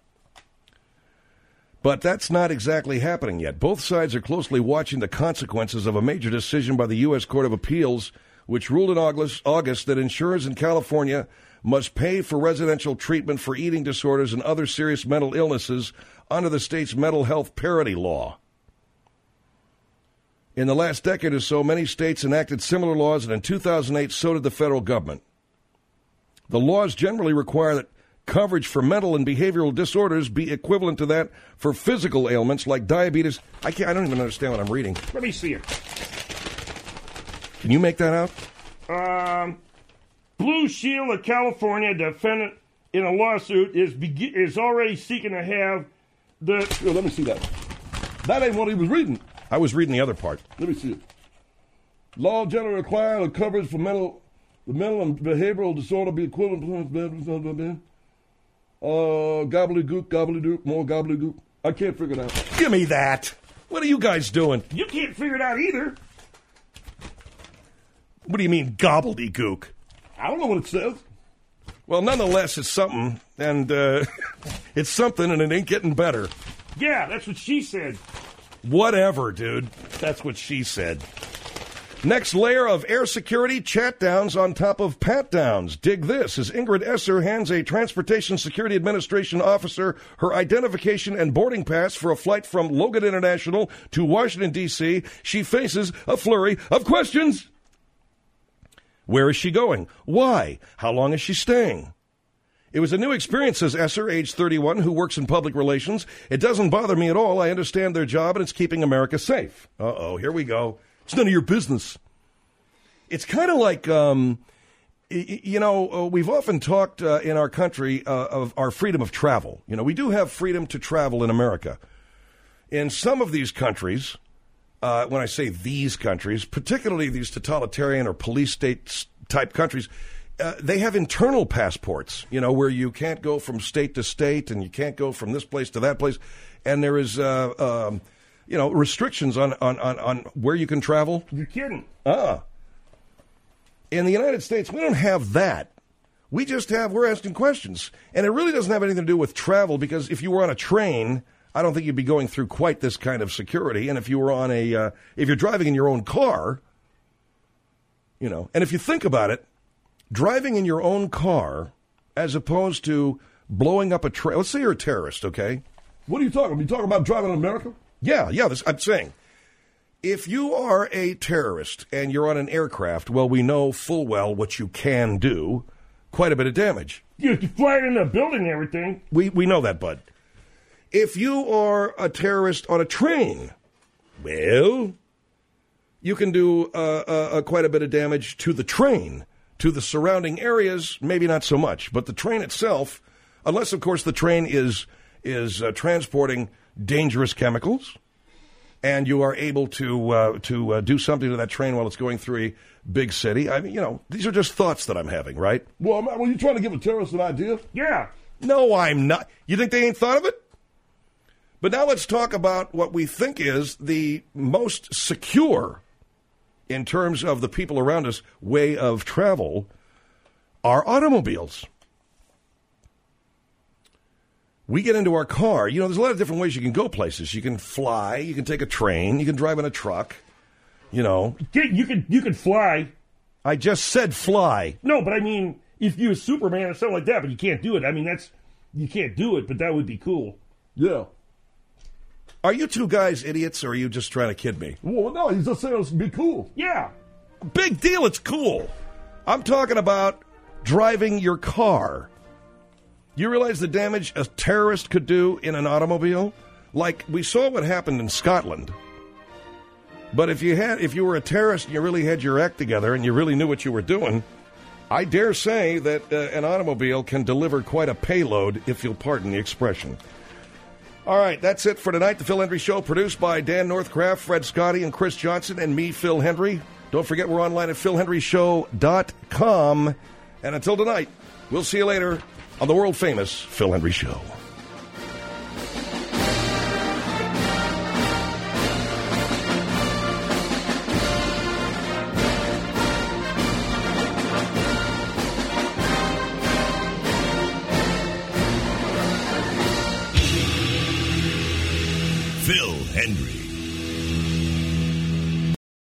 But that's not exactly happening yet. Both sides are closely watching the consequences of a major decision by the U.S. Court of Appeals, which ruled in August that insurers in California must pay for residential treatment for eating disorders and other serious mental illnesses under the state's mental health parity law. In the last decade or so, many states enacted similar laws, and in 2008, so did the federal government. The laws generally require that coverage for mental and behavioral disorders be equivalent to that for physical ailments like diabetes. I don't even understand what I'm reading. Let me see it. Can you make that out? Blue Shield of California, defendant in a lawsuit, is already seeking to have the... Here, let me see that. That ain't what he was reading. I was reading the other part. Let me see it. Law generally require the coverage for mental and behavioral disorder be equivalent to... gobbledygook, more gobbledygook. I can't figure it out. Give me that. What are you guys doing? You can't figure it out either. What do you mean, gobbledygook? I don't know what it says. Well, nonetheless, it's something, and it's something, and it ain't getting better. Yeah, that's what she said. Whatever, dude. That's what she said. Next layer of air security, chat downs on top of pat downs. Dig this, as Ingrid Esser hands a Transportation Security Administration officer her identification and boarding pass for a flight from Logan International to Washington, D.C., she faces a flurry of questions. Where is she going? Why? How long is she staying? It was a new experience, says Esser, age 31, who works in public relations. It doesn't bother me at all. I understand their job, and it's keeping America safe. Uh-oh, here we go. It's none of your business. It's kind of like, we've often talked in our country of our freedom of travel. You know, we do have freedom to travel in America. In some of these countries, when I say these countries, particularly these totalitarian or police state type countries, they have internal passports, where you can't go from state to state and you can't go from this place to that place. And there is, restrictions on where you can travel. You're kidding. In the United States, we don't have that. We're asking questions. And it really doesn't have anything to do with travel, because if you were on a train, I don't think you'd be going through quite this kind of security. And if you were on if you're driving in your own car, and if you think about it, driving in your own car as opposed to blowing up a train. Let's say you're a terrorist, okay? What are you talking about? You talking about driving in America? Yeah, I'm saying. If you are a terrorist and you're on an aircraft, well, we know full well what you can do. Quite a bit of damage. You can fly it in a building and everything. We know that, bud. If you are a terrorist on a train, well, you can do quite a bit of damage to the train. To the surrounding areas, maybe not so much. But the train itself, unless, of course, the train is transporting dangerous chemicals, and you are able to do something to that train while it's going through a big city. I mean, these are just thoughts that I'm having, right? Well, were you trying to give a terrorist an idea? Yeah. No, I'm not. You think they ain't thought of it? But now let's talk about what we think is the most secure, in terms of the people around us, way of travel, are automobiles. We get into our car. There's a lot of different ways you can go places. You can fly. You can take a train. You can drive in a truck. You can fly. I just said fly. No, but I mean, if you're Superman or something like that, but you can't do it. I mean, you can't do it, but that would be cool. Yeah. Are you two guys idiots, or are you just trying to kid me? Well, no, he's just saying it's be cool. Yeah. Big deal, it's cool. I'm talking about driving your car. You realize the damage a terrorist could do in an automobile? Like, we saw what happened in Scotland. But if you were a terrorist and you really had your act together and you really knew what you were doing, I dare say that an automobile can deliver quite a payload, if you'll pardon the expression. All right, that's it for tonight. The Phil Hendry Show, produced by Dan Northcraft, Fred Scotty, and Chris Johnson, and me, Phil Hendry. Don't forget, we're online at philhendryshow.com. And until tonight, we'll see you later on the world-famous Phil Hendry Show. Hendry.